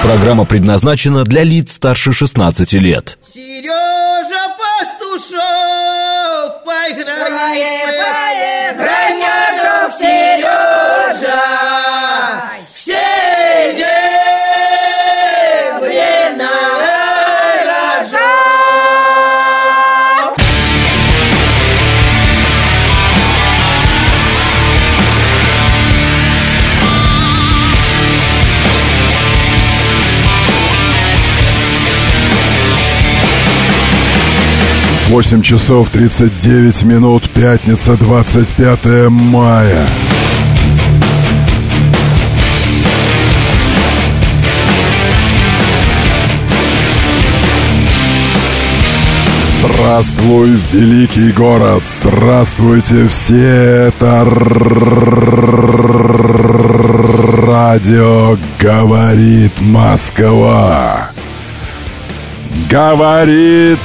Программа предназначена для лиц старше 16 лет. Сережа Пастушок, поиграй, мой друг Сережа, серебряный рожок. Восемь часов 39 минут, пятница, 25 мая. Здравствуй, великий город! Здравствуйте все! Это радио «Говорит Москва». Говорит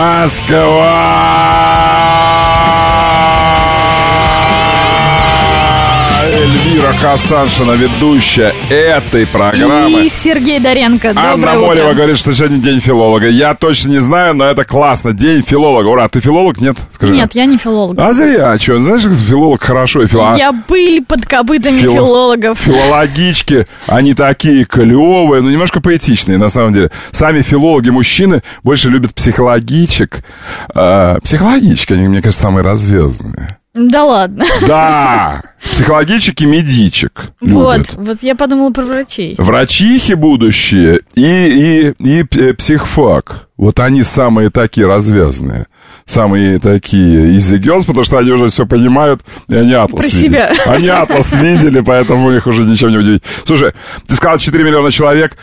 Москва! Эльвира Хасаншина, ведущая этой программы. И Сергей Доренко. Доброе Анна утро. Молева говорит, что сегодня день филолога. Я точно не знаю, но это классно. День филолога. Ура, ты филолог? Нет? Скажи. Нет, я не филолог. А зря. А что? Знаешь, филолог хорошо. И Я пыль под копытами филологов. Филологички, они такие клевые, но немножко поэтичные, на самом деле. Сами филологи-мужчины больше любят психологичек. Психологички, они, мне кажется, самые развязные. Да ладно. Да, психологичек и медичек любят. Вот я подумала про врачей. Врачихи будущие и психфак. Вот они самые такие развязные. Самые такие easy girls, потому что они уже все понимают, и они атлас Про видели. себя. Они атлас видели, поэтому их уже ничем не удивить. Слушай, ты сказал, 4 миллиона человек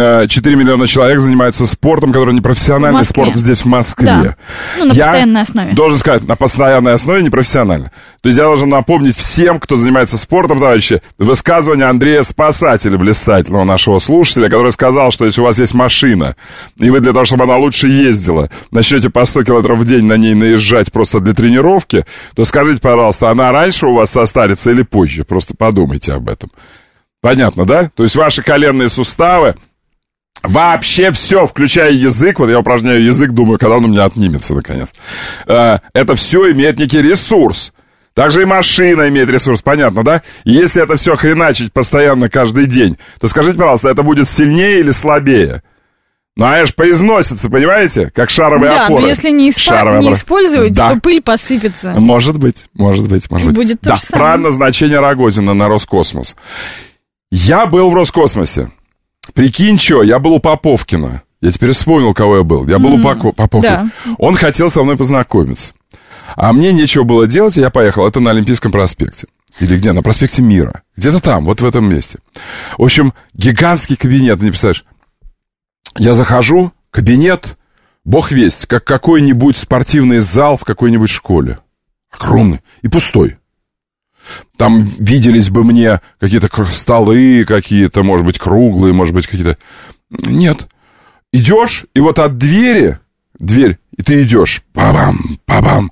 занимаются спортом, который не профессиональный спорт здесь, в Москве. Да. Ну, на постоянной основе. Я должен сказать, на постоянной основе, не профессионально. То есть я должен напомнить всем, кто занимается спортом, товарищи, высказывание Андрея Спасателя, блистательного нашего слушателя, который сказал, что если у вас есть машина, и вы для того, чтобы она лучше ездила, начнете по 100 километров в день на ней наезжать просто для тренировки, то скажите, пожалуйста, она раньше у вас состарится или позже? Просто подумайте об этом. Понятно, да? То есть ваши коленные суставы, вообще все, включая язык, вот я упражняю язык, думаю, когда он у меня отнимется, наконец. Это все имеет некий ресурс. Также и машина имеет ресурс, понятно, да? И если это все хреначить постоянно каждый день, то скажите, пожалуйста, это будет сильнее или слабее? Ну, а ж поизносится, понимаете? Как шаровые опоры. Да, но если не используете, то пыль посыпется. Может быть. Будет то да, же самое. про назначение Рогозина на Роскосмос. Я был в Роскосмосе. Прикинь, что, я был у Поповкина. Я теперь вспомнил, кого я был. Я был у Поповкина. Да. Он хотел со мной познакомиться. А мне нечего было делать, и я поехал. Это на Олимпийском проспекте. Или где? На проспекте Мира. Где-то там, вот в этом месте. В общем, гигантский кабинет, не представляешь. Я захожу, кабинет, бог весть, как какой-нибудь спортивный зал в какой-нибудь школе. Огромный и пустой. Там виделись бы мне какие-то столы, какие-то, может быть, круглые, может быть, какие-то... Нет. Идешь, и вот от дверь, и ты идешь. Па-бам, па-бам.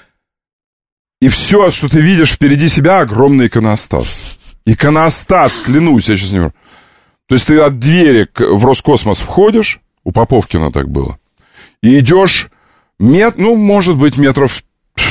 И все, что ты видишь впереди себя, огромный иконостас. Иконостас, клянусь, я сейчас не говорю. То есть ты от двери в Роскосмос входишь, у Поповкина так было, и идешь, может быть, метров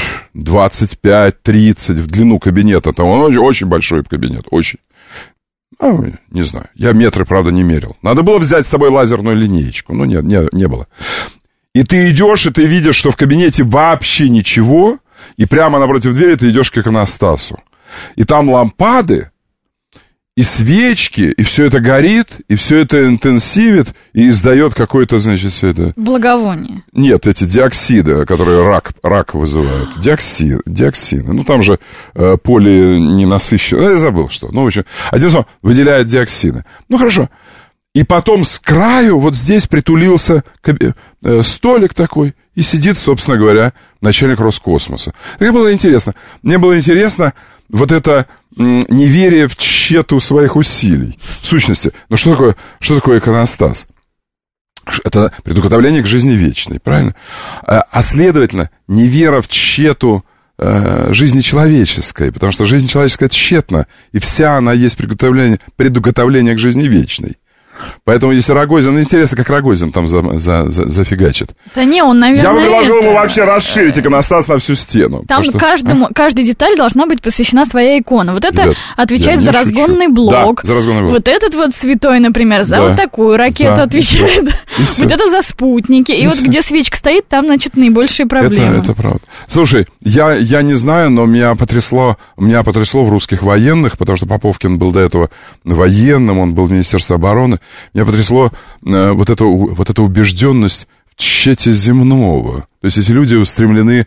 25-30 в длину кабинета. Там он очень большой кабинет, очень. Не знаю, я метры, правда, не мерил. Надо было взять с собой лазерную линеечку, но нет, не было. И ты идешь, и ты видишь, что в кабинете вообще ничего, и прямо напротив двери ты идешь к иконостасу. И там лампады, и свечки, и все это горит, и все это интенсивит, и издает какое-то, значит, все это... Благовоние. Нет, эти диоксиды, которые рак вызывают. Диоксины. Ну, там же поле ненасыщенное. Я забыл, что. Ну, в общем, одним словом, выделяет диоксины. Ну, хорошо. И потом с краю вот здесь притулился столик такой, и сидит, собственно говоря, начальник Роскосмоса. Мне было интересно. Вот это неверие в тщету своих усилий. В сущности, ну что такое иконостас? Это предуготовление к жизни вечной, правильно? А следовательно, невера в тщету жизни человеческой, потому что жизнь человеческая тщетна, и вся она есть предуготовление к жизни вечной. Поэтому если Рогозин, интересно, как Рогозин там зафигачит. Да не, он, наверное, я бы предложил ему вообще расширить иконостас на всю стену. Там каждой детали должна быть посвящена своя икона. Вот это отвечает за разгонный блок. Да, за разгонный блок. Вот этот вот святой, например, за вот такую ракету отвечает. Вот это за спутники. И вот где свечка стоит, там, значит, наибольшие проблемы. Это правда. Слушай, я не знаю, но меня потрясло в русских военных, потому что Поповкин был до этого военным, он был в Министерстве обороны. Меня потрясло вот эта убежденность в тщете земного. То есть эти люди устремлены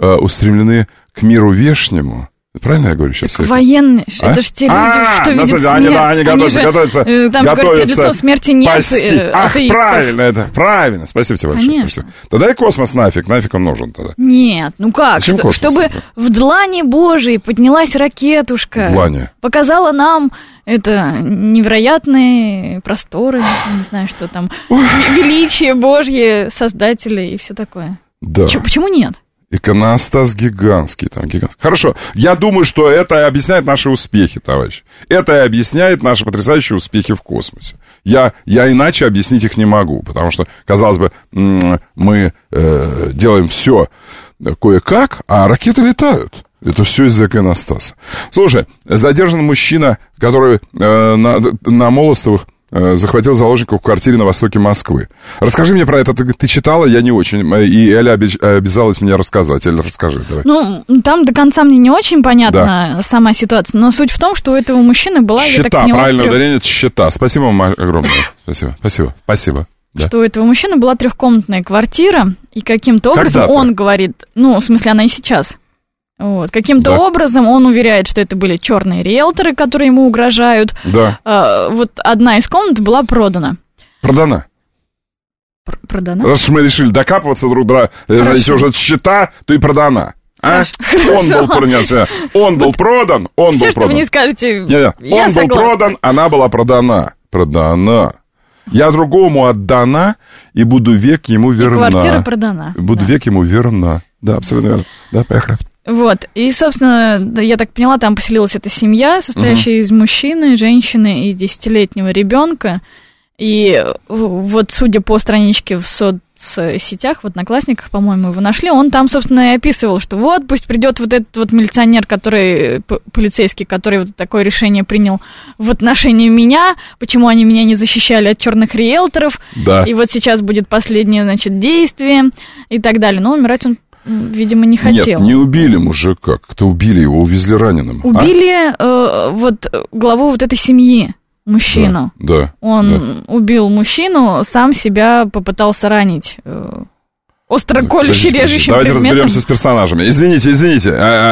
к миру вешнему. Правильно я говорю сейчас? Военные, это же те люди, что видят смерть. Они готовятся. Там говорят, лицо смерти нет. Правильно, спасибо тебе большое. Спасибо. Тогда и космос нафиг он нужен тогда. Нет, ну как, чтобы в длани Божией поднялась ракетушка. Длани. Показала нам это невероятные просторы, не знаю, что там, величие Божье, Создателя и все такое. Да. Почему нет? Иконостас гигантский. Хорошо, я думаю, что это объясняет наши успехи, товарищи. Это и объясняет наши потрясающие успехи в космосе. Я иначе объяснить их не могу, потому что, казалось бы, мы делаем все кое-как, а ракеты летают. Это все из-за иконостаса. Слушай, задержан мужчина, который на Молостовых захватил заложников в квартире на востоке Москвы. Расскажи мне про это. Ты читала? Я не очень. И Эля обязалась мне рассказать. Эля, расскажи, давай. Ну, там до конца мне не очень понятна сама ситуация. Но суть в том, что у этого мужчины была... Счета, правильное ударение, счета. Спасибо вам огромное. Спасибо. Да. Что у этого мужчины была трехкомнатная квартира, и каким-то образом он говорит... Ну, в смысле, она и сейчас... Вот. Каким-то образом он уверяет, что это были черные риэлторы, которые ему угрожают. Да. Вот одна из комнат была продана. Продана? Раз уж мы решили докапываться друг друга, если уже счета, то и продана. Он был продан. Все, что вы не скажете, он был продан, она была продана. Я другому отдана и буду век ему верна. И квартира продана. Буду век ему верна. Да, абсолютно верно. Да, поехали. Вот, и, собственно, я так поняла, там поселилась эта семья, состоящая из мужчины, женщины и 10-летнего ребенка. И вот, судя по страничке в соцсетях, в Одноклассниках, по-моему, его нашли, он там, собственно, и описывал, что вот, пусть придет вот этот вот милиционер, полицейский, который вот такое решение принял в отношении меня, почему они меня не защищали от черных риэлторов, и вот сейчас будет последнее, значит, действие и так далее. Но умирать он, видимо, не хотел. Нет, не убили мужика, как-то убили его, увезли раненым. Убили вот главу вот этой семьи, мужчину. Да. Он убил мужчину, сам себя попытался ранить остроколющий, режущим Давайте предметом. разберемся с персонажами. Извините.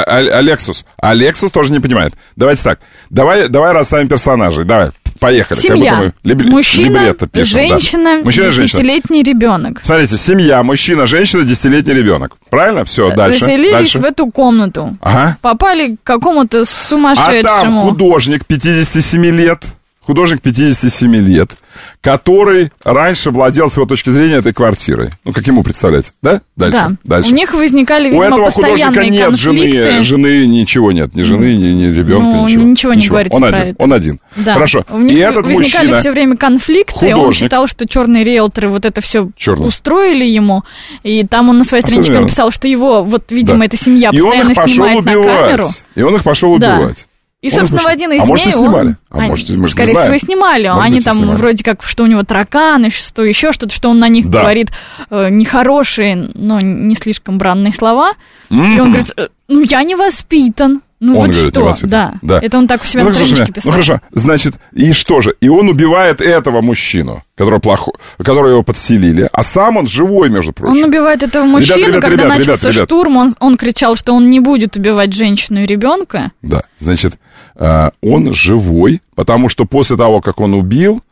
Алексус тоже не понимает. Давайте так. Давай расставим персонажей. Давай. Поехали. Семья. Мужчина, женщина, 10-летний ребенок. Смотрите, семья, мужчина, женщина, 10-летний ребенок. Правильно? Все, дальше. Заселились в эту комнату. Попали к какому-то сумасшедшему. А там художник 57 лет. Художник 57 лет, который раньше владел, с его точки зрения, этой квартирой. Ну, как ему представлять, да? Дальше. У них возникали, видимо, постоянные конфликты. У этого художника нет жены, ничего нет. Ни жены, ни ребенка, ничего. Ничего не говорится про это. Он один. Да. Хорошо. У них и этот возникали мужчина, все время конфликты, художник, и он считал, что черные риэлторы вот это все устроили ему. И там он на своей страничке написал, что его, вот, видимо, эта семья постоянно снимает на камеру. И он их пошел убивать. И, собственно, в один из дней может, и снимали. Скорее всего, и снимали. Они там вроде как, что у него тараканы, что еще что-то, что он на них говорит нехорошие, но не слишком бранные слова. И он говорит, я не воспитан. Он вот говорит, что, да. Это он так у себя на страничке писал. Ну, хорошо, значит, и что же? И он убивает этого мужчину, который его подселили, а сам он живой, между прочим. Он убивает этого мужчину, когда начался штурм, он кричал, что он не будет убивать женщину и ребенка. Да, значит, он живой, потому что после того, как он убил,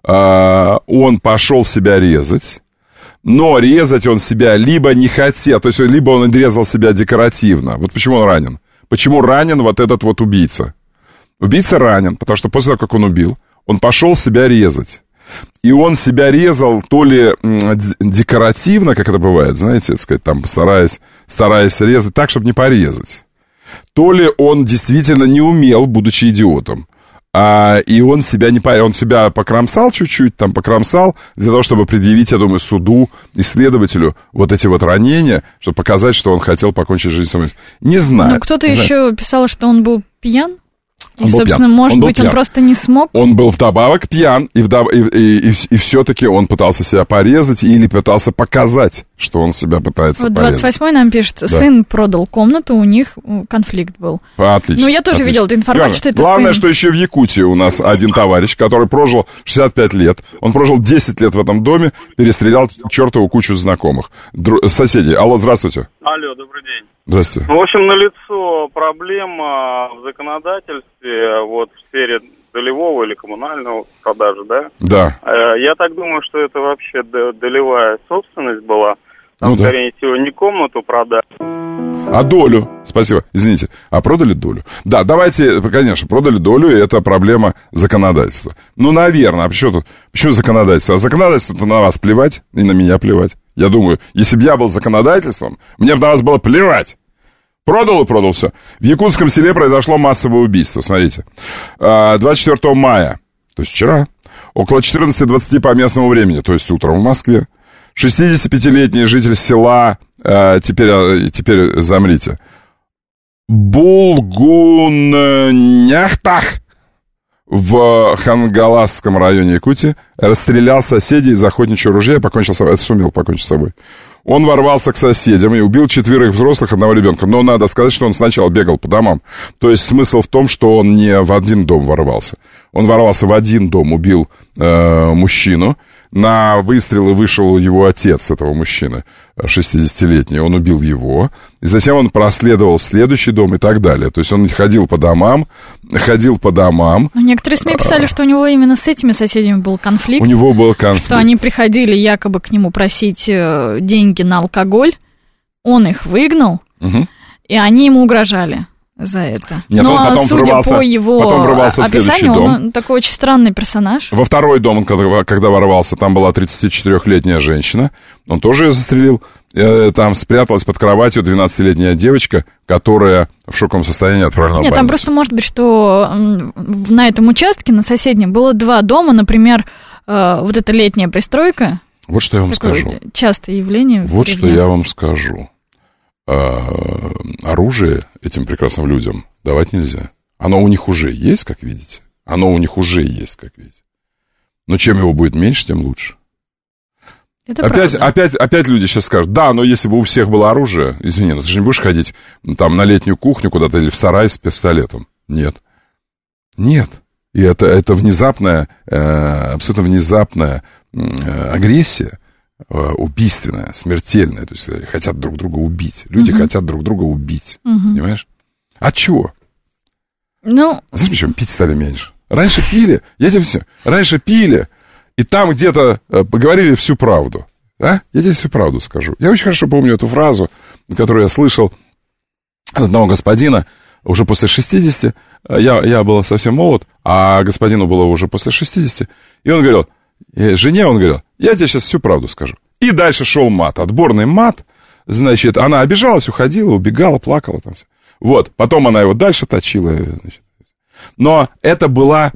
он пошел себя резать. Но резать он себя либо не хотел, то есть либо он резал себя декоративно. Вот почему он ранен. Почему ранен вот этот вот убийца? Убийца ранен, потому что после того, как он убил, он пошел себя резать. И он себя резал то ли декоративно, как это бывает, знаете, так сказать, там стараясь резать так, чтобы не порезать. То ли он действительно не умел, будучи идиотом, И он себя он себя покромсал чуть-чуть, там покромсал, для того, чтобы предъявить, я думаю, суду и следователю вот эти вот ранения, чтобы показать, что он хотел покончить жизнь самим. Не знаю. Ну, кто-то еще писал, что он был пьян. И, был собственно, пьян. может быть, пьян. он просто не смог. Он был вдобавок пьян, и все-таки он пытался себя порезать или пытался показать, что он себя пытается вот порезать. 28-й нам пишет, сын продал комнату, у них конфликт был. Отлично. Ну, я тоже видела эту информацию, что это главное, сын. что еще в Якутии у нас один товарищ, который прожил 65 лет. Он прожил 10 лет в этом доме, перестрелял чертову кучу знакомых. Соседей. Алло, здравствуйте. Алло, добрый день. Здравствуйте. В общем, налицо проблема в законодательстве, вот в сфере долевого или коммунального продажи, да? Да. Я так думаю, что это вообще долевая собственность была. Там, скорее всего, не комнату продать. А долю, спасибо, извините, продали долю? Да, давайте, конечно, продали долю, и это проблема законодательства. Ну, наверное, почему законодательство? А законодательство-то на вас плевать, и на меня плевать. Я думаю, если бы я был законодательством, мне бы на вас было плевать. Продал и продал, все. В якутском селе произошло массовое убийство, смотрите. 24 мая, то есть вчера, около 14:20 по местному времени, то есть утром в Москве, 65-летний житель села, теперь замрите, Булгунняхтах в Хангаласском районе Якутии расстрелял соседей из охотничьего ружья и сумел покончить с собой. Он ворвался к соседям и убил 4 взрослых, 1 ребенка. Но надо сказать, что он сначала бегал по домам. То есть смысл в том, что он не в один дом ворвался. Он ворвался в один дом, убил мужчину. На выстрелы вышел его отец этого мужчины, 60-летний. Он убил его. И затем он проследовал в следующий дом и так далее. То есть он ходил по домам. Но некоторые СМИ писали, что у него именно с этими соседями был конфликт. У него был конфликт. Что они приходили якобы к нему просить деньги на алкоголь. Он их выгнал. Угу. И они ему угрожали за это. Нет, но потом судя по его врывался в следующий дом. Он такой очень странный персонаж. Во второй дом, когда ворвался, там была 34-летняя женщина. Он тоже ее застрелил. Там спряталась под кроватью 12-летняя девочка, которая в шоковом состоянии отправлена в больницу. Нет, там просто может быть, что на этом участке, на соседнем, было 2 дома. Например, вот эта летняя пристройка. Вот что я вам скажу. Частое явление. Вот что я вам скажу. Оружие этим прекрасным людям давать нельзя. Оно у них уже есть, как видите. Но чем его будет меньше, тем лучше. Опять люди сейчас скажут, да, но если бы у всех было оружие, извини, но ты же не будешь ходить там на летнюю кухню куда-то или в сарай с пистолетом. Нет. И это внезапная, абсолютно внезапная агрессия, убийственная, смертельная. То есть хотят друг друга убить. Люди хотят друг друга убить. Понимаешь? От чего? Знаешь, почему? Пить стали меньше. Раньше пили, раньше пили, и там где-то поговорили всю правду. Я тебе всю правду скажу. Я очень хорошо помню эту фразу, которую я слышал от одного господина уже после 60. Я был совсем молод, а господину было уже после 60. И он говорил, жене он говорил, я тебе сейчас всю правду скажу. И дальше шел мат, отборный мат. Значит, она обижалась, уходила, убегала, плакала там все. Вот, потом она его дальше точила. Значит. Но это была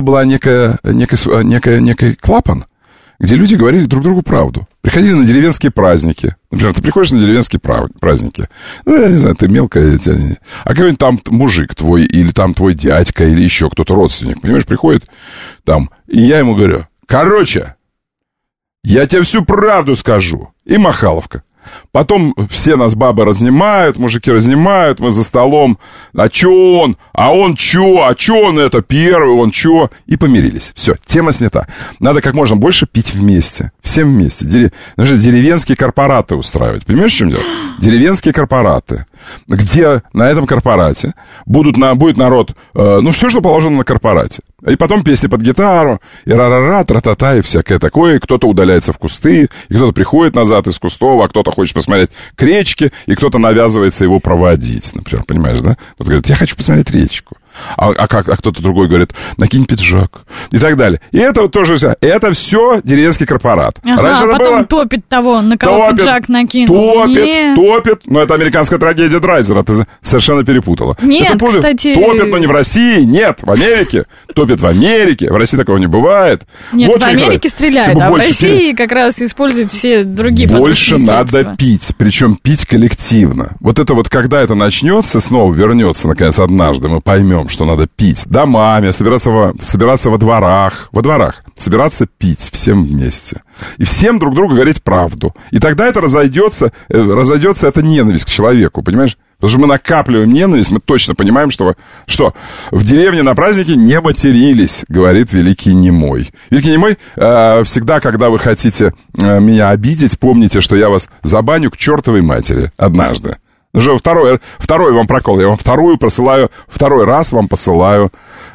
некий клапан, где люди говорили друг другу правду. Приходили на деревенские праздники. Например, ты приходишь на деревенские праздники. Я не знаю, ты мелкая. А какой-нибудь там мужик твой, или там твой дядька, или еще кто-то родственник, понимаешь, приходит там. И я ему говорю, короче, я тебе всю правду скажу. И махаловка. Потом все нас бабы разнимают, мужики разнимают, мы за столом. А чё он? А он чё? А чё он это первый? Он чё? И помирились. Все, тема снята. Надо как можно больше пить вместе. Всем вместе. Нужно деревенские корпораты устраивать. Понимаешь, в чем дело? Деревенские корпораты. Где на этом корпорате будет народ, все, что положено на корпорате. И потом песни под гитару, и ра-ра-ра, тра-та-та, и всякое такое. И кто-то удаляется в кусты, и кто-то приходит назад из кустов, а кто-то хочет посмотреть к речке, и кто-то навязывается его проводить, например, понимаешь, да? Кто-то говорит, я хочу посмотреть речку. А кто-то другой говорит, накинь пиджак. И так далее. И это вот тоже все. Это все деревенский корпорат. Ага, Раньше это потом было... топит того, на кого пиджак накинул. Топит. Но это американская трагедия Драйзера. Ты совершенно перепутала. Нет, кстати... Топит, но не в России. Нет, в Америке. Топит в Америке. В России такого не бывает. Нет, вот в Америке стреляют, а в России как раз используют все другие больше подручные надо средства. пить, причем пить коллективно. Вот это вот, когда это начнется, снова вернется, наконец, однажды, мы поймем, что надо пить домами, собираться во дворах, собираться пить всем вместе. И всем друг другу говорить правду. И тогда это разойдется эта ненависть к человеку, понимаешь? Потому что мы накапливаем ненависть, мы точно понимаем, что в деревне на празднике не матерились, говорит Великий Немой. Великий Немой, всегда, когда вы хотите меня обидеть, помните, что я вас забаню к чертовой матери однажды. Уже второй вам прокол, я вам второй раз вам посылаю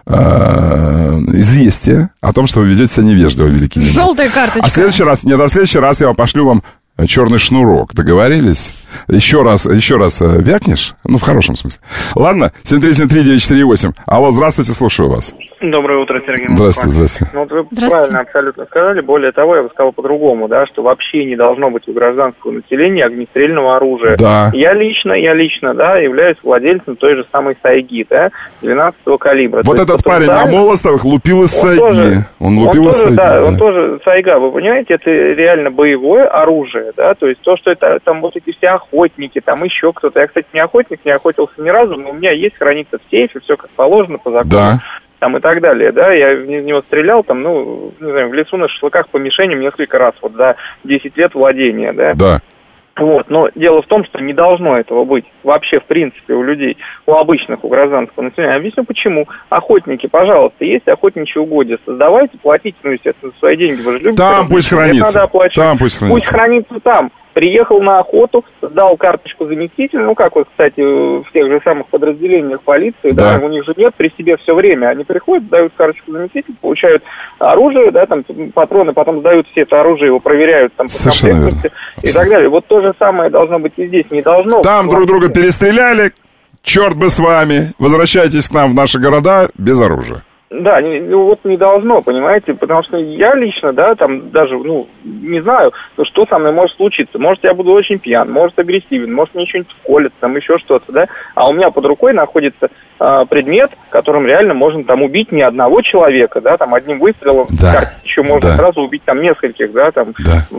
известие о том, что вы ведете себя невежливо, Великий Немой. Желтая карточка. А в следующий раз я вам пошлю вам черный шнурок. Договорились? Еще раз вякнешь? Ну, в хорошем смысле. Ладно, 7373948. Алло, здравствуйте, слушаю вас. Доброе утро, Сергей. Здравствуйте. Ну, вот вы правильно абсолютно сказали. Более того, я бы сказал по-другому, да, что вообще не должно быть у гражданского населения огнестрельного оружия. Да. Я лично, да, являюсь владельцем той же самой сайги, да, 12-го калибра. Вот этот парень на Молостовых лупил из сайги. Он лупил из сайги. Да, он тоже сайга, вы понимаете, это реально боевое оружие, да, то есть то, что это там вот эти все охотники, там еще кто-то. Я, кстати, не охотник, не охотился ни разу, но у меня есть, хранится в сейфе, все как положено, по закону. Да. Там и так далее, да, я в него стрелял, там, ну, не знаю, в лесу на шашлыках по мишеням несколько раз, вот, за 10 лет владения, да. Да. Вот, но дело в том, что не должно этого быть вообще, в принципе, у людей, у обычных, у гражданского населения. Объясню, почему. Охотники, пожалуйста, есть охотничьи угодья, создавайте, платите, ну, естественно, свои деньги, вы же любите. Там пусть хранится. Надо оплачивать. Там пусть хранится. Пусть хранится там. Приехал на охоту, сдал карточку заместителя, ну, как вот, кстати, в тех же самых подразделениях полиции, да, у них же нет при себе все время. Они приходят, дают карточку заместителя, получают оружие, да, там, патроны, потом сдают все это оружие, его проверяют там по комплектности и так далее. Вот то же самое должно быть и здесь, не должно. Там друг друга перестреляли, черт бы с вами, возвращайтесь к нам в наши города без оружия. Да, вот не должно, понимаете, потому что я лично, да, там даже, ну, не знаю, ну, что со мной может случиться. Может, я буду очень пьян, может, агрессивен, может, мне что-нибудь вколет, там, еще что-то, да, а у меня под рукой находится предмет, которым реально можно там убить не одного человека, да, там, одним выстрелом, еще можно сразу убить там нескольких, да, там,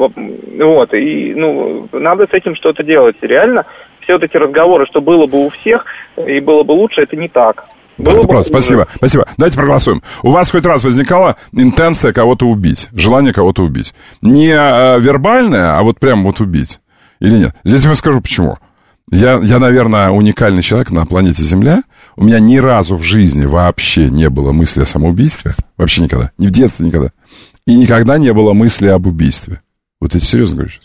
вот, и, ну, надо с этим что-то делать, реально, все вот эти разговоры, что было бы у всех и было бы лучше, это не так. Это правда. Спасибо. Давайте проголосуем. У вас хоть раз возникала интенция кого-то убить, желание кого-то убить? Не вербальное, а вот прям вот убить? Или нет? Здесь я вам скажу, почему. Я, наверное, уникальный человек на планете Земля. У меня ни разу в жизни вообще не было мысли о самоубийстве. Вообще никогда. Ни в детстве никогда. И никогда не было мысли об убийстве. Вот это серьезно говорю сейчас.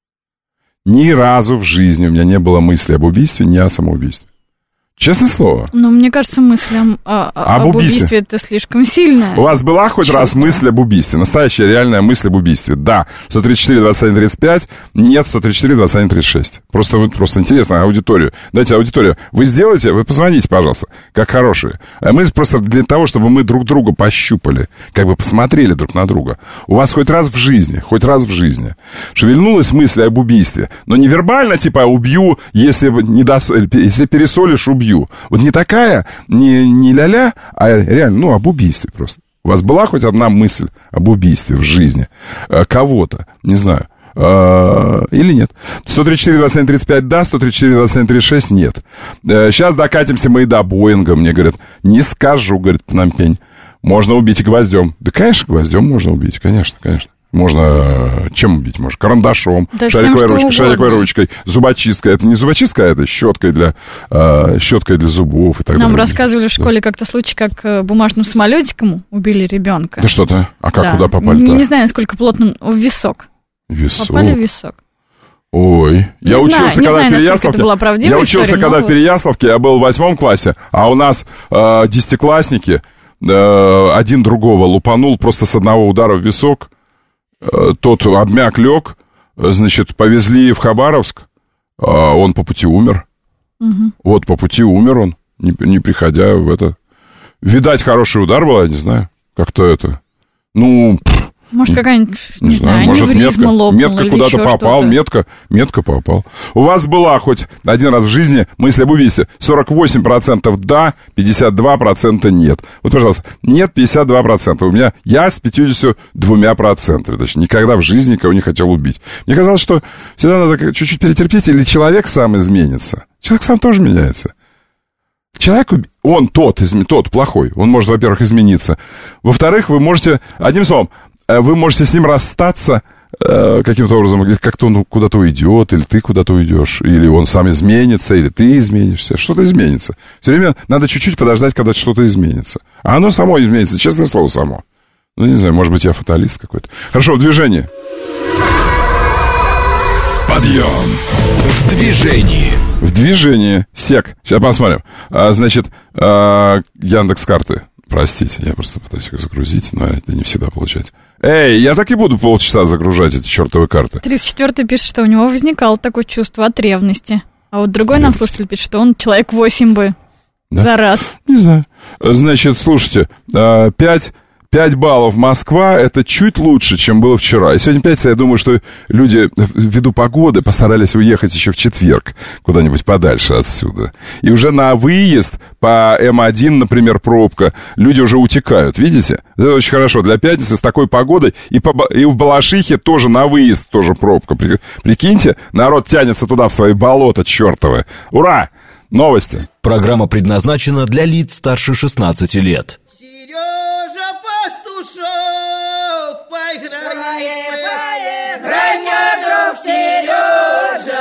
Ни разу в жизни у меня не было мысли об убийстве, ни о самоубийстве. Честное слово. Ну, мне кажется, мысль об убийстве это слишком сильная. У вас была хоть раз мысль об убийстве? Настоящая, реальная мысль об убийстве? Да. 134-21-35. Нет, 134-21-36. Просто интересно аудиторию. Дайте аудиторию. Вы сделаете, вы позвоните, пожалуйста, как хорошие. Мы просто для того, чтобы мы друг друга пощупали, как бы посмотрели друг на друга. У вас хоть раз в жизни шевельнулась мысль об убийстве. Но не вербально, типа, убью, если пересолишь, убью. Вот не такая, не ля-ля, а реально, ну, об убийстве просто. У вас была хоть одна мысль об убийстве в жизни кого-то, не знаю, или нет? 134-21-35 да, 134-21-36 нет. Сейчас докатимся мы и до Боинга, мне говорят. Не скажу, говорит Пномпень. Можно убить и гвоздем. Да, конечно, гвоздем можно убить, конечно. Можно чем убить? Можно карандашом, да, шариковой ручкой, зубочисткой. Это не зубочистка, это щеткой для зубов и так далее. Нам рассказывали в школе как-то случай, как бумажным самолетиком убили ребенка. Да что-то? А как, куда попали-то? Не знаю, насколько плотным. В висок. Попали в висок. Ой, я учился, когда в Переяславке, я был в 8 классе, а у нас 10-классники один другого лупанул просто с одного удара в висок. Тот обмяк, лег, значит, повезли в Хабаровск, он по пути умер. Угу. Вот по пути умер он, не приходя в это. Видать, хороший удар был, я не знаю. Как-то это... Может, какая-нибудь, не знаю, может, аневризма лопнула метка или куда-то еще попал, что-то. метка попал. У вас была хоть один раз в жизни мысль об убийстве. 48% да, 52% нет. Вот, пожалуйста, нет 52%. У меня я с 52%. Значит, никогда в жизни никого не хотел убить. Мне казалось, что всегда надо чуть-чуть перетерпеть, или человек сам изменится. Человек сам тоже меняется. Человек, он тот плохой. Он может, во-первых, измениться. Во-вторых, вы можете, одним словом, вы можете с ним расстаться каким-то образом, или как-то он куда-то уйдет, или ты куда-то уйдешь, или он сам изменится, или ты изменишься. Что-то изменится. Все время надо чуть-чуть подождать, когда что-то изменится. А оно само изменится, честное слово, само. Не знаю, может быть, я фаталист какой-то. Хорошо, в движении. Подъем. В движении. В движении. СЕК. Сейчас посмотрим. Значит, Яндекс.Карты. Простите, я просто пытаюсь их загрузить, но это не всегда получается. Эй, я так и буду полчаса загружать эти чертовы карты. 34-й пишет, что у него возникало такое чувство от ревности. А вот другой нам слушатель пишет, что он человек 8 бы. Да? За раз. Не знаю. Значит, слушайте, 5 баллов Москва, это чуть лучше, чем было вчера. И сегодня пятница, я думаю, что люди ввиду погоды постарались уехать еще в четверг куда-нибудь подальше отсюда. И уже на выезд по М1, например, пробка, люди уже утекают, видите? Это очень хорошо. Для пятницы с такой погодой и в Балашихе тоже на выезд тоже пробка. Прикиньте, народ тянется туда в свои болота чертовы. Ура! Новости. Программа предназначена для лиц старше 16 лет. Сережа Пастушок, поиграй, друг Сережа,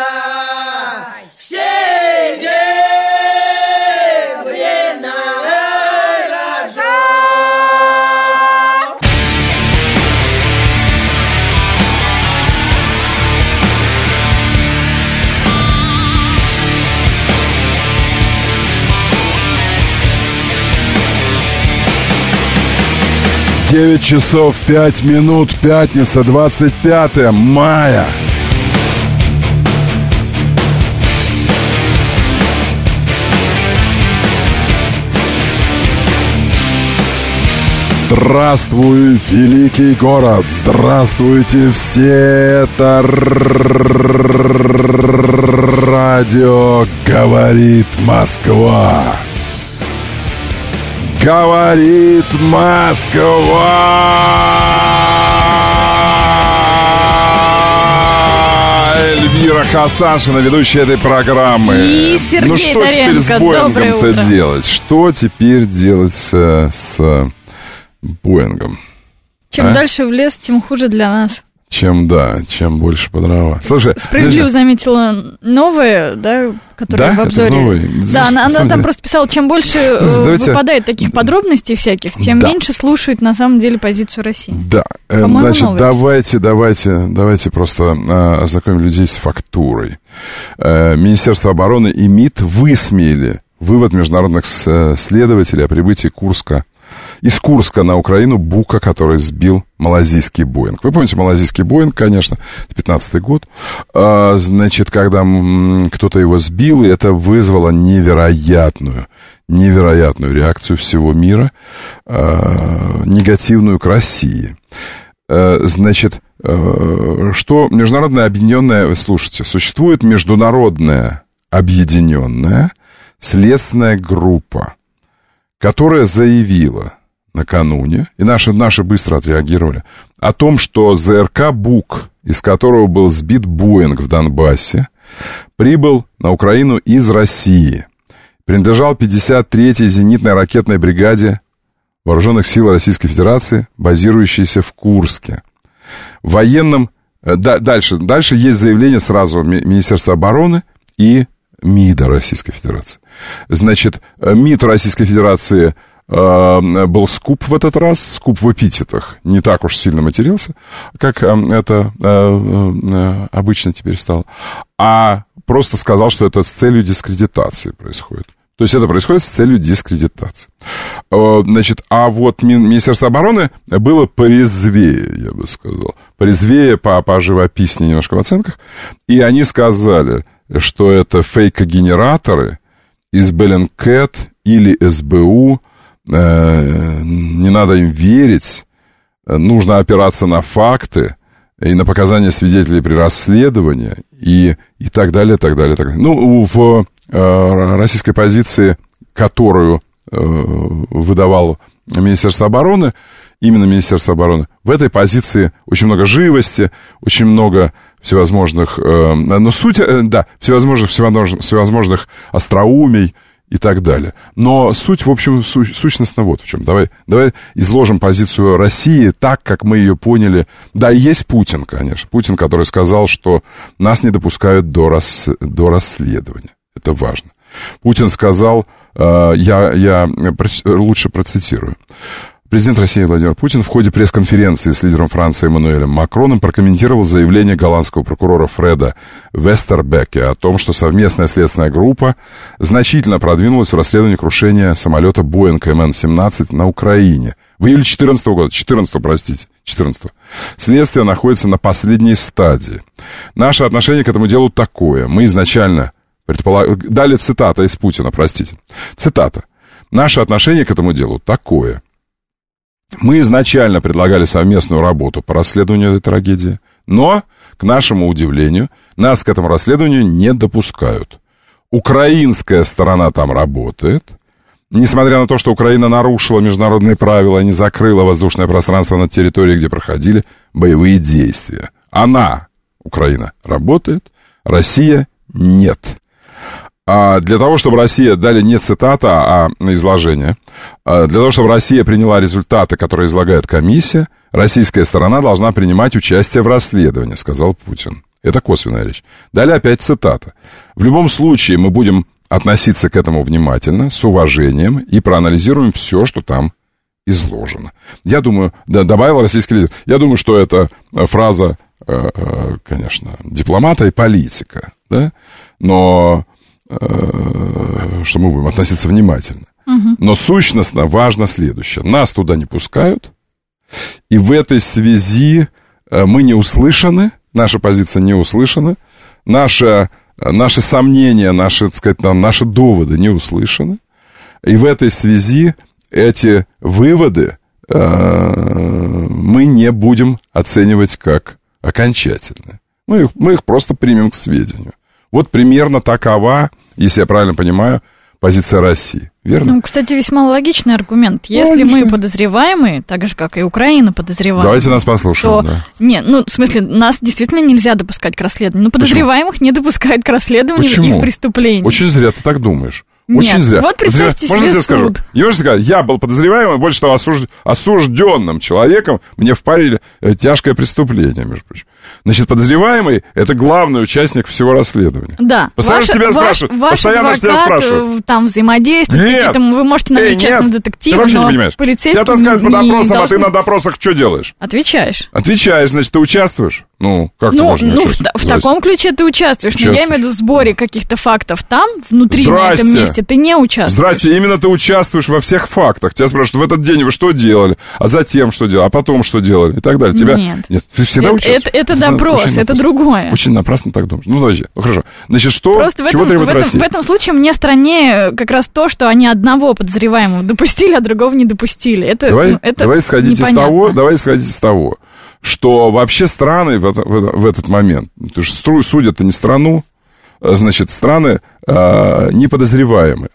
серебряная рожок. Девять часов 5 минут, пятница, 25 мая. Здравствуй, великий город! Здравствуйте все! Это радио «Говорит Москва». Говорит Москва! Эльвира Хасаншина, ведущая этой программы. И Сергей Ну что теперь с Боингом-то делать? Что теперь делать с Боингом? Чем дальше в лес, тем хуже для нас. Чем больше по дрова. Слушай, справедливо заметила новое, да, которое в обзоре. Да, она там просто писала, чем больше выпадает таких подробностей всяких, тем меньше слушают на самом деле позицию России. Да, значит, давайте просто ознакомим людей с фактурой. Министерство обороны и МИД высмеяли вывод международных следователей о прибытии из Курска на Украину Бука, который сбил малазийский Боинг. Вы помните малазийский Боинг, конечно, 15-й год. Значит, когда кто-то его сбил, и это вызвало невероятную реакцию всего мира, негативную к России. Значит, что международная объединенная... Слушайте, существует международная объединенная следственная группа, которая заявила накануне, и наши быстро отреагировали, о том, что ЗРК «Бук», из которого был сбит Боинг в Донбассе, прибыл на Украину из России. Принадлежал 53-й зенитной ракетной бригаде Вооруженных сил Российской Федерации, базирующейся в Курске. Военным... Дальше есть заявление сразу Министерства обороны и МИДа Российской Федерации. Значит, МИД Российской Федерации был скуп в этот раз, скуп в эпитетах, не так уж сильно матерился, как это обычно теперь стало, а просто сказал, что это с целью дискредитации происходит. То есть это происходит с целью дискредитации. Значит, а вот Министерство обороны было порезвее, я бы сказал. Порезвее, поживописнее немножко в оценках. И они сказали, что это фейкогенераторы из Bellingcat или СБУ не надо им верить, нужно опираться на факты и на показания свидетелей при расследовании и так далее, так далее, так далее. Ну, в российской позиции, которую выдавало Министерство обороны, именно Министерство обороны, в этой позиции очень много живости, очень много всевозможных, но суть, да, всевозможных остроумий и так далее. Но суть, в общем, сущностно вот в чем. Давай изложим позицию России так, как мы ее поняли. Да, есть Путин, конечно. Путин, который сказал, что нас не допускают до расследования. Это важно. Путин сказал, я лучше процитирую. Президент России Владимир Путин в ходе пресс-конференции с лидером Франции Эммануэлем Макроном прокомментировал заявление голландского прокурора Фреда Вестербеке о том, что совместная следственная группа значительно продвинулась в расследовании крушения самолета Boeing MN-17 на Украине. В июле 2014 года, 14. Следствие находится на последней стадии. Наше отношение к этому делу такое. Мы изначально Далее цитата из Путина, простите. Цитата. «Наше отношение к этому делу такое. Мы изначально предлагали совместную работу по расследованию этой трагедии, но, к нашему удивлению, нас к этому расследованию не допускают. Украинская сторона там работает. Несмотря на то, что Украина нарушила международные правила и не закрыла воздушное пространство над территорией, где проходили боевые действия. Украина, работает, Россия нет». Для того, чтобы Россия, далее не цитата, а изложение, для того, чтобы Россия приняла результаты, которые излагает комиссия, российская сторона должна принимать участие в расследовании, сказал Путин. Это косвенная речь. Далее опять цитата. «В любом случае мы будем относиться к этому внимательно, с уважением и проанализируем все, что там изложено». Я думаю, добавил российский лидер, я думаю, что это фраза, конечно, дипломата и политика, да, но... что мы будем относиться внимательно. Но сущностно важно следующее. Нас туда не пускают, и в этой связи мы не услышаны, наша позиция не услышана, наши сомнения, наши доводы не услышаны, и в этой связи эти выводы мы не будем оценивать как окончательные. Мы их просто примем к сведению. Вот примерно такова, если я правильно понимаю, позиция России. Верно? Ну, кстати, весьма логичный аргумент. Если мы подозреваемые, так же, как и Украина подозреваемая... Давайте нас послушаем, то... да. Нет, в смысле, нас действительно нельзя допускать к расследованию. Но подозреваемых Почему? Не допускают к расследованию их преступлений. Очень зря ты так думаешь. Нет, очень зря. Вот представьте Можно себе я скажу? Я был подозреваемым, больше того, осужденным человеком, мне впарили тяжкое преступление, между прочим. Значит, подозреваемый — это главный участник всего расследования. Да. Постоянно тебя спрашивают. Постоянно тебя спрашивают. Там взаимодействие, какие-то, вы можете нанять частного детектива, ты вообще но не понимаешь. Полицейский тебя таскают по допросам, должны... а ты на допросах что делаешь? Отвечаешь. Отвечаешь, значит, ты участвуешь? Как ты можешь не участвовать? В таком ключе ты участвуешь. Но я имею в виду в сборе каких-то фактов там, внутри, на этом месте, ты не участвуешь. Здрасте, именно ты участвуешь во всех фактах. Тебя спрашивают, в этот день вы что делали, а затем что делали, а потом что делали и так далее. Нет, ты всегда участвуешь. Это допрос, это другое. Очень напрасно так думаешь. Подожди, хорошо. Значит, чего требует Россия? В этом случае мне страннее как раз то, что они одного подозреваемого допустили, а другого не допустили. Давай исходить из того, что вообще страны в этот момент, потому что судят-то не страну, значит, страны неподозреваемые.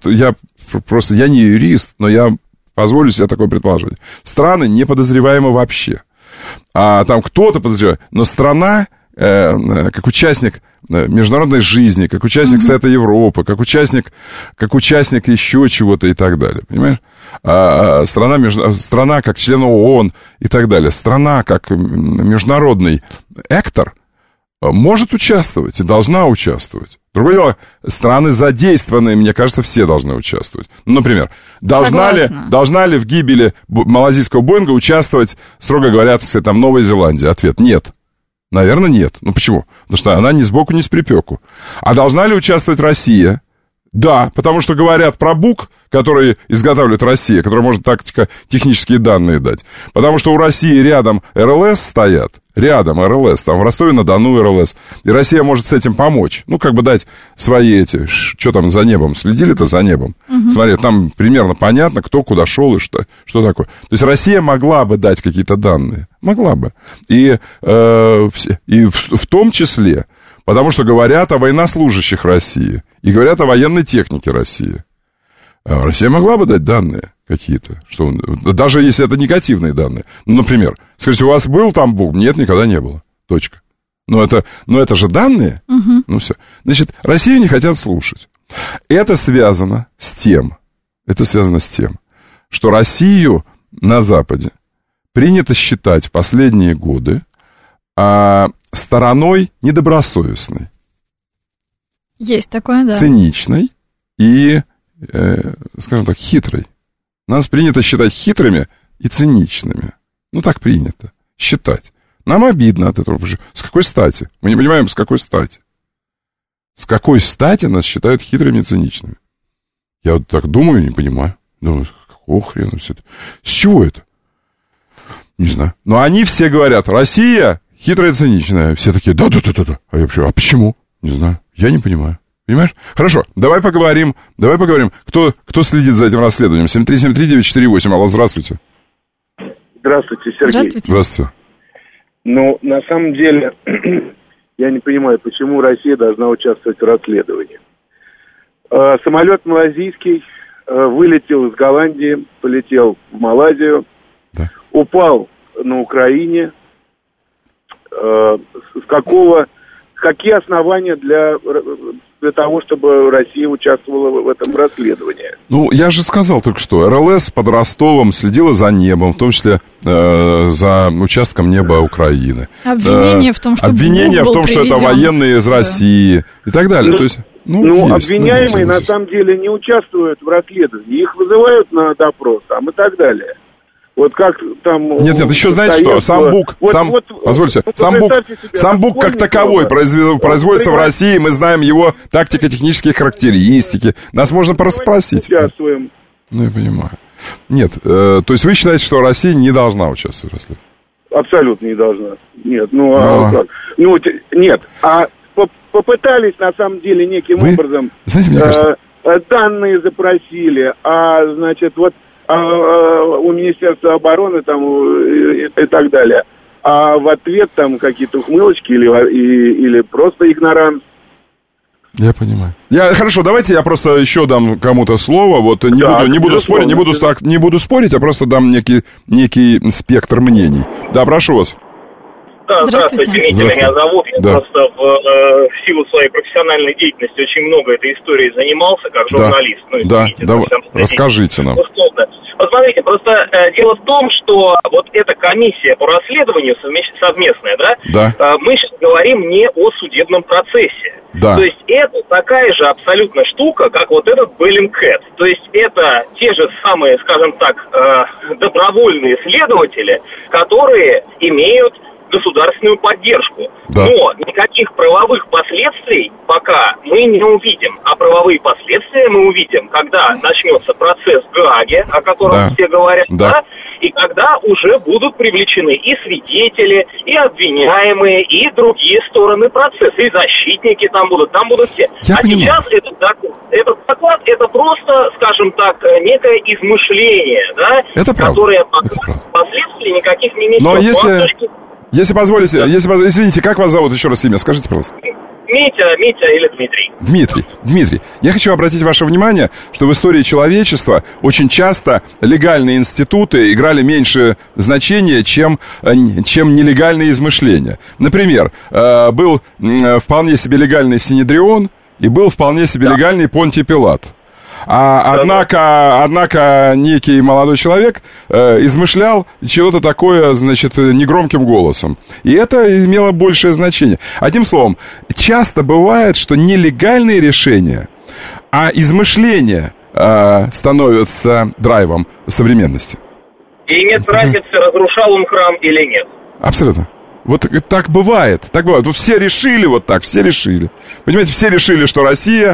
Я не юрист, но я позволю себе такое предположение. Страны неподозреваемы вообще. А там кто-то подозревает, но страна, как участник международной жизни, как участник Совета Европы, как участник еще чего-то и так далее, понимаешь? Страна как член ООН и так далее, страна как международный актор может участвовать и должна участвовать. Другое дело, страны задействованные, мне кажется, все должны участвовать. Например, должна ли в гибели малазийского Боинга участвовать, строго говоря, там, Новая Зеландия? Ответ – нет. Наверное, нет. Почему? Потому что она ни сбоку, ни с припеку. А должна ли участвовать Россия? Да, потому что говорят про БУК, который изготавливает Россия, который может тактико-технические данные дать. Потому что у России рядом РЛС стоят, рядом РЛС, там в Ростове-на-Дону РЛС, и Россия может с этим помочь. Ну, как бы дать свои эти, что там за небом, следили-то за небом. Смотри, там примерно понятно, кто куда шел и что такое. То есть Россия могла бы дать какие-то данные, могла бы. И в том числе, потому что говорят о военнослужащих России и говорят о военной технике России. Россия могла бы дать данные какие-то, что, даже если это негативные данные. Ну, например, скажите, у вас был там БУК? Нет, никогда не было. Точка. Но это же данные. Ну, все. Значит, Россию не хотят слушать. Это связано с тем, что Россию на Западе принято считать в последние годы стороной недобросовестной. Есть такое, да. Циничной и, скажем так, хитрой. Нас принято считать хитрыми и циничными. Ну, так принято считать. Нам обидно от этого. С какой стати? Мы не понимаем, с какой стати. С какой стати нас считают хитрыми и циничными? Я вот так думаю, не понимаю. Думаю, какого хрена все это? С чего это? Не знаю. Но они все говорят, Россия хитрая и циничная. Все такие, да. А я вообще, почему? Не знаю. Я не понимаю. Понимаешь? Хорошо, давай поговорим. Кто следит за этим расследованием? 7373948. Алло, здравствуйте. Здравствуйте, Сергей. Здравствуйте. Ну, на самом деле, я не понимаю, почему Россия должна участвовать в расследовании. Самолет малазийский вылетел из Голландии, полетел в Малайзию, да. Упал на Украине. Какие основания для того, чтобы Россия участвовала в этом расследовании? Ну, я же сказал только что, РЛС под Ростовом следила за небом, в том числе за участком неба Украины. Обвинение в том, что это военные из России и так далее. То есть, обвиняемые на самом деле не участвуют в расследовании. Их вызывают на допрос там, и так далее. Вот как там... Нет, еще знаете что? Сам БУК, сам БУК как таковой производится в России, мы знаем его тактико-технические характеристики. Нас можно просто спросить. Участвуем. Ну, я понимаю. Нет, то есть вы считаете, что Россия не должна участвовать в расследовании? Абсолютно не должна. Нет, как? Нет, попытались на самом деле неким образом... Знаете, мне кажется... Данные запросили, значит, у Министерства обороны там и так далее. А в ответ там какие-то ухмылочки или просто игноранс. Я понимаю. Хорошо, давайте я просто еще дам кому-то слово. Вот не буду спорить, а просто дам некий спектр мнений. Да, прошу вас. Да, здравствуйте, Митя меня зовут. Я просто в силу своей профессиональной деятельности очень много этой историей занимался, как журналист. Расскажите нам. Посмотрите, просто дело в том, что вот эта комиссия по расследованию совместная, мы сейчас говорим не о судебном процессе. Да. То есть это такая же абсолютно штука, как вот этот Bellingcat. То есть это те же самые, скажем так, добровольные следователи, которые имеют государственную поддержку. Да. Но никаких правовых последствий пока мы не увидим. А правовые последствия мы увидим, когда начнется процесс в Гааге, о котором все говорят, и когда уже будут привлечены и свидетели, и обвиняемые, и другие стороны процесса, и защитники там будут все. Сейчас этот доклад, это просто, скажем так, некое измышление, которое пока последствий никаких не несет. Но если позволите, извините, как вас зовут, еще раз имя, скажите, пожалуйста. Митя или Дмитрий. Дмитрий, я хочу обратить ваше внимание, что в истории человечества очень часто легальные институты играли меньше значения, чем нелегальные измышления. Например, был вполне себе легальный Синедрион и был вполне себе легальный Понтий Пилат. Однако некий молодой человек измышлял чего-то такое, значит, негромким голосом. И это имело большее значение. Одним словом, часто бывает, что не легальные решения, а измышления становятся драйвом современности. И нет разницы, разрушал он храм или нет. Абсолютно. Вот так бывает, так бывает. Вот все решили вот так, все решили. Понимаете, все решили, что Россия,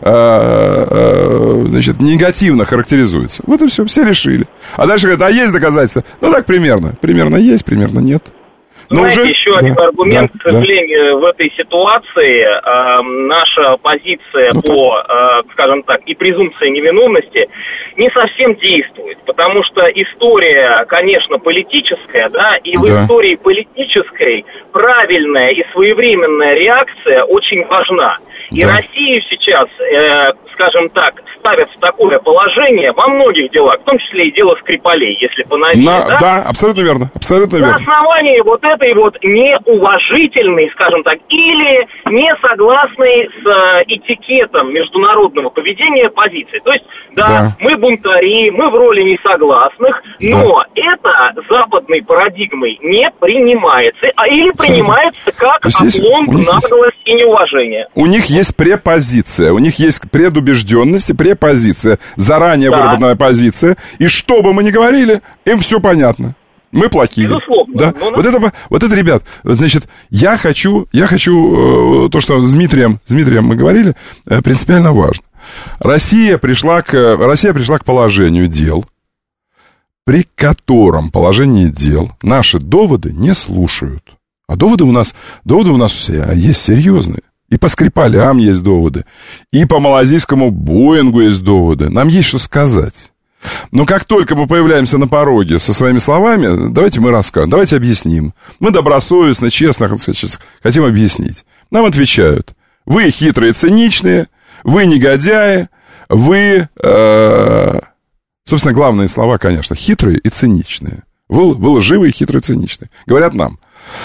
значит, негативно характеризуется. Вот и все решили. А дальше говорят, а есть доказательства? Ну так примерно. Примерно есть, примерно нет. Но знаете, уже... еще один аргумент, к сожалению, в этой ситуации наша позиция скажем так, и презумпция невиновности не совсем действует, потому что история, конечно, политическая, да, и в истории политической правильная и своевременная реакция очень важна. И Россию сейчас, скажем так, ставят в такое положение во многих делах, в том числе и дело Скрипалей, если поновее, да, абсолютно верно, абсолютно верно. На основании вот этой вот неуважительной, скажем так, или не согласной с этикетом международного поведения позиции. То есть, мы бунтари, мы в роли несогласных, но это западной парадигмой не принимается, или принимается как опломб, наглость и неуважение. У них есть препозиция, у них есть предубежденность и препозиция, заранее выработанная позиция, и что бы мы ни говорили, им все понятно. Мы плохие. Безусловно. Да? Вот это, ребят, значит, я хочу то, что с Дмитрием мы говорили, принципиально важно. Россия пришла к положению дел, при котором положение дел наши доводы не слушают. А доводы у нас есть серьезные. И по Скрипалям есть доводы, и по малазийскому Боингу есть доводы. Нам есть что сказать. Но как только мы появляемся на пороге со своими словами, давайте мы расскажем, давайте объясним. Мы добросовестно, честно хотим объяснить. Нам отвечают: вы хитрые, циничные, вы негодяи, вы... Собственно, главные слова, конечно, хитрые и циничные. Вы лживые, хитрые, циничные. Говорят нам.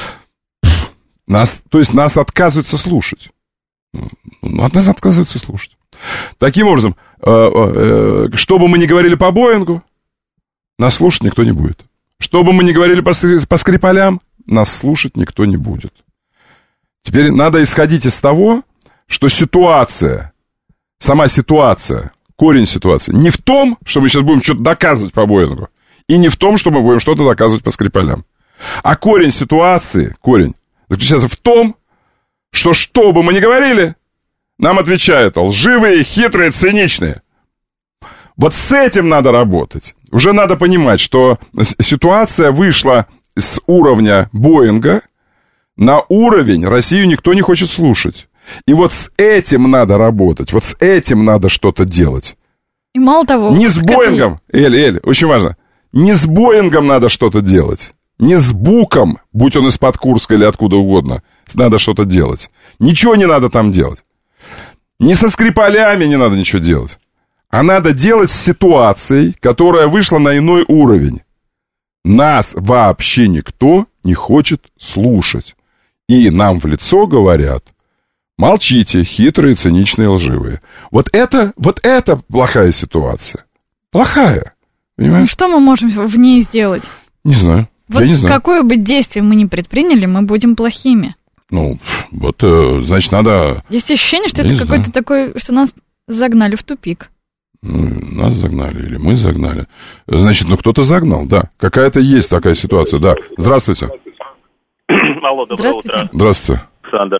Нас отказываются слушать. От нас отказываются слушать. Таким образом, что бы мы ни говорили по Боингу, нас слушать никто не будет. Что бы мы ни говорили по Скрипалям, нас слушать никто не будет. Теперь надо исходить из того, что сама ситуация, корень ситуации, не в том, что мы сейчас будем что-то доказывать по Боингу, и не в том, что мы будем что-то доказывать по Скрипалям. А корень ситуации, заключается в том, что бы мы ни говорили, нам отвечают лживые, хитрые, циничные. Вот с этим надо работать. Уже надо понимать, что ситуация вышла с уровня Боинга на уровень Россию никто не хочет слушать. И вот с этим надо работать, вот с этим надо что-то делать. И мало того... Не с Боингом, Эль, очень важно, не с Боингом надо что-то делать. Не с Буком, будь он из-под Курска или откуда угодно, надо что-то делать. Ничего не надо там делать. Не со Скрипалями не надо ничего делать. А надо делать с ситуацией, которая вышла на иной уровень. Нас вообще никто не хочет слушать. И нам в лицо говорят: молчите, хитрые, циничные, лживые. Вот это плохая ситуация. Плохая. Понимаешь? Ну что мы можем в ней сделать? Не знаю. Вот я не знаю. Какое бы действие мы ни предприняли, мы будем плохими. Значит, надо... Есть ощущение, что это какой-то такой, что нас загнали в тупик. Нас загнали или мы загнали. Значит, кто-то загнал, да. Какая-то есть такая ситуация, да. Здравствуйте. Алло, доброе утро. Здравствуйте. Александр.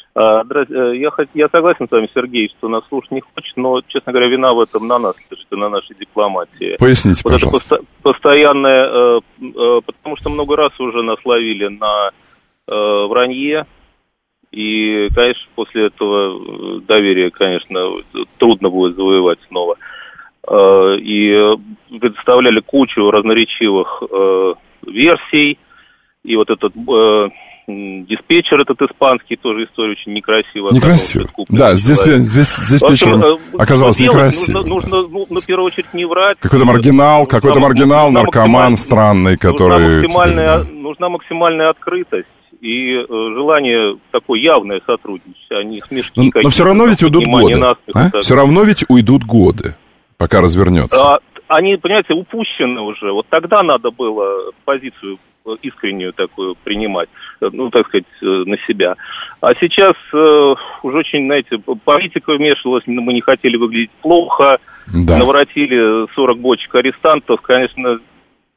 Я согласен с вами, Сергей, что нас слушать не хочет, но, честно говоря, вина в этом на нас лежит, и на нашей дипломатии. Поясните, пожалуйста. Это постоянное, потому что много раз уже нас ловили на вранье, и, конечно, после этого доверие, конечно, трудно будет завоевать снова. И предоставляли кучу разноречивых версий, и вот этот... диспетчер этот испанский, тоже история очень некрасивая. Некрасиво. Да, здесь диспетчер оказался некрасивым. Нужно, в первую очередь, не врать. Какой-то маргинал, наркоман странный, который... Нужна максимальная открытость и желание такое явное сотрудничать, а не смешки. Но все равно ведь уйдут годы. Все равно ведь уйдут годы, пока развернется. Они, понимаете, упущены уже. Вот тогда надо было позицию искреннюю такую принимать, так сказать, на себя. А сейчас уже очень, знаете, политика вмешивалась, мы не хотели выглядеть плохо, наворотили 40 бочек арестантов, конечно,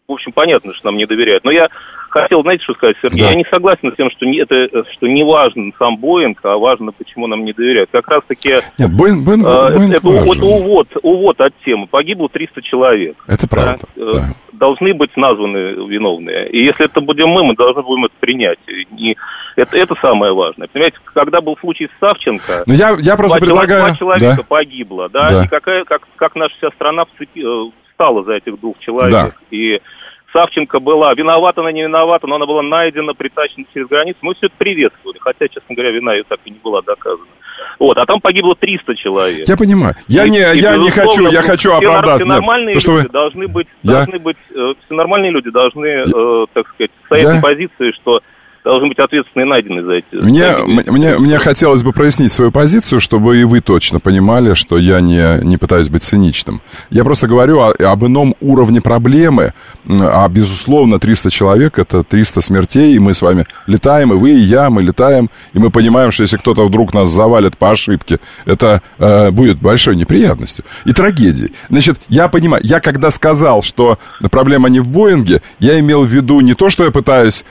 в общем, понятно, что нам не доверяют. Но я хотел, знаете, что сказать, Сергей? Да. Я не согласен с тем, что не важен сам Боинг, а важно, почему нам не доверяют. Как раз-таки... Нет, Боинг это увод от темы. Погибло 300 человек. Это правда. Да. Должны быть названы виновные. И если это будем мы должны будем это принять. И это самое важное. Понимаете, когда был случай с Савченко... Но я просто предлагаю... 2 человека погибло, да? И как наша вся страна встала за этих 2 человек. Да. И Савченко была виновата, она не виновата, но она была найдена, притащена через границу. Мы все это приветствовали, хотя, честно говоря, вина ее так и не была доказана. Вот, а там погибло 300 человек. Я понимаю. Я хочу оправдать. Все нормальные люди должны быть, все нормальные люди должны, так сказать, стоять на позиции, что должны быть ответственные найдены за эти... Мне хотелось бы прояснить свою позицию, чтобы и вы точно понимали, что я не пытаюсь быть циничным. Я просто говорю об ином уровне проблемы, а, безусловно, 300 человек — это 300 смертей, и мы с вами летаем, и вы, и я, мы летаем, и мы понимаем, что если кто-то вдруг нас завалит по ошибке, это будет большой неприятностью и трагедией. Значит, я понимаю, я когда сказал, что проблема не в Боинге, я имел в виду не то, что я пытаюсь...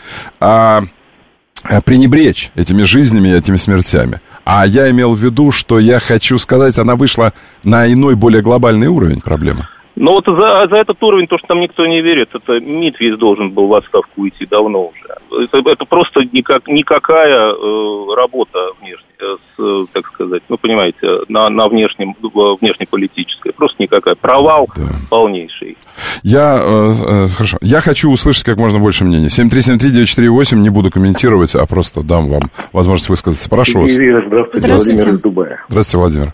пренебречь этими жизнями и этими смертями. А я имел в виду, что я хочу сказать, она вышла на иной, более глобальный уровень проблемы. Ну вот за этот уровень, то, что там никто не верит, это МИД весь должен был в отставку уйти давно уже. Это просто никакая работа внешняя, так сказать, ну, понимаете, на внешнеполитической. Просто никакая. Провал полнейший. Хорошо. Я хочу услышать как можно больше мнений. 7373948, не буду комментировать, а просто дам вам возможность высказаться. Прошу вас. Здравствуйте, Владимир из Дубая. Здравствуйте, Владимир.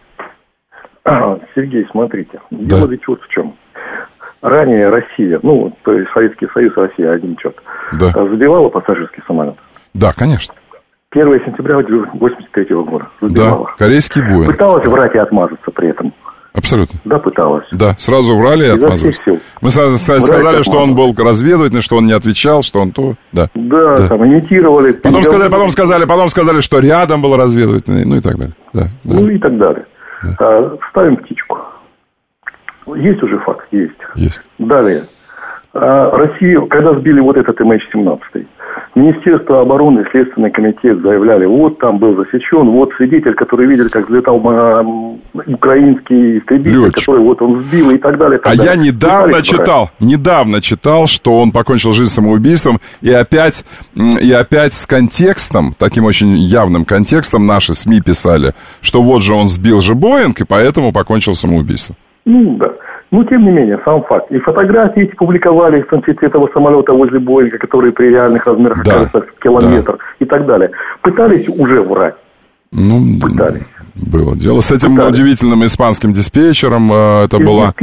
Сергей, смотрите, дело ведь вот в чем. Ранее Россия, то есть Советский Союз, Россия, один черт, забивала пассажирский самолет. Да, конечно. 1 сентября 1983 года забивала. Да, корейский Боинг. Пыталась врать и отмазаться при этом. Абсолютно. Да, пыталась. Да, сразу врали и отмазывались. Мы сказали, что он был разведывательный, что он не отвечал, что он то... Да, там имитировали. Потом сказали, что рядом был разведывательный, ну и так далее. Да. И так далее. Ставим птичку. Есть уже факт? Есть. Далее. Россию, когда сбили вот этот MH17, Министерство обороны и Следственный комитет заявляли, вот там был засечен, вот свидетель, который видел, как взлетал украинский истребитель, который вот он сбил и так далее. Я недавно читал, что он покончил жизнь самоубийством, и опять с контекстом, таким очень явным контекстом, наши СМИ писали, что вот же он сбил же Боинг, и поэтому покончил самоубийством. Да. Тем не менее, сам факт. И фотографии эти публиковали, в том числе этого самолета возле Боинга, который при реальных размерах оказывается в километр и так далее. Пытались уже врать? Пытались. Было дело с этим удивительным испанским диспетчером. Это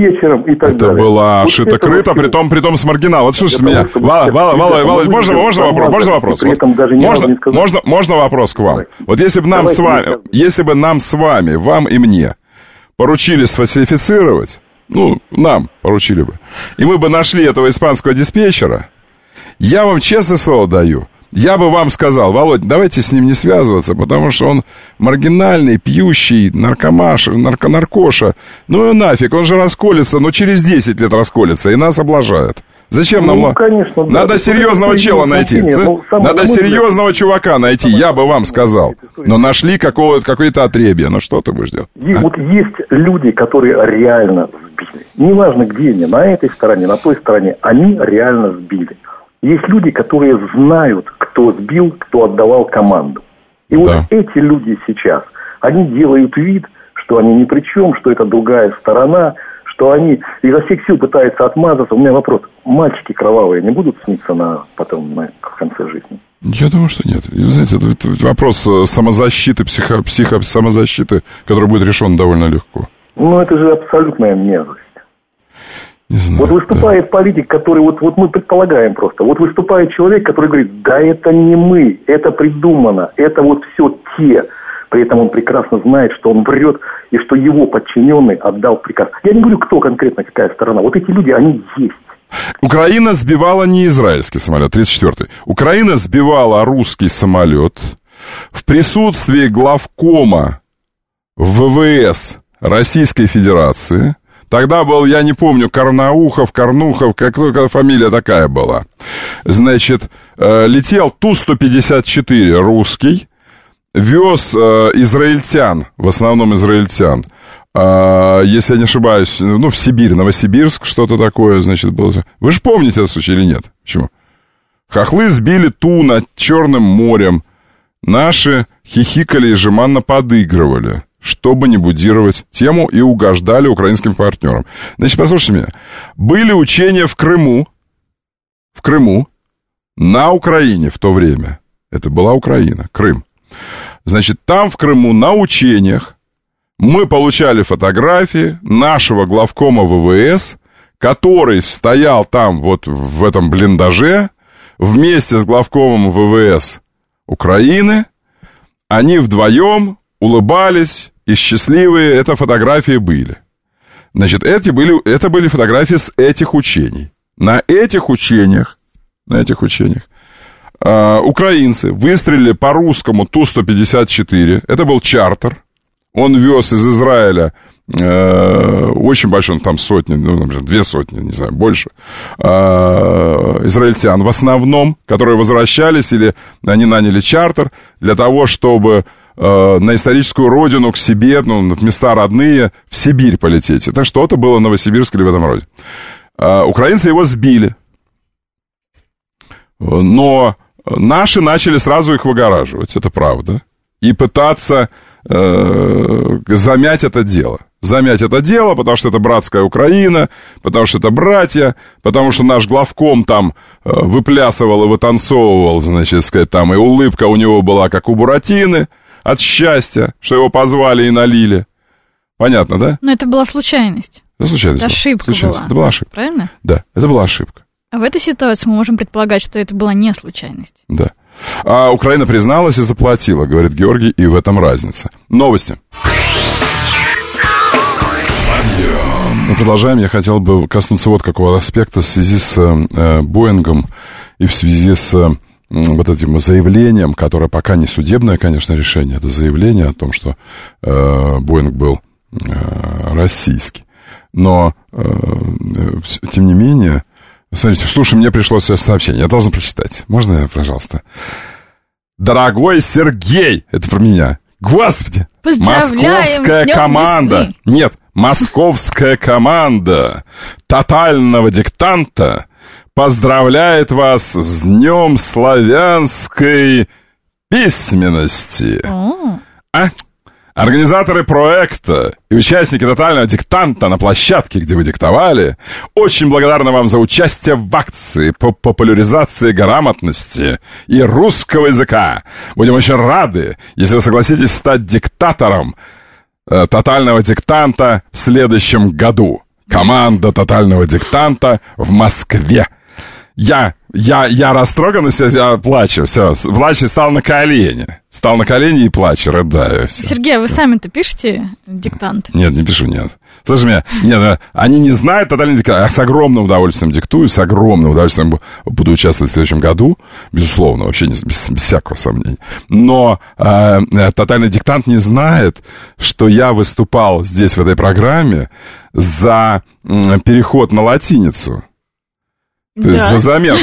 было шито-крыто, притом с маргинала. Вот слушайте меня. Володь, можно вопрос? Можно вопрос к вам? Вот если бы нам с вами, вам и мне, поручили сфальсифицировать, нам поручили бы, и мы бы нашли этого испанского диспетчера, я вам честное слово даю, я бы вам сказал: Володь, давайте с ним не связываться, потому что он маргинальный, пьющий, наркомаш, наркоша. Ну и нафиг, он же расколется, через 10 лет расколется и нас облажает. Зачем нам... Конечно, надо серьезного чела найти. Надо серьезного чувака найти, я бы вам сказал. Но нашли какое-то отребье. Что ты будешь делать? Вот есть люди, которые реально сбили. Неважно, где они, на этой стороне, на той стороне, они реально сбили. Есть люди, которые знают, кто сбил, кто отдавал команду. И вот эти люди сейчас, они делают вид, что они ни при чем, что это другая сторона, что они изо всех сил пытаются отмазаться. У меня вопрос: мальчики кровавые не будут сниться потом в конце жизни? Я думаю, что нет. Вы знаете, это вопрос самозащиты, психосамозащиты, который будет решен довольно легко. Это же абсолютная мерзость. Не знаю, вот выступает политик, который, вот мы предполагаем просто, вот выступает человек, который говорит: да это не мы, это придумано, это вот все те. При этом он прекрасно знает, что он врет, и что его подчиненный отдал приказ. Я не говорю, кто конкретно, какая сторона. Вот эти люди, они есть. Украина сбивала не израильский самолет, 34-й. Украина сбивала русский самолет в присутствии главкома ВВС Российской Федерации. Тогда был, я не помню, Карнухов, какая фамилия такая была. Значит, летел Ту-154 русский, вез израильтян, в основном израильтян, если я не ошибаюсь, ну, в Сибирь, Новосибирск, что-то такое, значит, было. Вы же помните этот случай или нет? Почему? Хохлы сбили Ту над Черным морем. Наши хихикали и жеманно подыгрывали, чтобы не будировать тему, и угождали украинским партнерам. Значит, послушайте меня. Были учения в Крыму, на Украине в то время. Это была Украина, Крым. Значит, там в Крыму на учениях мы получали фотографии нашего главкома ВВС, который стоял там вот в этом блиндаже вместе с главкомом ВВС Украины. Они вдвоем улыбались и счастливые. Это фотографии были. Значит, это были фотографии с этих учений. На этих учениях украинцы выстрелили по русскому Ту-154. Это был чартер. Он вез из Израиля очень большой, там сотни, ну, например, 200, не знаю, больше, израильтян в основном, которые возвращались, или они наняли чартер для того, чтобы на историческую родину к себе, ну, в места родные, в Сибирь полететь. Это что-то было в Новосибирске или в этом роде. Украинцы его сбили. Но наши начали сразу их выгораживать, это правда, и пытаться замять это дело. Потому что это братская Украина, потому что это братья, потому что наш главком там выплясывал и вытанцовывал, значит, сказать, там, и улыбка у него была, как у Буратино, от счастья, что его позвали и налили. Понятно, да? Но это была случайность. Это случайность. Это ошибка была. Это была ошибка. Правильно? Да, это была ошибка. А в этой ситуации мы можем предполагать, что это была не случайность. Да. А Украина призналась и заплатила, говорит Георгий, и в этом разница. Новости. Мы продолжаем. Я хотел бы коснуться вот какого аспекта в связи с Боингом и в связи с вот этим заявлением, которое пока не судебное, конечно, решение. Это заявление о том, что Боинг был российский. Но, тем не менее... Смотрите, слушай, мне пришло сообщение, я должен прочитать. Можно, пожалуйста? Дорогой Сергей, это про меня. Господи! Московская команда. Весны. Нет, московская команда тотального диктанта поздравляет вас с Днем славянской письменности. Организаторы проекта и участники тотального диктанта на площадке, где вы диктовали, очень благодарны вам за участие в акции по популяризации грамотности и русского языка. Будем очень рады, если вы согласитесь стать диктатором тотального диктанта в следующем году. Команда тотального диктанта в Москве. Я растроган, я плачу, стал на колени. Стал на колени и плачу, рыдаю. Все. Сергей, а вы сами-то пишете диктант? Нет, не пишу, нет. Слушай меня, они не знают тотальный диктант. Я с огромным удовольствием диктую, с огромным удовольствием буду участвовать в следующем году, безусловно, вообще без всякого сомнения. Но тотальный диктант не знает, что я выступал здесь, в этой программе, за переход на латиницу. То есть за замен,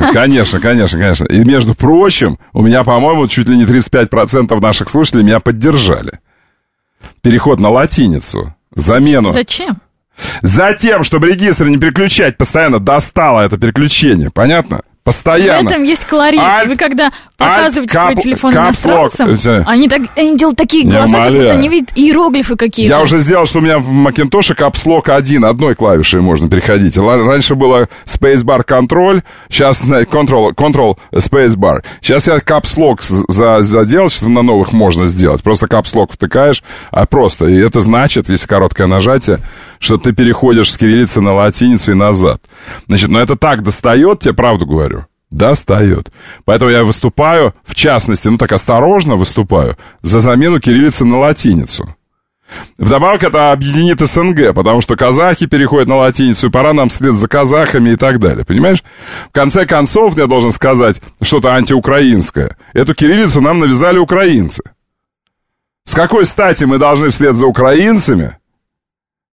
конечно. И, между прочим, у меня, по-моему, чуть ли не 35% наших слушателей меня поддержали. Переход на латиницу, замену. Зачем? Затем, чтобы регистр не переключать, постоянно достало это переключение, понятно? Постоянно. В этом есть колорит. Вы когда показываете свой телефон иностранцам, они делают такие глаза, как будто они видят иероглифы какие-то. Я уже сделал, что у меня в Макинтоше капслок одной клавишей можно переходить. Раньше было Spacebar Control, сейчас Control Spacebar. Сейчас я капслок заделал, что на новых можно сделать. Просто капслок втыкаешь, просто. И это значит, если короткое нажатие, что ты переходишь с кириллицы на латиницу и назад. Значит, но это так достает, тебе правду говорю. Достает. Поэтому я выступаю, в частности, так осторожно выступаю, за замену кириллицы на латиницу. Вдобавок это объединит СНГ, потому что казахи переходят на латиницу, и пора нам вслед за казахами и так далее. Понимаешь? В конце концов, я должен сказать что-то антиукраинское. Эту кириллицу нам навязали украинцы. С какой стати мы должны вслед за украинцами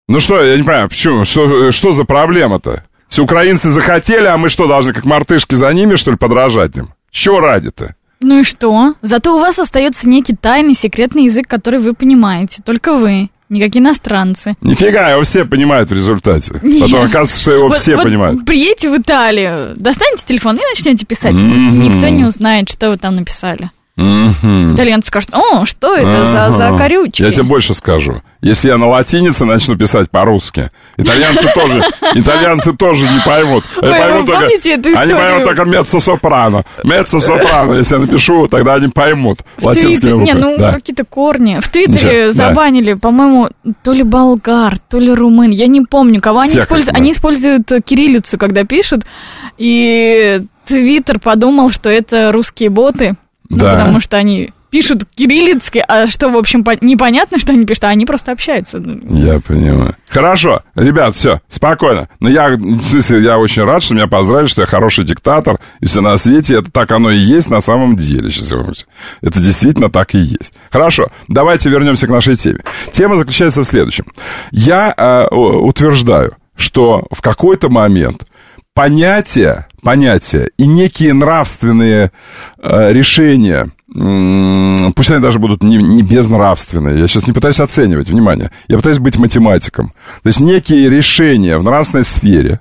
Ну что, я не понимаю, почему? Что за проблема-то? Если украинцы захотели, а мы что, должны как мартышки за ними, что ли, подражать им? Чего ради-то? Ну и что? Зато у вас остается некий тайный секретный язык, который вы понимаете. Только вы. Никакие иностранцы. Нифига, его все понимают в результате. Потом оказывается, что его все понимают. Приедете в Италию, достанете телефон и начнете писать. Никто не узнает, что вы там написали. Итальянцы скажут: о, что это за корючки? Я тебе больше скажу. Если я на латинице начну писать по-русски, итальянцы тоже не поймут. Они поймут только меццо-сопрано. Меццо-сопрано, если я напишу, тогда они поймут латинскими буквами. Какие-то корни. В Твиттере забанили, по-моему, то ли болгар, то ли румын. Я не помню, кого они используют. Они используют кириллицу, когда пишут. И Твиттер подумал, что это русские боты. Потому что они пишут кириллицки, а что, в общем, непонятно, что они пишут, а они просто общаются. Я понимаю. Хорошо, ребят, все, спокойно. Но я очень рад, что меня поздравили, что я хороший диктатор, и все на свете, это так оно и есть на самом деле. Это действительно так и есть. Хорошо, давайте вернемся к нашей теме. Тема заключается в следующем. Я утверждаю, что в какой-то момент понятия и некие нравственные решения, пусть они даже будут не безнравственные, я сейчас не пытаюсь оценивать, внимание, я пытаюсь быть математиком. То есть некие решения в нравственной сфере,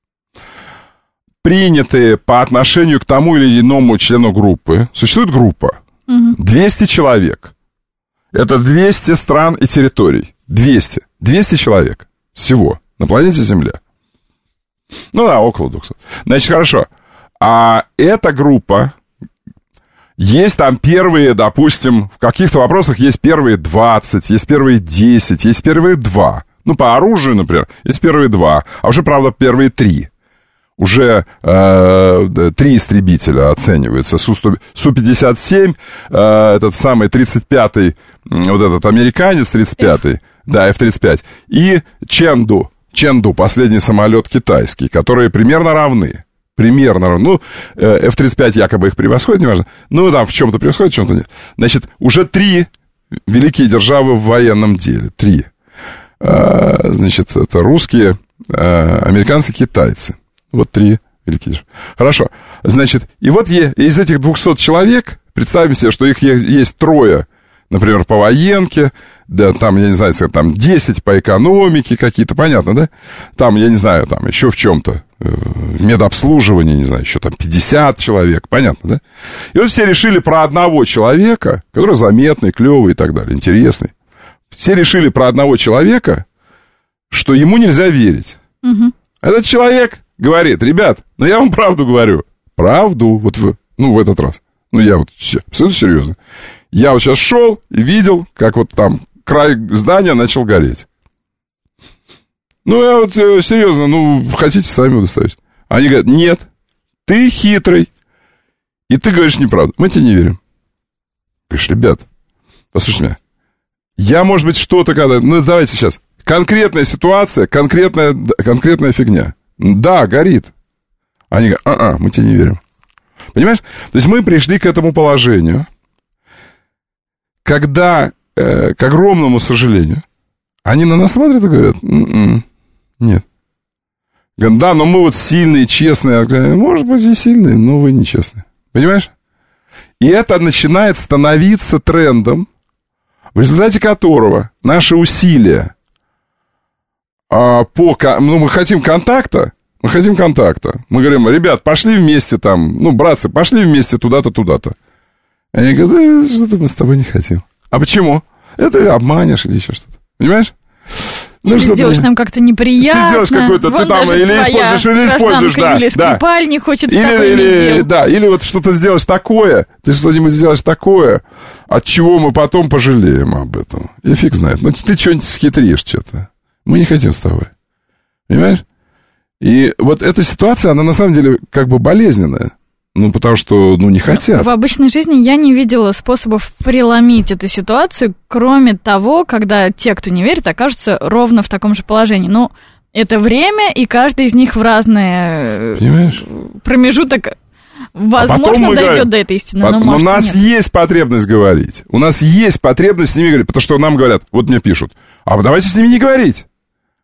принятые по отношению к тому или иному члену группы. Существует группа, 200 человек. Это 200 стран и территорий. 200 человек всего на планете Земля. Ну да, около 200. Значит, хорошо. А эта группа, есть там первые, допустим, в каких-то вопросах есть первые 20, есть первые 10, есть первые 2. Ну, по оружию, например, есть первые 2, а уже, правда, первые 3. Уже 3 истребителя оцениваются. Су-57, этот самый 35-й, вот этот американец 35-й, да, F-35, и Ченду, последний самолет китайский, которые примерно равны. Ну, F-35 якобы их превосходит, неважно. Ну, там в чем-то превосходит, в чем-то нет. Значит, уже 3 великие державы в военном деле. 3. Значит, это русские, американцы, китайцы. Вот 3 великие державы. Хорошо. Значит, и вот из этих 200 человек, представим себе, что их есть 3, например, по военке, да, там, я не знаю, там 10 по экономике какие-то, понятно, да? Там, я не знаю, там еще в чем-то, медобслуживание, не знаю, еще там 50 человек, понятно, да? И вот все решили про одного человека, который заметный, клевый и так далее, интересный. Все решили про одного человека, что ему нельзя верить. Этот человек говорит: ребят, ну я вам правду говорю. Правду, вот в этот раз. Ну я вот, абсолютно серьезно. Я вот сейчас шел и видел, как вот там край здания начал гореть. Ну, я вот серьезно, хотите, сами удостоверить. Они говорят: нет, ты хитрый, и ты говоришь неправду. Мы тебе не верим. Говоришь: ребят, послушайте меня, я, может быть, что-то когда... Ну, давайте сейчас. Конкретная ситуация, конкретная фигня. Да, горит. Они говорят: мы тебе не верим. Понимаешь? То есть мы пришли к этому положению, когда, к огромному сожалению, они на нас смотрят и говорят: нет. Говорят: да, но мы вот сильные, честные. Может быть, и сильные, но вы нечестные. Понимаешь? И это начинает становиться трендом, в результате которого наши усилия мы хотим контакта. Мы говорим: ребят, пошли вместе там, братцы, пошли вместе туда-то, туда-то. Они говорят: да, что-то мы с тобой не хотим. А почему? Это обманешь или еще что-то. Понимаешь? Или сделаешь нам как-то неприятно. Ты сделаешь какой-то, ты там или используешь, да. Юлия Скрипаль не хочет с тобой иметь дело. Да, или вот что-то сделаешь такое, ты что-нибудь сделаешь такое, от чего мы потом пожалеем об этом. И фиг знает. Ну, ты что-нибудь схитришь что-то. Мы не хотим с тобой. Понимаешь? И вот эта ситуация, она на самом деле как бы болезненная. Потому что, не хотят. В обычной жизни я не видела способов преломить эту ситуацию, кроме того, когда те, кто не верит, окажутся ровно в таком же положении. Это время, и каждый из них в разный промежуток, возможно, дойдет до этой истины, но может, у нас нет. есть потребность говорить. У нас есть потребность с ними говорить, потому что нам говорят, вот мне пишут: а давайте с ними не говорить.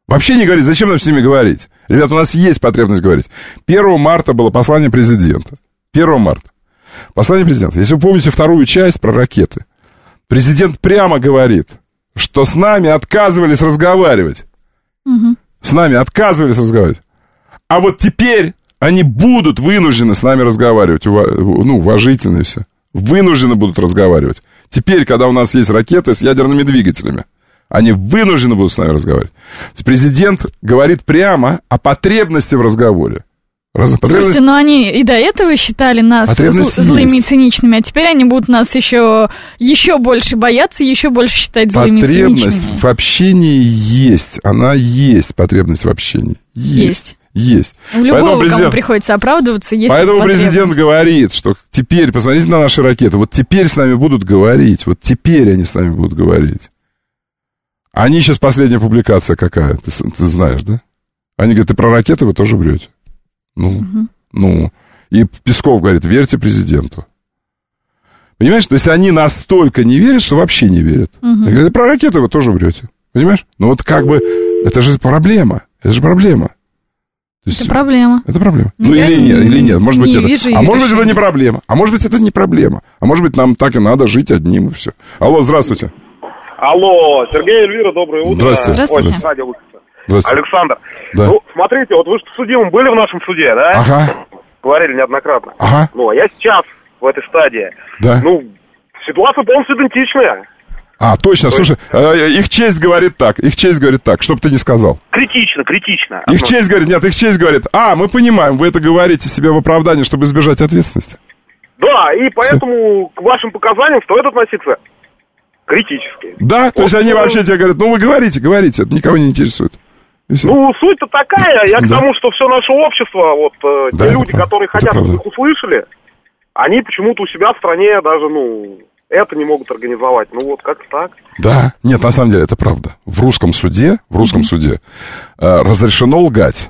Вообще не говорить. Зачем нам с ними говорить? Ребята, у нас есть потребность говорить. 1 марта было послание президента. 1 марта. Послание президента. Если вы помните вторую часть про ракеты, президент прямо говорит, что с нами отказывались разговаривать. С нами отказывались разговаривать. А вот теперь они будут вынуждены с нами разговаривать. Уважительно и все. Вынуждены будут разговаривать. Теперь, когда у нас есть ракеты с ядерными двигателями, они вынуждены будут с нами разговаривать. Президент говорит прямо о потребности в разговоре. Слушайте, но они и до этого считали нас злыми и циничными, а теперь они будут нас еще больше бояться, еще больше считать злыми и циничными. Потребность в общении есть. Она есть, потребность в общении. Есть. У любого, кому приходится оправдываться, есть. Поэтому президент говорит, что теперь, посмотрите на наши ракеты, вот теперь с нами будут говорить, вот теперь они с нами будут говорить. Они сейчас, последняя публикация какая, ты знаешь, да? Они говорят, и про ракеты вы тоже врете. И Песков говорит, верьте президенту. Понимаешь, то есть они настолько не верят, что вообще не верят. Они говорят, про ракеты вы тоже врете. Понимаешь? Ну вот как бы, это же проблема. Это проблема. Это проблема. Или нет. Может быть, это. А может быть, это не проблема. А может быть, это не проблема. А может быть, нам так и надо жить одним, и все. Алло, здравствуйте. Алло, Сергей, Эльвира, доброе утро. Здравствуйте. Здравствуйте. Александр. Да. Ну, смотрите, вот вы же судимым были в нашем суде, да? Ага. Говорили неоднократно. Ага. Ну, а я сейчас в этой стадии. Да. Ну, ситуация полностью идентичная. Точно, слушай, их честь говорит так, чтоб ты не сказал. Критично. Их честь говорит, мы понимаем, вы это говорите себе в оправдании, чтобы избежать ответственности. Да, и поэтому к вашим показаниям стоит относиться критически. Да, то есть они вообще тебе говорят, вы говорите, это никого не интересует. Ну, суть-то такая, я к тому, что все наше общество, те люди, которые хотят, чтобы их услышали, они почему-то у себя в стране даже, это не могут организовать. Как-то так. Да, нет, на самом деле это правда. В русском суде разрешено лгать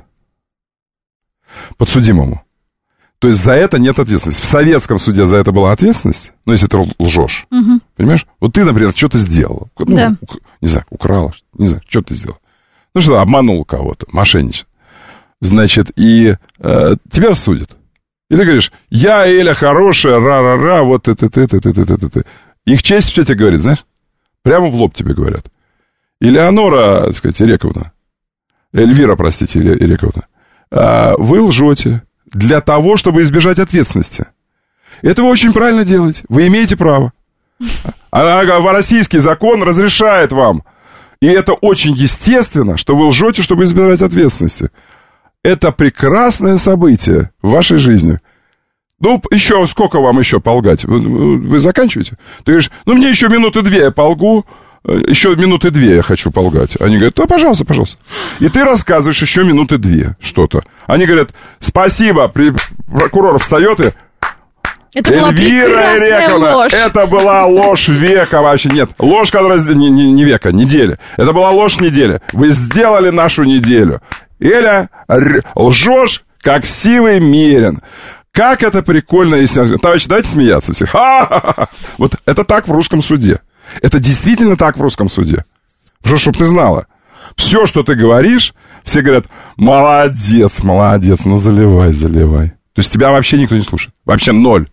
подсудимому. То есть за это нет ответственности. В советском суде за это была ответственность, если ты лжешь. Понимаешь? Вот ты, например, что-то сделал. Не знаю, украл, не знаю, что ты сделал. Что обманул кого-то, мошенничал. Значит, и тебя судят. И ты говоришь, я, Эля, хорошая, ра-ра-ра, вот это. Их честь что тебе говорит, знаешь? Прямо в лоб тебе говорят. Элеонора, так сказать, Эльвира, простите, Ирековна, вы лжете для того, чтобы избежать ответственности. Это вы очень правильно делаете. Вы имеете право. Российский закон разрешает вам. И это очень естественно, что вы лжете, чтобы избежать ответственности. Это прекрасное событие в вашей жизни. Еще сколько вам еще полгать? Вы заканчиваете? Ты говоришь, мне еще минуты 2 я полгу, еще минуты 2 я хочу полгать. Они говорят, пожалуйста. И ты рассказываешь еще минуты 2 что-то. Они говорят, спасибо, прокурор встает и... Это Эльвира Ирековна, ложь. Это была ложь века вообще. Нет, ложь, которая... Не века, недели. Это была ложь недели. Вы сделали нашу неделю. Эля, лжешь, как сивый мерин. Как это прикольно, если... Товарищи, давайте смеяться все. Ха-ха-ха. Вот это так в русском суде. Это действительно так в русском суде. Чтобы ты знала. Все, что ты говоришь, все говорят, молодец, заливай. То есть тебя вообще никто не слушает. Вообще 0.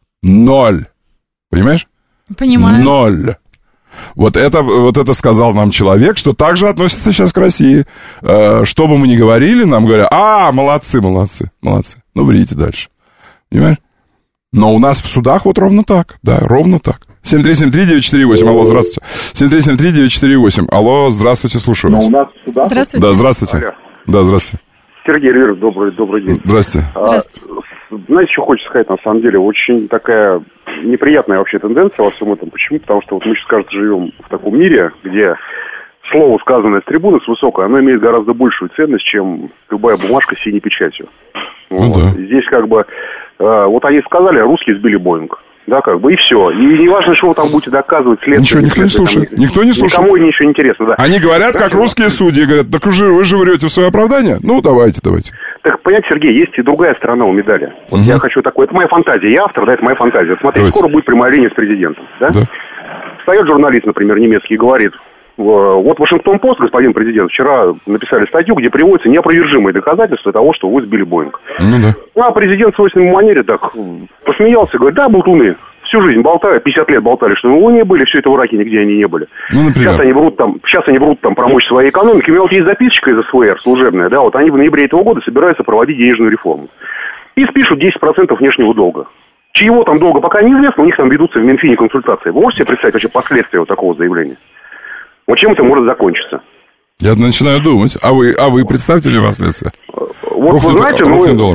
Понимаешь? Понимаю. 0. Вот это сказал нам человек, что так же относится сейчас к России. Что бы мы ни говорили, нам говорят, молодцы. Врите дальше. Понимаешь? Но у нас в судах вот ровно так. Да, ровно так. 7373948. Алло, здравствуйте. 7373948. Алло, здравствуйте, слушаю вас. Здравствуйте. Да, здравствуйте. Алло. Да, здравствуйте. Сергей Эльвира, добрый день. Здравствуйте. Знаете, что хочется сказать, на самом деле, очень такая неприятная вообще тенденция во всем этом. Почему? Потому что мы сейчас, кажется, живем в таком мире, где слово, сказанное с трибуны, с высокой, оно имеет гораздо большую ценность, чем любая бумажка с синей печатью. Да. Здесь они сказали, русские сбили Боинг. Да, и все. И не важно, что вы там будете доказывать, следствие. Никто не слушает. Никому ничего не интересно, да. Они говорят, как русские судьи, говорят, так вы же врете в свое оправдание? Давайте. Так, понимаете, Сергей, есть и другая сторона у медали. Я хочу такое, это моя фантазия, я автор, это моя фантазия. Смотрите, скоро будет прямолиния с президентом, да? Встает журналист, например, немецкий, и говорит, Вот Вашингтон-Пост, господин президент, вчера написали статью, где приводятся неопровержимые доказательства того, что вы сбили Боинг. Ну да. А президент в свойственной манере так посмеялся, говорит, да, болтуны, всю жизнь болтают, 50 лет болтали, что на Луне были, все это в Ираке нигде они не были. Ну, например. Сейчас они врут там про мощь своей экономики. У меня вот есть записочка из СВР служебная, да, вот они в ноябре этого года собираются проводить денежную реформу. И спишут 10% внешнего долга. Чьего там долга пока неизвестно, у них там ведутся в Минфине консультации. Вы можете себе представить вообще последствия вот такого заявления? Вот чем это может закончиться? Я начинаю думать. А вы представьте мне последствия? Вот вы знаете,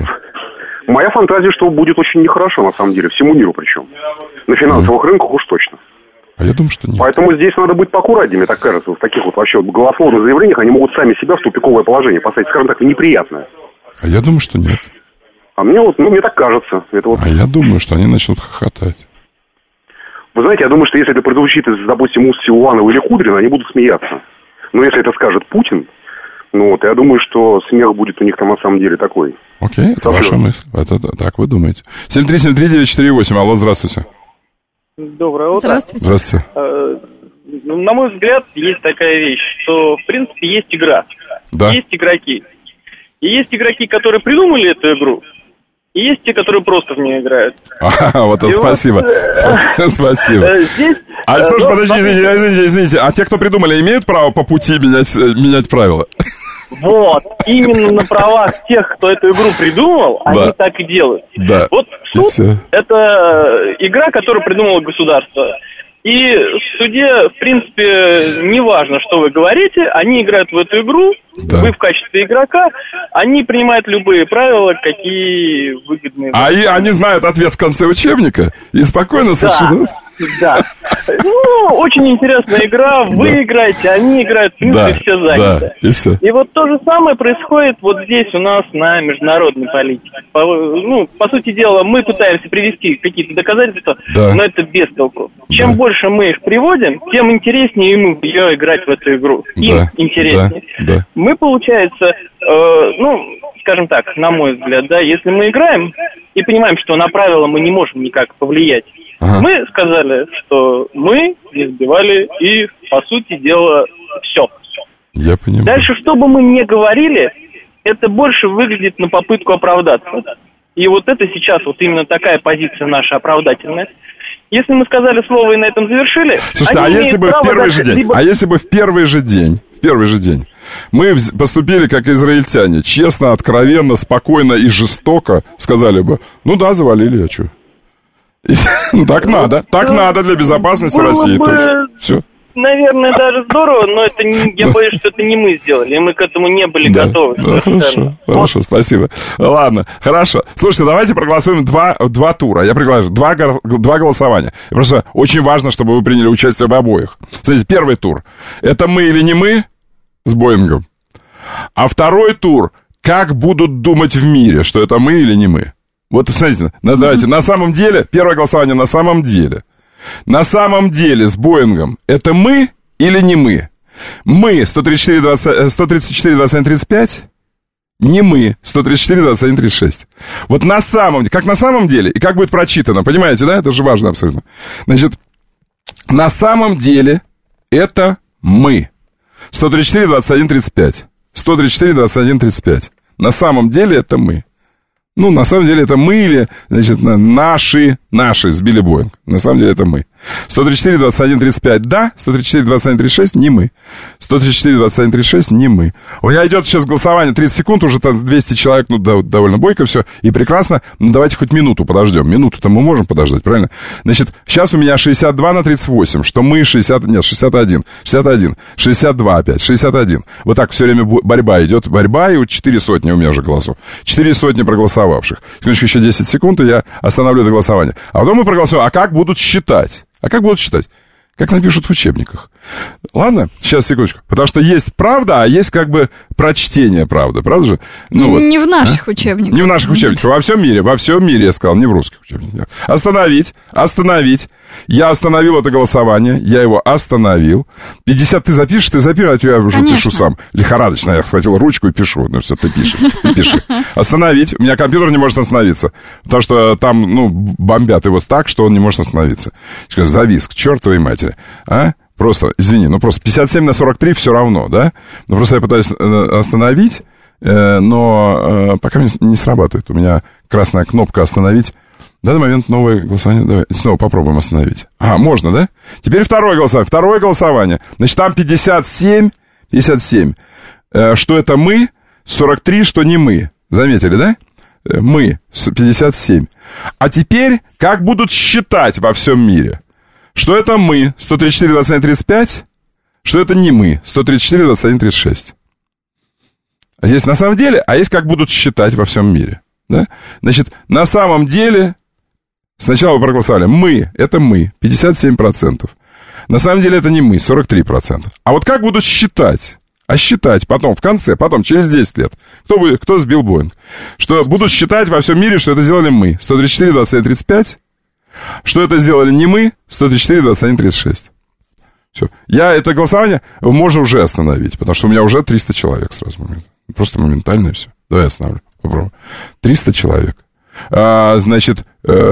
моя фантазия, что будет очень нехорошо, на самом деле, всему миру причем. На финансовых рынках уж точно. А я думаю, что нет. Поэтому здесь надо быть поаккуратнее, мне так кажется. В таких вот вообще голословных заявлениях они могут сами себя в тупиковое положение поставить, скажем так, неприятное. А я думаю, что нет. А мне вот, мне так кажется. Это вот... А я думаю, что они начнут хохотать. Вы знаете, я думаю, что если это прозвучит из, допустим, уст Силуанова или Кудрина, они будут смеяться. Но если это скажет Путин, ну вот, я думаю, что смех будет у них там на самом деле такой. Окей, это ваша мысль. Это так вы думаете. 7373948, алло, здравствуйте. Доброе утро. Здравствуйте. Здравствуйте. На мой взгляд, есть такая вещь, что, в принципе, есть игра. Да. Есть игроки. И есть игроки, которые придумали эту игру, и есть те, которые просто в нее играют. Вот это спасибо. Спасибо. Слушай, подождите, извините. А те, кто придумали, имеют право по пути менять правила? Вот. Именно на правах тех, кто эту игру придумал, они так и делают. Да. Вот суд — это игра, которую придумало государство. И в суде, в принципе, не важно, что вы говорите, они играют в эту игру, вы в качестве игрока, они принимают любые правила, какие выгодные. А они знают ответ в конце учебника и спокойно совершенно... Да. Ну, очень интересная игра. Вы играете, они играют, в принципе, все заняты. Да, и все. И вот то же самое происходит вот здесь у нас на международной политике. По сути дела, мы пытаемся привести какие-то доказательства, но это без толку. Чем больше мы их приводим, тем интереснее им ее играть в эту игру. Им интереснее. Да. Мы, получается, скажем так, на мой взгляд, если мы играем и понимаем, что на правила мы не можем никак повлиять, мы сказали, что мы не сбивали и, по сути дела, все. Я понимаю. Дальше, что бы мы ни говорили, это больше выглядит на попытку оправдаться. И вот это сейчас вот именно такая позиция наша оправдательная. Если мы сказали слово и на этом завершили... Слушайте, а если бы в первый же день, а если бы в первый же день мы поступили как израильтяне, честно, откровенно, спокойно и жестоко, сказали бы, завалили, а что? Так надо для безопасности России. Точно. Все. Наверное, даже здорово, но я боюсь, что это не мы сделали, и мы к этому не были готовы. Хорошо, спасибо. Ладно, хорошо. Слушайте, давайте проголосуем два тура. Я приглашаю, два голосования. Просто очень важно, чтобы вы приняли участие в обоих. Смотрите, первый тур. Это мы или не мы с Боингом. А второй тур, как будут думать в мире, что это мы или не мы. Вот, смотрите, давайте, на самом деле, первое голосование на самом деле. На самом деле с Боингом это мы или не мы? Мы 134-21-35, не мы 134-21-36. Вот на самом деле, как на самом деле, и как будет прочитано, понимаете, да? Это же важно абсолютно. Значит, на самом деле это мы 134-21-35. 134-21-35. На самом деле это мы. На самом деле это мы или, значит, наши сбили Боинг. На самом деле это мы. 134-21-35 да, 134-21-36 не мы. 134-21-36 не мы. У меня идет сейчас голосование 30 секунд, уже там 200 человек, довольно бойко все, и прекрасно. Давайте хоть минуту подождем. Минуту-то мы можем подождать, правильно? Значит, сейчас у меня 62-38, что мы 61, 62 опять, 61. Вот так все время борьба идет, и вот 4 сотни у меня уже голосов. 4 сотни проголосовавших. Секундочку, еще 10 секунд, и я остановлю это голосование. А потом мы проголосуем, а как будут считать? Как напишут в учебниках. Ладно? Сейчас, секундочку. Потому что есть правда, а есть как бы прочтение правды. Правда же? Не в наших учебниках. Не в наших учебниках. Во всем мире, я сказал, не в русских учебниках. Остановить. Я остановил это голосование. Я его остановил. 50 ты запишешь, а я уже пишу сам. Лихорадочно. Я схватил ручку и пишу. Все, ты пиши. Остановить. У меня компьютер не может остановиться. Потому что там, бомбят его так, что он не может остановиться. Завис, к чертовой матери. Просто, извини, ну просто 57 на 43 все равно, да? Ну просто я пытаюсь остановить, но пока не срабатывает. У меня красная кнопка «Остановить». В данный момент новое голосование. Давай снова попробуем остановить. Можно, да? Теперь второе голосование. Значит, там 57. Что это мы, 43, что не мы. Заметили, да? Мы, 57. А теперь, как будут считать во всем мире? Что это мы, 134, 21, 35? Что это не мы, 134, 21, 36? А здесь на самом деле, а есть как будут считать во всем мире. Да? Значит, на самом деле, сначала вы проголосовали, мы, это мы, 57%. На самом деле это не мы, 43%. А вот как будут считать? А считать потом, в конце, потом, через 10 лет. Кто сбил Боинг? Что будут считать во всем мире, что это сделали мы, 134, 21, 35? Что это сделали не мы, 134, 21, 36. Все. Это голосование можно уже остановить, потому что у меня уже 300 человек сразу. Просто моментально и все. Давай остановлю. Попробуем. 300 человек. Значит,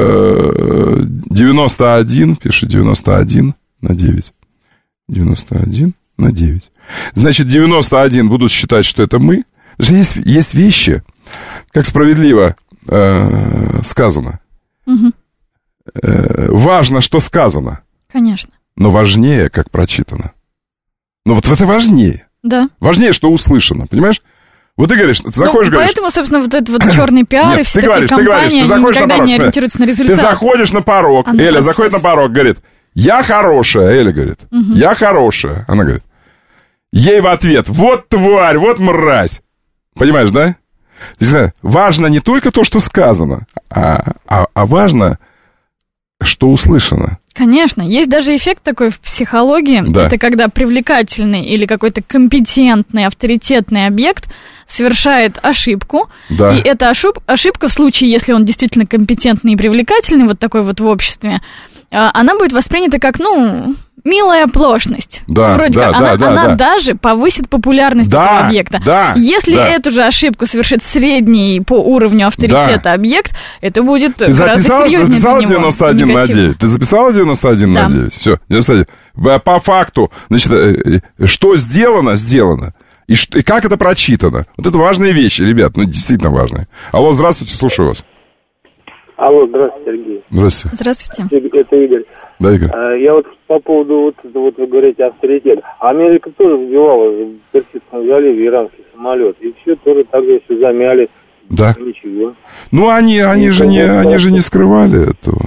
91, пишет 91 на 9. 91 на 9. Значит, 91 будут считать, что это мы. Есть вещи, как справедливо сказано. Угу. Важно, что сказано. Конечно. Но важнее, как прочитано. Ну вот это важнее. Да. Важнее, что услышано, понимаешь? Вот ты говоришь, ты заходишь, говоришь... Поэтому, собственно, вот этот вот черный пиар и все такие компании, ты они никогда не ориентируются на результат. Ты заходишь на порог, Эля заходит на порог, говорит, я хорошая, Эля говорит, я хорошая. Она говорит, ей в ответ, вот тварь, вот мразь. Понимаешь, да? Важно не только то, что сказано, а важно, что услышано. Конечно, есть даже эффект такой в психологии. Да. Это когда привлекательный или какой-то компетентный, авторитетный объект совершает ошибку. Да. И эта ошибка в случае, если он действительно компетентный и привлекательный, вот такой вот в обществе, она будет воспринята как, милая оплошность. Да, вроде как. Она даже повысит популярность этого объекта. Да, Если эту же ошибку совершит средний по уровню авторитета объект, это будет гораздо серьезнее. Ты записала 91 на 9? Ты записала 91 на 9? Все, 91. По факту, значит, что сделано, сделано. И как это прочитано. Вот это важные вещи, ребят, действительно важные. Алло, здравствуйте, слушаю вас. Алло, здравствуйте, Сергей. Здравствуйте. Здравствуйте. Это Игорь. Да, Игорь. Я вот по поводу, вы говорите, авторитет. Америка тоже сбивала в Персидском заливе иранский самолет. И все тоже так же все замяли. Да. Ничего. Они же не скрывали этого.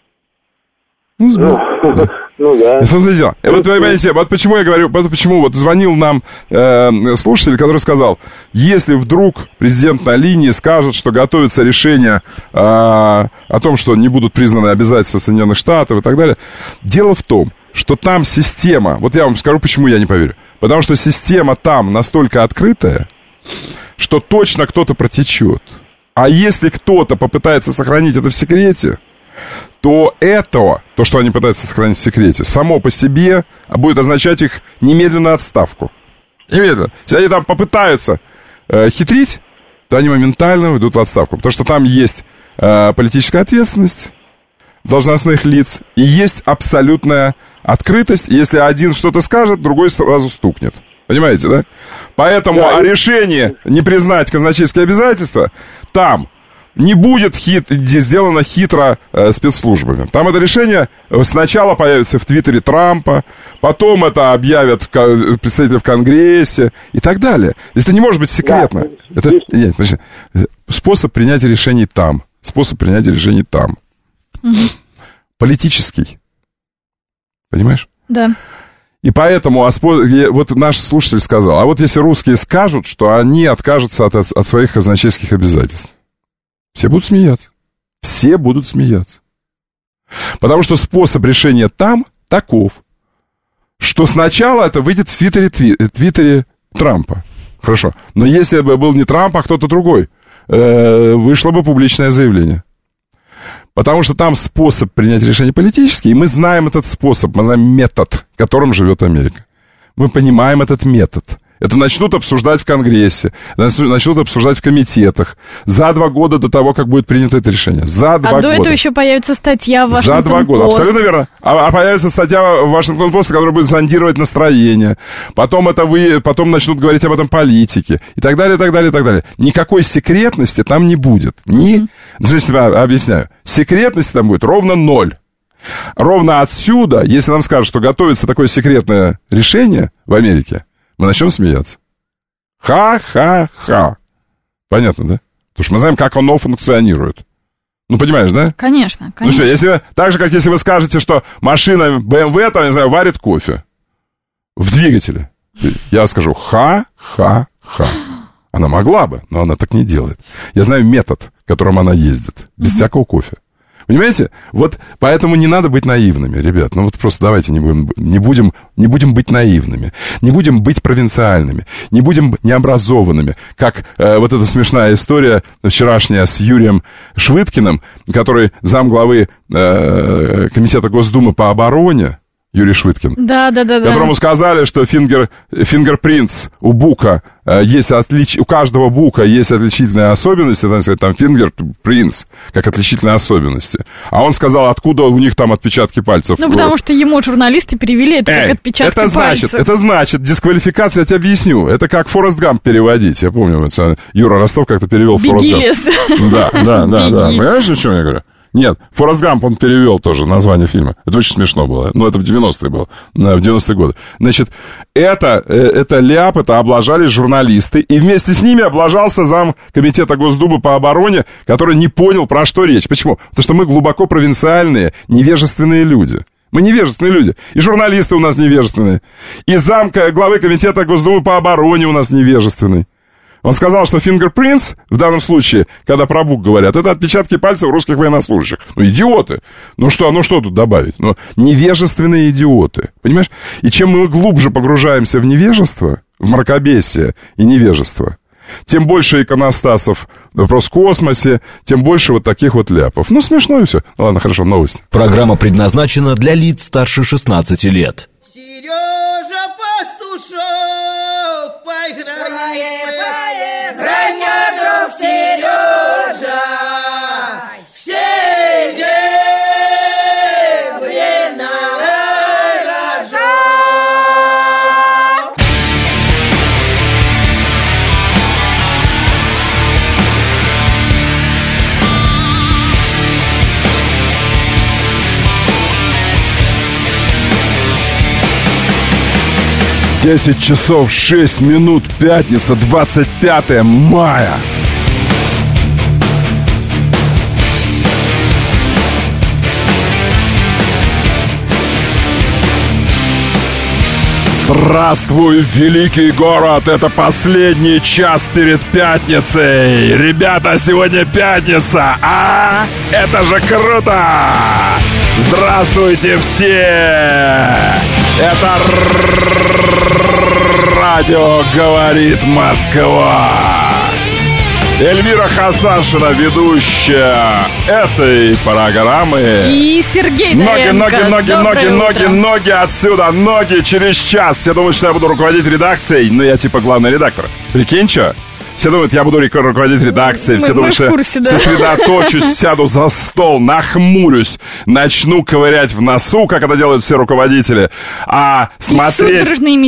Да. Вот понимаете, вот почему я говорю, почему вот звонил нам слушатель, который сказал, если вдруг президент на линии скажет, что готовится решение о том, что не будут признаны обязательства Соединенных Штатов и так далее. Дело в том, что там система, вот я вам скажу, почему я не поверю. Потому что система там настолько открытая, что точно кто-то протечет. А если кто-то попытается сохранить это в секрете, то то, что они пытаются сохранить в секрете, само по себе будет означать их немедленную отставку. Немедленно. Если они там попытаются хитрить, то они моментально уйдут в отставку. Потому что там есть политическая ответственность должностных лиц и есть абсолютная открытость. Если один что-то скажет, другой сразу стукнет. Понимаете, да? Поэтому решение не признать казначейские обязательства там не будет сделано хитро спецслужбами. Там это решение сначала появится в Твиттере Трампа, потом это объявят представители в Конгрессе и так далее. Это не может быть секретно. Да. Нет, способ принятия решений там. Угу. Политический. Понимаешь? Да. И поэтому вот наш слушатель сказал, а вот если русские скажут, что они откажутся от своих казначейских обязательств, все будут смеяться. Потому что способ решения там таков, что сначала это выйдет в Твиттере Трампа. Хорошо. Но если бы был не Трамп, а кто-то другой, вышло бы публичное заявление. Потому что там способ принять решение политический, и мы знаем этот способ, мы знаем метод, которым живет Америка. Мы понимаем этот метод. Это начнут обсуждать в Конгрессе, начнут обсуждать в комитетах за 2 года до того, как будет принято это решение. За 2 года. А до этого еще появится статья в Вашингтон-Пост. За 2 года, абсолютно верно. А появится статья в Вашингтон-Пост, которая будет зондировать настроение. Потом начнут говорить об этом политики. И так далее, и так далее, и так далее. Никакой секретности там не будет. Слушайте, я объясняю. Секретности там будет ровно 0. Ровно отсюда, если нам скажут, что готовится такое секретное решение в Америке, мы начнем смеяться. Ха-ха-ха. Понятно, да? Потому что мы знаем, как оно функционирует. Ну, понимаешь, да? Конечно, конечно. Ну что, так же, как если вы скажете, что машина BMW, там, не знаю, варит кофе в двигателе. Я скажу ха-ха-ха. Она могла бы, но она так не делает. Я знаю метод, которым она ездит, без всякого кофе. Понимаете? Вот поэтому не надо быть наивными, ребят. Ну вот просто давайте не будем быть наивными, не будем быть провинциальными, не будем необразованными. Как вот эта смешная история вчерашняя с Юрием Швыдкиным, который замглавы Комитета Госдумы по обороне, Юрий Швыдкин. Да. Которому сказали, что фингерпринтс у бука есть у каждого бука есть отличительные особенности, так сказать, там фингерпринтс как отличительные особенности. А он сказал, откуда у них там отпечатки пальцев. Ну, потому что ему журналисты перевели это как отпечатки пальцев. Это значит, дисквалификация, я тебе объясню. Это как Форест Гамп переводить. Я помню, Юра Ростов как-то перевел Форест Гамп. Да. Понимаешь, о чем я говорю? Нет, Форест Гамп он перевел тоже название фильма. Это очень смешно было. Но это в 90-е было. В 90-е годы. Значит, это ляп, это облажались журналисты. И вместе с ними облажался зам Комитета Госдумы по обороне, который не понял, про что речь. Почему? Потому что мы глубоко провинциальные, невежественные люди. Мы невежественные люди. И журналисты у нас невежественные. И зам главы Комитета Госдумы по обороне у нас невежественный. Он сказал, что фингерпринтс, в данном случае, когда про бук говорят, это отпечатки пальцев русских военнослужащих. Ну, идиоты. Ну, что тут добавить? Ну, невежественные идиоты. Понимаешь? И чем мы глубже погружаемся в невежество, в мракобесие и невежество, тем больше иконостасов в Роскосмосе, тем больше вот таких вот ляпов. Ну, смешно и все. Ну, ладно, хорошо, новости. Программа предназначена для лиц старше 16 лет. Сережа Пастушок, поиграем. Граня, друг Сережа, все время рожок. Десять часов 6 минут, пятница, 25 мая. Здравствуй, великий город! Это последний час перед пятницей! Ребята, сегодня пятница! Это же круто! Здравствуйте все! Это радио «Говорит Москва». Эльмира Хасаншина, ведущая этой программы. И Сергей Доренко. Ноги отсюда, ноги через час. Все думают, что я буду руководить редакцией, но я типа главный редактор. Прикинь, что? Все думают, я буду руководить редакцией. Все думают, что я сосредоточусь, сяду за стол, нахмурюсь, начну ковырять в носу, как это делают все руководители, смотреть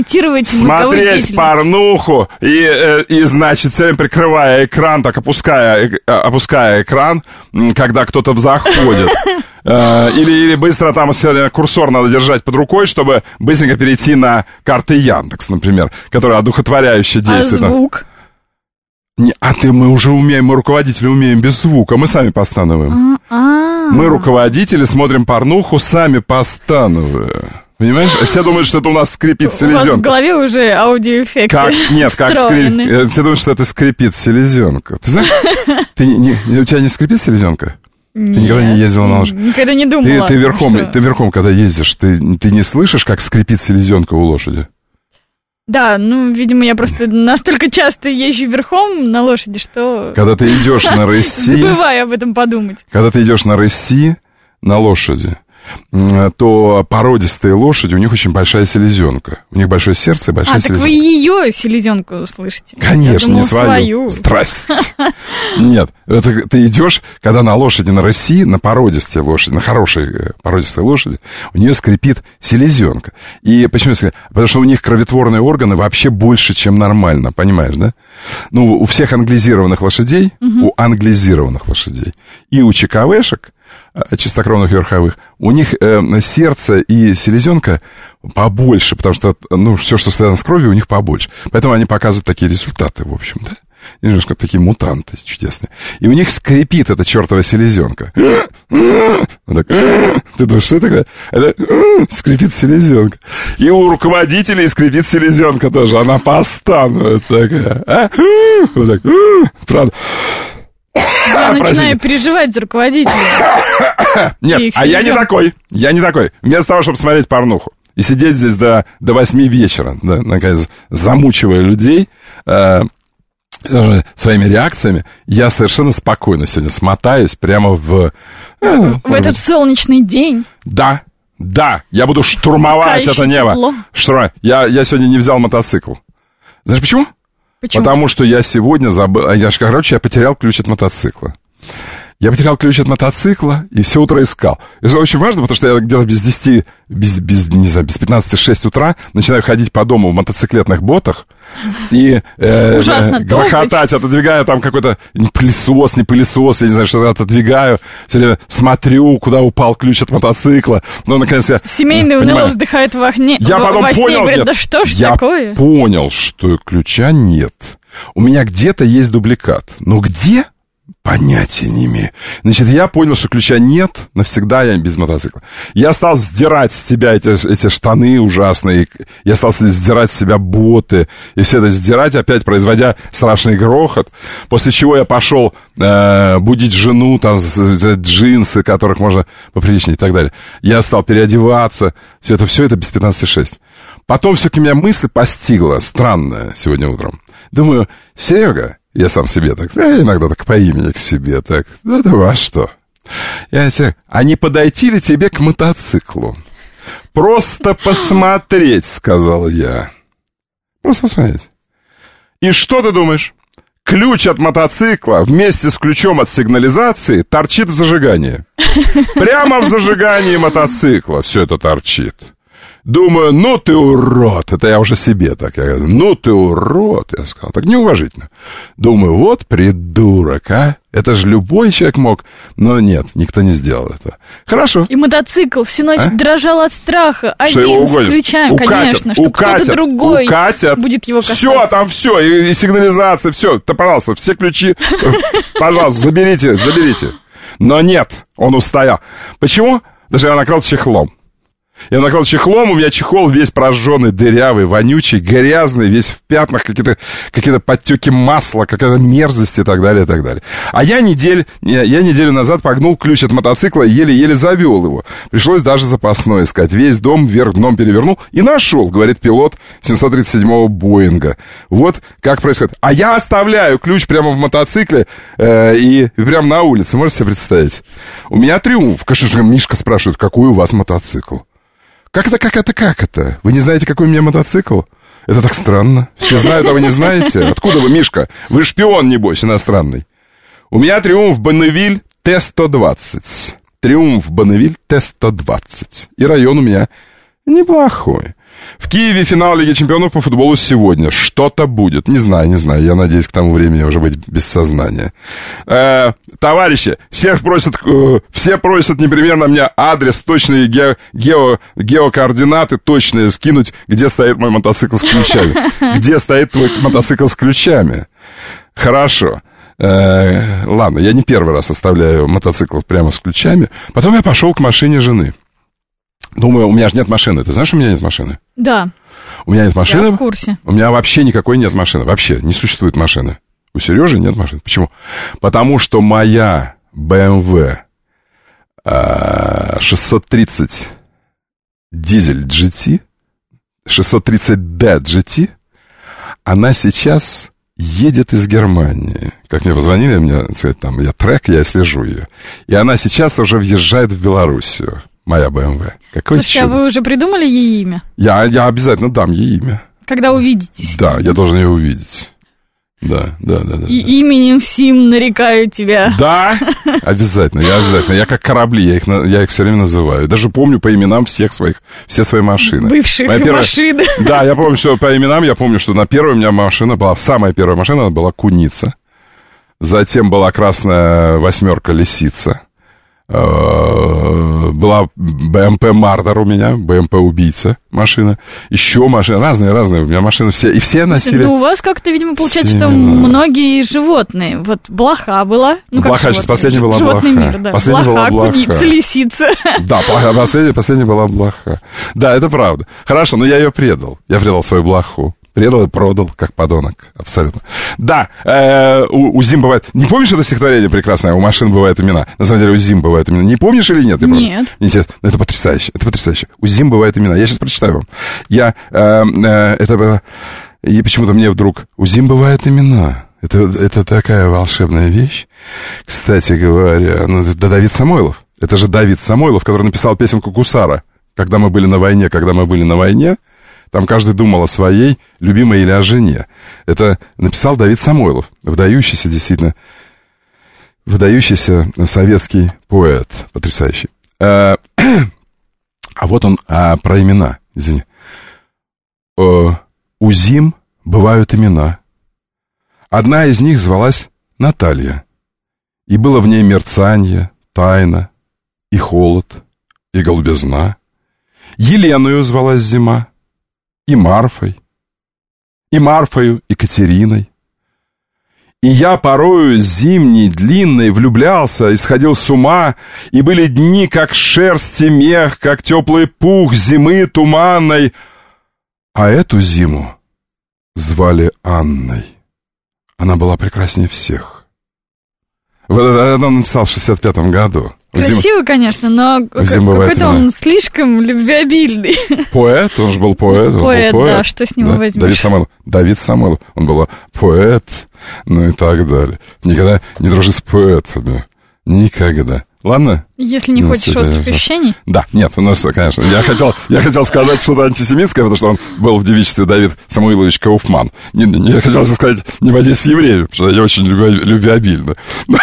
порнуху и, значит, все время прикрывая экран, так опуская экран, когда кто-то заходит. Или быстро там курсор надо держать под рукой, чтобы быстренько перейти на карты Яндекс, например, которая одухотворяюще действует. А звук? Мы уже умеем, мы руководители умеем без звука, мы сами постановим. Мы руководители смотрим порнуху, сами постановая. Понимаешь? Все думают, что это у нас скрипит селезенка. У вас в голове уже аудиоэффекты. Как скрипит? Все думают, что это скрипит селезенка. Ты знаешь, у тебя не скрипит селезенка? Нет, ты никогда не ездила на лошади? Никогда не думала. Ты верхом, когда ездишь, ты не слышишь, как скрипит селезенка у лошади? Да, видимо, я просто настолько часто езжу верхом на лошади, что... Когда ты идешь на рыси... Забываю об этом подумать. Когда ты идешь на рыси, на лошади, то породистые лошади, у них очень большая селезенка. У них большое сердце и большая селезенка. Так вы ее селезенку услышите. Конечно, не свою. Страсть. Нет, это ты идешь, когда на лошади, на России, на породистой лошади, на хорошей породистой лошади, у нее скрипит селезенка. И почему? Потому что у них кроветворные органы вообще больше, чем нормально, понимаешь, да? Ну, у всех англизированных лошадей, у англизированных лошадей и у ЧКВшек, чистокровных верховых, у них сердце и селезенка побольше, потому что, ну, все, что связано с кровью, у них побольше. Поэтому они показывают такие результаты, в общем, да? Немножко такие мутанты чудесные. И у них скрипит эта чертова селезенка. Вот так. Ты думаешь, что такое? Это скрипит селезенка. И у руководителей скрипит селезенка тоже. Она постану такая. Вот так. Правда. Я начинаю переживать за руководителя. Нет, а я не такой. Я не такой. Вместо того, чтобы смотреть порнуху и сидеть здесь до 8 вечера, да, наконец, замучивая людей своими реакциями, я совершенно спокойно сегодня смотаюсь прямо в этот солнечный день. Да, я буду штурмовать это небо. Я сегодня не взял мотоцикл. Знаешь почему? Потому что я сегодня забыл... Я потерял ключ от мотоцикла. Я потерял ключ от мотоцикла и все утро искал. Это очень важно, потому что я где-то без 10, без 15-6 утра начинаю ходить по дому в мотоциклетных ботах и грохотать, отодвигаю там какой-то пылесос, не пылесос, я не знаю, что-то отодвигаю, все время смотрю, куда упал ключ от мотоцикла. Но, наконец, я... Семейный уныло вздыхает в окне. Я потом понял... Говорит, да что ж такое? Я понял, что ключа нет. У меня где-то есть дубликат. Но где? Понятия не имею. Значит, я понял, что ключа нет, навсегда я без мотоцикла. Я стал сдирать с себя эти штаны ужасные, я стал сдирать с себя боты, и все это сдирать, опять производя страшный грохот, после чего я пошел будить жену, там, джинсы, которых можно поприличнее и так далее. Я стал переодеваться, все это без 15-6. Потом все-таки меня мысль постигла, странная, сегодня утром. Думаю, Серега, я сам себе так, иногда так по имени к себе, так, ну а что? А не подойти ли тебе к мотоциклу? Просто посмотреть, сказал я. Просто посмотреть. И что ты думаешь? Ключ от мотоцикла вместе с ключом от сигнализации торчит в зажигании. Прямо в зажигании мотоцикла все это торчит. Думаю, ну ты урод. Это я уже себе так. Я говорю, ну ты урод. Я сказал, так неуважительно. Думаю, вот придурок, а. Это же любой человек мог. Но нет, никто не сделал это. Хорошо. И мотоцикл всю ночь дрожал от страха. Один с ключами, конечно, что кто-то другой будет его касаться. Все, там все, и сигнализация, все. Да, пожалуйста, все ключи, пожалуйста, заберите. Но нет, он устоял. Почему? Даже я накрыл чехлом. Я накрыл чехлом, у меня чехол весь прожженный, дырявый, вонючий, грязный, весь в пятнах, какие-то подтеки масла, какая-то мерзость и так далее, и так далее. А я неделю назад погнул ключ от мотоцикла и еле-еле завел его. Пришлось даже запасной искать. Весь дом вверх дном перевернул и нашел, говорит пилот 737-го Боинга. Вот как происходит. А я оставляю ключ прямо в мотоцикле и прямо на улице. Можете себе представить? У меня триумф. Конечно, Мишка спрашивает, какой у вас мотоцикл? Как это? Вы не знаете, какой у меня мотоцикл? Это так странно. Все знают, а вы не знаете? Откуда вы, Мишка? Вы шпион, небось, иностранный. У меня Триумф Бонневиль Т-120. Триумф Бонневиль Т-120. И район у меня неплохой. В Киеве финал Лиги Чемпионов по футболу сегодня. Что-то будет. Не знаю. Я надеюсь, к тому времени уже быть без сознания. Товарищи, все просят непременно мне адрес, точные геокоординаты, точные скинуть, где стоит мой мотоцикл с ключами. Где стоит твой мотоцикл с ключами? Хорошо. Ладно, я не первый раз оставляю мотоцикл прямо с ключами. Потом я пошел к машине жены. Думаю, у меня же нет машины. Ты знаешь, у меня нет машины? Да. У меня нет машины. Я в курсе. У меня вообще никакой нет машины. Вообще не существует машины. У Сережи нет машины. Почему? Потому что моя BMW 630 дизель GT, 630D GT, она сейчас едет из Германии. Как мне позвонили, мне сказать, там, я слежу ее. И она сейчас уже въезжает в Белоруссию. моя BMW. Какое Слушайте, чудо. а вы уже придумали ей имя? Я обязательно дам ей имя. Когда увидитесь? Да, я должен ее увидеть. Да. И именем сим нарекаю тебя. Да, обязательно. Я как корабли, я их все время называю. Даже помню по именам все свои машины. Бывших машин. Да, я помню, что по именам, я помню, что на первой у меня машина была, самая первая машина была Куница. Затем была красная 8 Лисица. Была БМП Мардер у меня, БМП Убийца машина. Еще машины, разные у меня машины все. И все носили... Ну, у вас как-то, видимо, получается, что многие животные. Вот блоха была. Блоха, сейчас последняя была животный блоха. Мир, да. Последняя была блоха. Куница, лисица. Да, последняя была блоха. Да, это правда. Хорошо, но я ее предал. Я предал свою блоху. Предал и продал, как подонок, абсолютно. Да, у Зим бывает... Не помнишь это стихотворение прекрасное? У машин бывают имена. На самом деле у Зим бывают имена. Не помнишь или нет? Нет. Интересно. Это потрясающе. У Зим бывают имена. Я сейчас прочитаю вам. Это было... И почему-то мне вдруг... У Зим бывают имена. Это такая волшебная вещь. Кстати говоря, да, Давид Самойлов. Это же Давид Самойлов, который написал песенку «Гусара». Когда мы были на войне... Там каждый думал о своей любимой или о жене. Это написал Давид Самойлов, выдающийся советский поэт, потрясающий. А вот он про имена, извини. У Зим бывают имена. Одна из них звалась Наталья, и было в ней мерцанье, тайна, и холод, и голубизна. Еленою звалась Зима, и Марфою, и Катериной. И я порою зимней, длинной влюблялся и сходил с ума, и были дни, как шерсть и мех, как теплый пух зимы туманной. А эту зиму звали Анной. Она была прекраснее всех. Это он написал в 65-м году. Красиво, конечно, но какой-то он слишком любвеобильный. Поэт, он же был поэт. Поэт, да, что с него возьмешь? Давид Самойлов, он был поэт, ну и так далее. Никогда не дружи с поэтами. Никогда. Ладно? Если не хочешь острых ощущений? Да, нет, у нас, конечно. Я хотел сказать что-то антисемитское, потому что он был в девичестве Давид Самуилович Кауфман. Я хотел сказать, не водись с евреем, потому что я очень любвеобильна.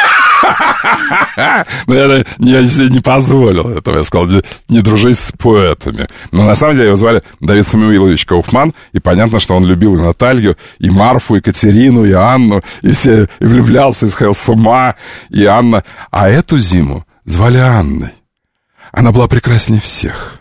Но я не позволил этого. Я сказал, не дружись с поэтами. Но на самом деле его звали Давид Самуилович Кауфман, и понятно, что он любил и Наталью, и Марфу, и Катерину, и Анну, и влюблялся, и сходил с ума, и Анна. А эту зиму звали Анной. Она была прекраснее всех.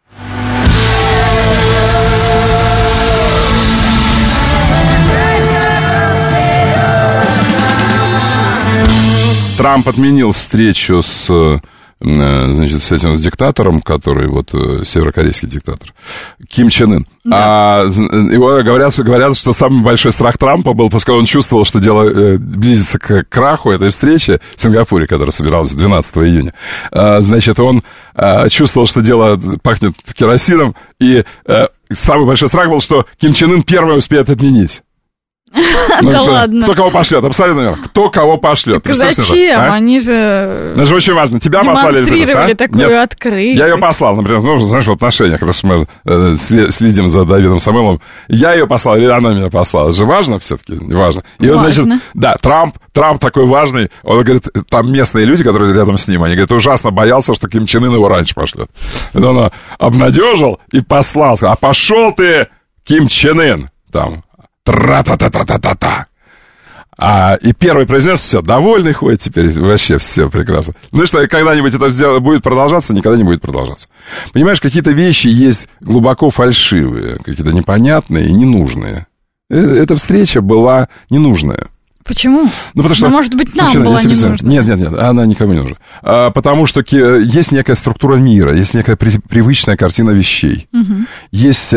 Трамп отменил встречу с диктатором, который северокорейский диктатор, Ким Чен Ын. Да. Говорят, что самый большой страх Трампа был, поскольку он чувствовал, что дело близится к краху этой встречи в Сингапуре, которая собиралась 12 июня. Он чувствовал, что дело пахнет керосином, и самый большой страх был, что Ким Чен Ын первый успеет отменить. Да ладно. Кто кого пошлет, абсолютно верно. Кто кого пошлет. Зачем? Они же... Это же очень важно. Тебя послали. Демонстрировали такую открытость. Я ее послал, например, в отношениях, раз мы следим за Давидом Самойловым. Я ее послал, или она меня послала. Это же важно все-таки? Важно. И важно. Трамп такой важный. Он говорит, там местные люди, которые рядом с ним, они говорят, ужасно боялся, что Ким Чен Ын его раньше пошлет. Это он обнадежил и послал. А пошел ты, Ким Чен Ын, там... Тра-та-та-та-та-та-та. И первый произнес, все, довольный ходит теперь, вообще все прекрасно. Ну и что, когда-нибудь это будет продолжаться? Никогда не будет продолжаться. Понимаешь, какие-то вещи есть глубоко фальшивые, какие-то непонятные и ненужные. Эта встреча была ненужная. Почему? Потому что... может быть, нам была не нужна. Нет, она никому не нужна. Потому что есть некая структура мира, есть некая привычная картина вещей. Угу. Есть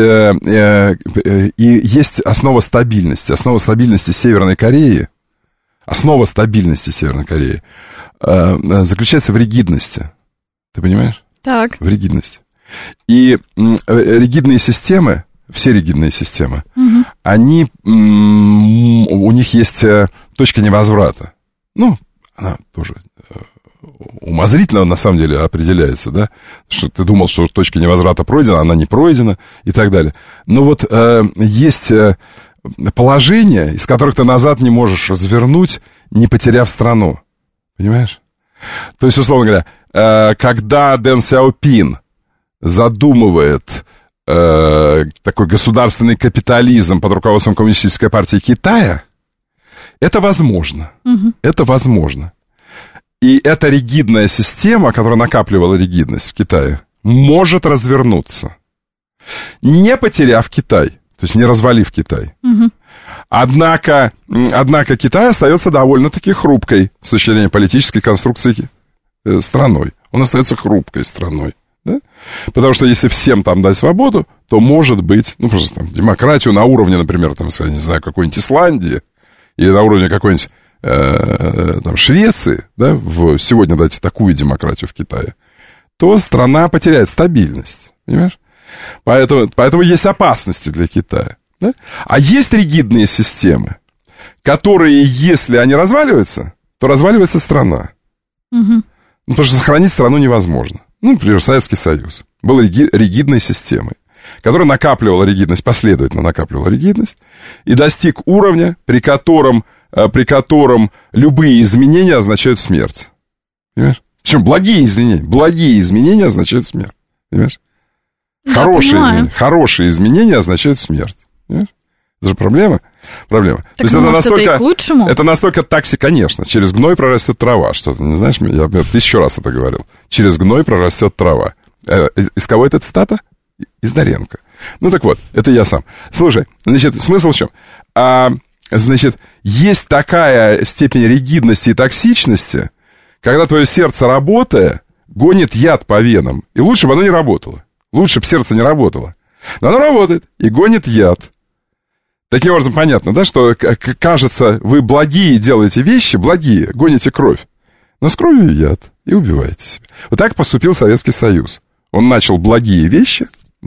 основа стабильности Северной Кореи. Основа стабильности Северной Кореи заключается в ригидности. Ты понимаешь? Так. В ригидности. И ригидные системы, все ригидные системы, угу. У них есть точка невозврата. Ну, она тоже умозрительно на самом деле определяется, да, что ты думал, что точка невозврата пройдена, она не пройдена и так далее. Но вот есть положения, из которых ты назад не можешь развернуть, не потеряв страну. Понимаешь? То есть, условно говоря, когда Дэн Сяопин задумывает такой государственный капитализм под руководством Коммунистической партии Китая, это возможно. Это возможно. И эта ригидная система, которая накапливала ригидность в Китае, может развернуться, не потеряв Китай, то есть не развалив Китай. Однако Китай остается довольно-таки хрупкой с точки зрения политической конструкции страной. Он остается хрупкой страной. Да? Потому что если всем там дать свободу, то может быть, ну, просто там, демократию на уровне, например, там, не знаю, какой-нибудь Исландии или на уровне какой-нибудь там, Швеции, да, сегодня дать такую демократию в Китае, то страна потеряет стабильность, понимаешь? Поэтому есть опасности для Китая. Да? А есть ригидные системы, которые, если они разваливаются, то разваливается страна. Ну, потому что сохранить страну невозможно. Ну, например, Советский Союз был ригидной системой, которая накапливала ригидность, последовательно накапливала ригидность, и достиг уровня, при котором любые изменения означают смерть. Понимаешь? Причем благие изменения означают смерть. Понимаешь? Хорошие изменения означают смерть. Понимаешь? Это же проблема. Так, то есть это настолько конечно. Через гной прорастет трава. Что ты не знаешь, я 1000 раз это говорил. Через гной прорастет трава. Из кого эта цитата? Из Доренко. Ну так вот, это я сам. Слушай, значит, смысл в чем? Значит, есть такая степень ригидности и токсичности, когда твое сердце, работая, гонит яд по венам. И лучше бы оно не работало. Лучше бы сердце не работало. Но оно работает и гонит яд. Таким образом, понятно, да, что, кажется, вы благие делаете вещи, благие, гоните кровь. Но с кровью яд и убиваете себя. Вот так поступил Советский Союз. Он начал благие вещи,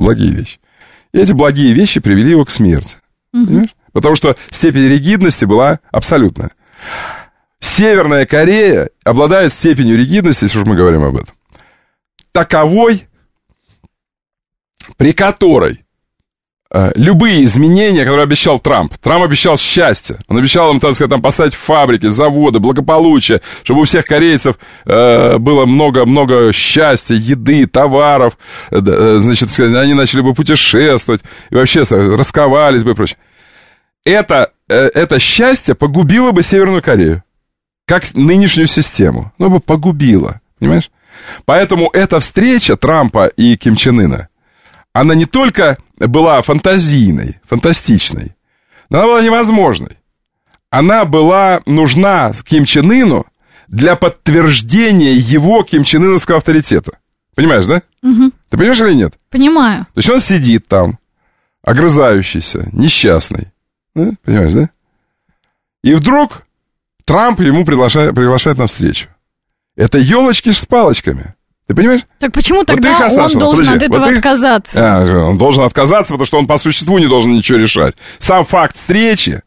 и эти благие вещи привели его к смерти. Понимаешь? Потому что степень ригидности была абсолютная. Северная Корея обладает степенью ригидности, если уж мы говорим об этом, таковой, при которой любые изменения, которые обещал Трамп обещал счастье, он обещал им, так сказать, там поставить фабрики, заводы, благополучие, чтобы у всех корейцев было много счастья, еды, товаров, значит, они начали бы путешествовать, и вообще расковались бы и прочее. Это счастье погубило бы Северную Корею, как нынешнюю систему, но бы погубило, понимаешь? Поэтому эта встреча Трампа и Ким Чен Ына, она не только была фантастичной, но она была невозможной. Она была нужна Ким Чен Ыну для подтверждения его Ким Чен Ыновского авторитета. Понимаешь, да? Ты понимаешь или нет? Понимаю. То есть он сидит там, огрызающийся, несчастный. Да? Понимаешь, да? И вдруг Трамп ему приглашает на встречу. Это елочки с палочками. Ты понимаешь? Так почему тогда он должен от этого отказаться? Он должен отказаться, потому что он по существу не должен ничего решать. Сам факт встречи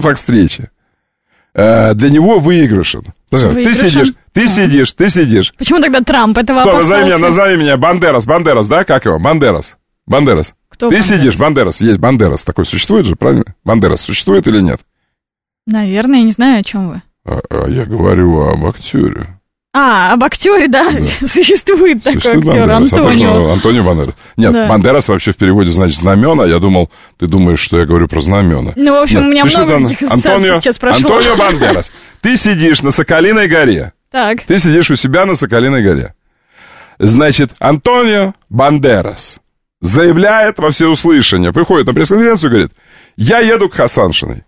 для него выигрышен. Ты сидишь. Почему тогда Трамп этого опасался? Назови меня Бандерас, да? Как его? Бандерас. Кто ты Бандерас? Сидишь, Бандерас. Есть Бандерас. Такой существует же, правильно? Бандерас существует или нет? Наверное, я не знаю, о чем вы. Я говорю об актере. Об актере, да. Существует такой актер, Антонио Бандерас. Нет, да. Бандерас вообще в переводе значит знамена. Я думал, ты думаешь, что я говорю про знамена. Ну, в общем, у меня много таких ассоциаций сейчас прошло. Антонио Бандерас. Ты сидишь на Соколиной горе. Так. Ты сидишь у себя на Соколиной горе. Значит, Антонио Бандерас заявляет во всеуслышание, приходит на пресс-конференцию и говорит: я еду к Хасаншиной.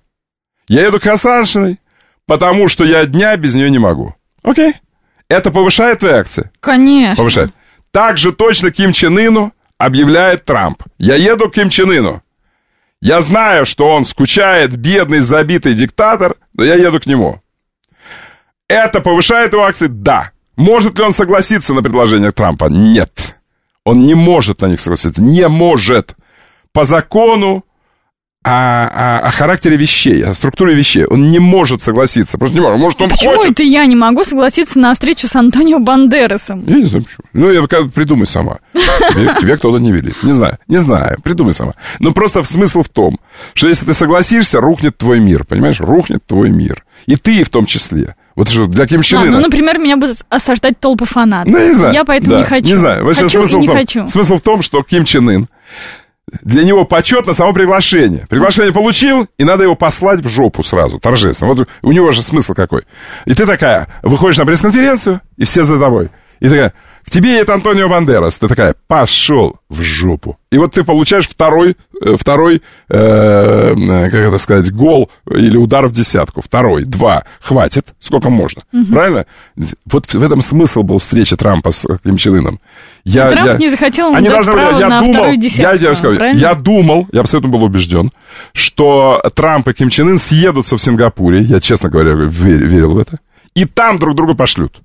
Потому что я дня без нее не могу. Окей. Это повышает твои акции? Конечно. Повышает. Так же точно Ким Чен Ыну объявляет Трамп. Я еду к Ким Чен Ыну. Я знаю, что он скучает, бедный, забитый диктатор, но я еду к нему. Это повышает его акции? Да. Может ли он согласиться на предложение Трампа? Нет. Он не может на них согласиться. Не может. По закону о характере вещей, о структуре вещей. Он не может согласиться. Просто не может. Может, он почему хочет. Это я не могу согласиться на встречу с Антонио Бандерасом? Я не знаю почему. Ну, придумай сама. Тебе кто-то не велит. Не знаю. Придумай сама. Но просто смысл в том, что если ты согласишься, рухнет твой мир. Понимаешь? Рухнет твой мир. И ты в том числе. Вот что для Ким Чен Ына. Ну, например, меня будут осаждать толпы фанатов. Ну, не знаю. Я поэтому не хочу. Не знаю. Хочу и не хочу. Смысл в том, что Ким Чен Ын, для него почетно само приглашение. Приглашение получил, и надо его послать в жопу сразу, торжественно. Вот у него же смысл какой. И ты такая, выходишь на пресс-конференцию, и все за тобой. И такая, к тебе это Антонио Бандерас. Ты такая, пошел в жопу. И вот ты получаешь второй как это сказать, гол или удар в десятку. 2. Хватит, сколько можно. Правильно? Вот в этом смысл был встречи Трампа с Ким Чен Ыном. Трамп не захотел ему дать право на вторую десятку. Я абсолютно был убежден, что Трамп и Ким Чен Ын съедутся в Сингапуре. Я, честно говоря, верил в это. И там друг друга пошлют.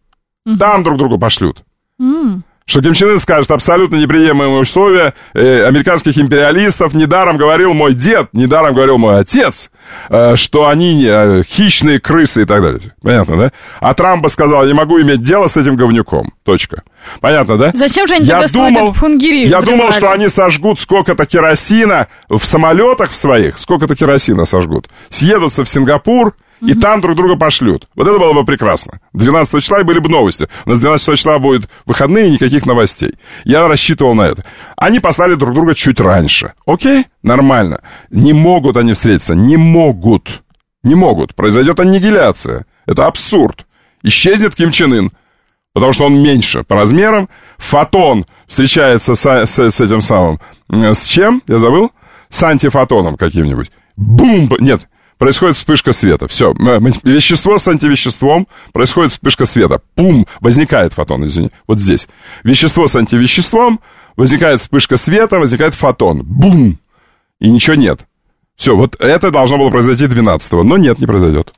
Что Ким Чен Ын скажет абсолютно неприемлемые условия американских империалистов. Недаром говорил мой дед, недаром говорил мой отец, что они хищные крысы и так далее. Понятно, да? А Трамп бы сказал, не могу иметь дело с этим говнюком. Точка. Понятно, да? Зачем же они тогда строят Пхунгири? Я думал, что они сожгут сколько-то керосина в самолетах своих, сколько-то керосина сожгут. Съедутся в Сингапур, и там друг друга пошлют. Вот это было бы прекрасно. 12 числа были бы новости. У нас 12 числа будет выходные, никаких новостей. Я рассчитывал на это. Они послали друг друга чуть раньше. Окей? Нормально. Не могут они встретиться. Не могут. Произойдет аннигиляция. Это абсурд. Исчезнет Ким Чен Ын, потому что он меньше по размерам. Фотон встречается с этим самым... С чем? Я забыл? С антифотоном каким-нибудь. Бум! Нет. Происходит вспышка света. Все. Вещество с антивеществом. Происходит вспышка света. Пум! Возникает фотон, извини. Вот здесь. Вещество с антивеществом. Возникает вспышка света. Возникает фотон. Бум! И ничего нет. Все. Вот это должно было произойти 12-го. Но нет, не произойдет.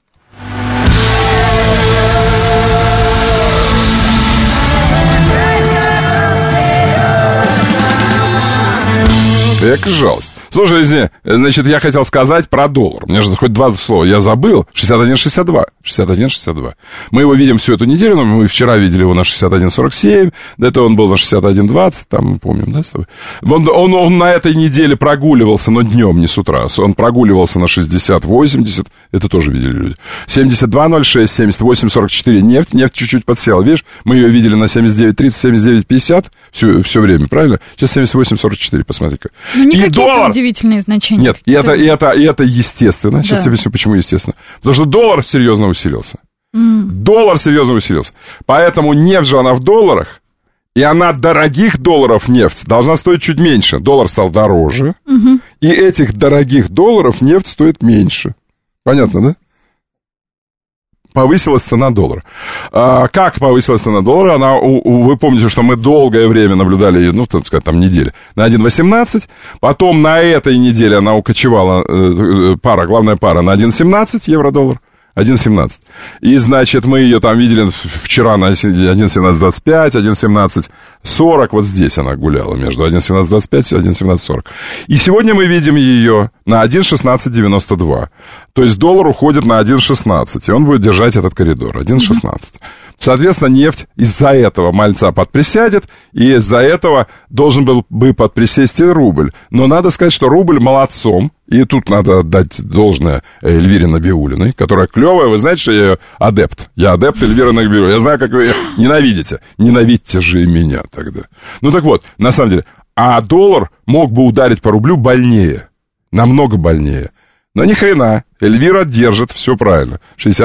Эка жалость. Слушай, извини, значит, я хотел сказать про доллар. Мне же хоть два слова. Я забыл. 61.62. 61.62. Мы его видим всю эту неделю, но мы вчера видели его на 61.47. До этого он был на 61.20. Там, мы помним, да, с тобой? Он на этой неделе прогуливался, но днем, не с утра. Он прогуливался на 60.80. Это тоже видели люди. 72.06, 78.44. Нефть чуть-чуть подсела. Видишь, мы ее видели на 79.30, 79.50 все время, правильно? Сейчас 78.44, посмотри-ка. Ну, не какие-то удивительные значения. Нет, и это естественно. Сейчас я объясню, почему естественно. Потому что доллар серьезно усилился. Доллар серьезно усилился. Поэтому нефть же она в долларах, и она дорогих долларов нефть должна стоить чуть меньше. Доллар стал дороже, и этих дорогих долларов нефть стоит меньше. Понятно, да? Повысилась цена доллара. Как повысилась цена доллара? Вы помните, что мы долгое время наблюдали, ну, так сказать, там недели, на 1.18. Потом на этой неделе она укочевала, главная пара, на 1.17 евро-доллар. 1.17. И, значит, мы ее там видели вчера на 1.17.25, 1.17.40. Вот здесь она гуляла между 1.17.25 и 1.17.40. И сегодня мы видим ее на 1.16.92. То есть доллар уходит на 1.16, и он будет держать этот коридор, 1.16. Соответственно, нефть из-за этого мальца подприсядет, и из-за этого должен был бы подприсесть и рубль. Но надо сказать, что рубль молодцом, и тут надо отдать должное Эльвире Набиуллиной, которая клевая. Вы знаете, что я ее адепт? Я адепт Эльвиры Набиуллиной. Я знаю, как вы ее ненавидите. Ненавидьте же и меня тогда. Ну так вот, на самом деле, а доллар мог бы ударить по рублю больнее. Намного больнее. Но ни хрена. Эльвира держит, все правильно.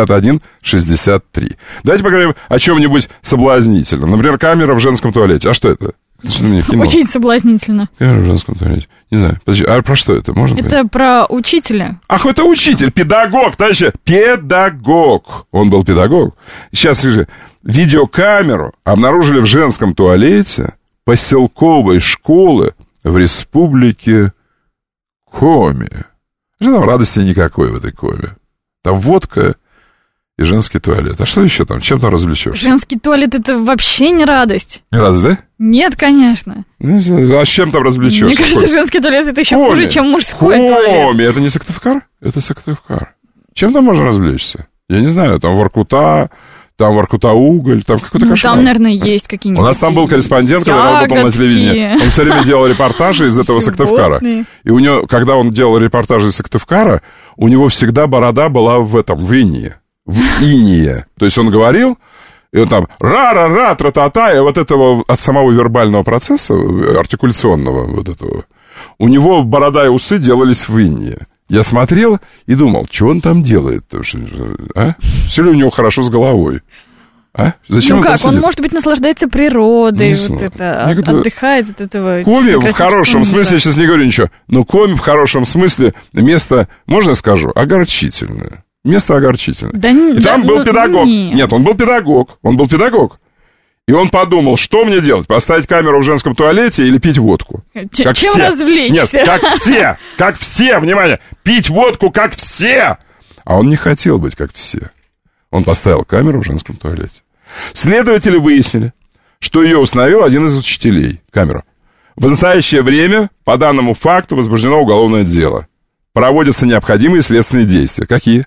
61-63. Давайте поговорим о чем-нибудь соблазнительном. Например, камера в женском туалете. А что это? Очень соблазнительно. Камера в женском туалете. Не знаю. Подожди, а про что это? Можно это понять? Про учителя. Ах, это учитель, педагог, товарищи. Педагог. Он был педагог. Сейчас, слушай, видеокамеру обнаружили в женском туалете поселковой школы в республике Коми. Что там радости никакой в этой Коми? Там водка и женский туалет. А что еще там? Чем там развлечешься? Женский туалет — это вообще не радость. Не радость, да? Нет, конечно. А с чем там развлечешься? Мне кажется, женский туалет — это еще хуже, чем мужской туалет. Это не Сыктывкар? Это Сыктывкар. Чем там можно развлечься? Я не знаю, там Воркута уголь, там какой-то кошмар. Там, наверное, есть какие-нибудь. У нас там был корреспондент, когда работал на телевидении. Он все время делал репортажи из этого Сыктывкара. И у него, когда он делал репортажи из Сыктывкара, у него всегда борода была в инее. В инее. То есть он говорил, и он там ра-ра-ра, тра-та-та, и вот этого от самого вербального процесса, артикуляционного вот этого, у него борода и усы делались в инее. Я смотрел и думал, что он там делает? А? Все ли у него хорошо с головой? А? Зачем ну как, он, может быть, наслаждается природой, вот это, отдыхает от этого. Коми в хорошем смысле, я сейчас не говорю ничего, но Коми в хорошем смысле место, можно я скажу, огорчительное. Место огорчительное. Да, и там был педагог. Нет, он был педагог. И он подумал, что мне делать? Поставить камеру в женском туалете или пить водку? Чем все. Развлечься? Нет, как все, внимание, пить водку, как все. А он не хотел быть как все. Он поставил камеру в женском туалете. Следователи выяснили, что ее установил один из учителей, камеру. В настоящее время, по данному факту, возбуждено уголовное дело. Проводятся необходимые следственные действия. Какие?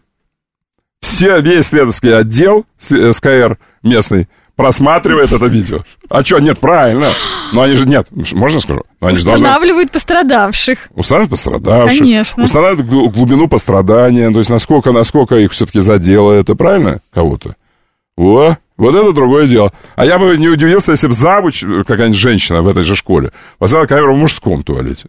Весь следовательский отдел СКР местный просматривает это видео. А что, нет, правильно. Но они же, нет, можно скажу? Но они устанавливают пострадавших. Устанавливают пострадавших. Конечно. Устанавливают глубину пострадания, то есть насколько их все-таки задело это, правильно, кого-то? Вот это другое дело. А я бы не удивился, если бы завуч, какая-нибудь женщина в этой же школе, поставила камеру в мужском туалете.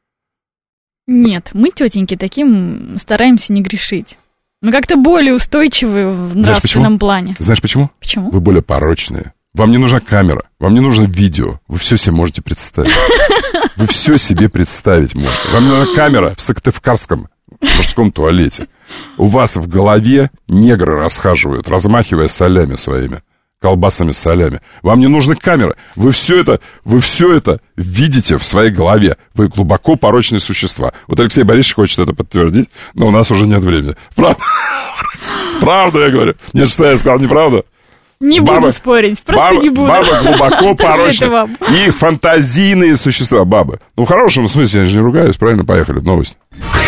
Нет, мы, тетеньки, таким стараемся не грешить. Мы как-то более устойчивы в нравственном плане. Знаешь почему? Почему? Вы более порочные. Вам не нужна камера, вам не нужно видео. Вы все себе можете представить. Вы все себе представить можете. Вам не нужна камера в Сыктывкарском мужском туалете. У вас в голове негры расхаживают, размахивая солями своими, колбасами с солями. Вам не нужна камера. Вы все это видите в своей голове. Вы глубоко порочные существа. Вот Алексей Борисович хочет это подтвердить, но у нас уже нет времени. Правда? Правда, я говорю. Нет, что я сказал, неправда? Не буду спорить, просто не буду. Бабы глубоко порочные и фантазийные существа, бабы. Ну, в хорошем смысле, я же не ругаюсь, правильно? Поехали, новость.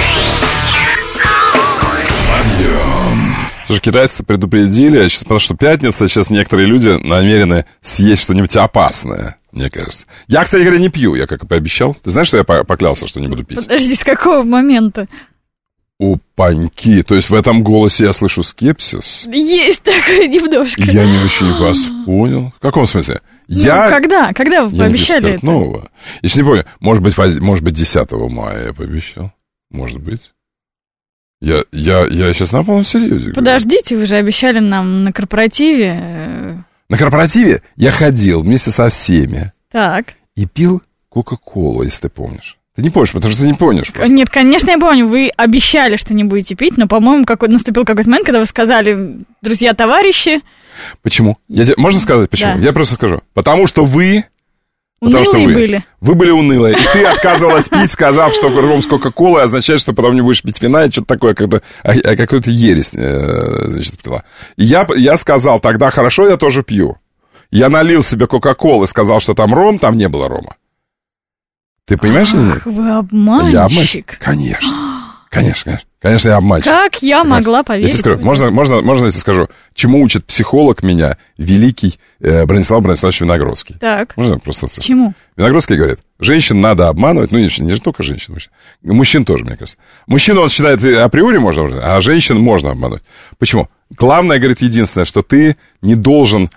Слушай, китайцы предупредили, потому что пятница, сейчас некоторые люди намерены съесть что-нибудь опасное, мне кажется. Я, кстати говоря, не пью, я как и пообещал. Ты знаешь, что я поклялся, что не буду пить? Подожди, с какого момента? Опаньки, то есть в этом голосе я слышу скепсис? Есть такое немножко. Я не очень вас понял. В каком смысле? Когда вы пообещали это? Нового. Если не помню, может быть 10 мая я пообещал. Может быть. Я сейчас на полном серьезе. Подождите, вы же обещали нам на корпоративе. На корпоративе я ходил вместе со всеми. Так. И пил Кока-Колу, если ты помнишь. Ты не помнишь, потому что ты не помнишь просто. Нет, конечно, я помню. Вы обещали, что не будете пить, но, по-моему, наступил какой-то момент, когда вы сказали, друзья, товарищи. Почему? Можно сказать почему? Да. Я просто скажу. Потому что вы... Унылые были. Вы были унылые. И ты отказывалась пить, сказав, что ром с Кока-Колой означает, что потом не будешь пить вина и что-то такое, какую-то ересь, значит, пила. И я сказал, тогда хорошо, я тоже пью. Я налил себе Кока-Колы, сказал, что там ром, там не было рома. Ты понимаешь или нет? Вы обманщик. Я обманщик. Конечно, я обманщик. Как я могла поверить? Я тебе скажу, можно я тебе скажу, чему учит психолог меня, великий Бронислав Брониславович Виногродский? Так. Можно просто... Чему? Виногродский говорит, женщин надо обманывать, не же только женщин, мужчин тоже, мне кажется. Мужчину он считает априори можно, а женщин можно обмануть. Почему? Главное, говорит, единственное, что ты не должен,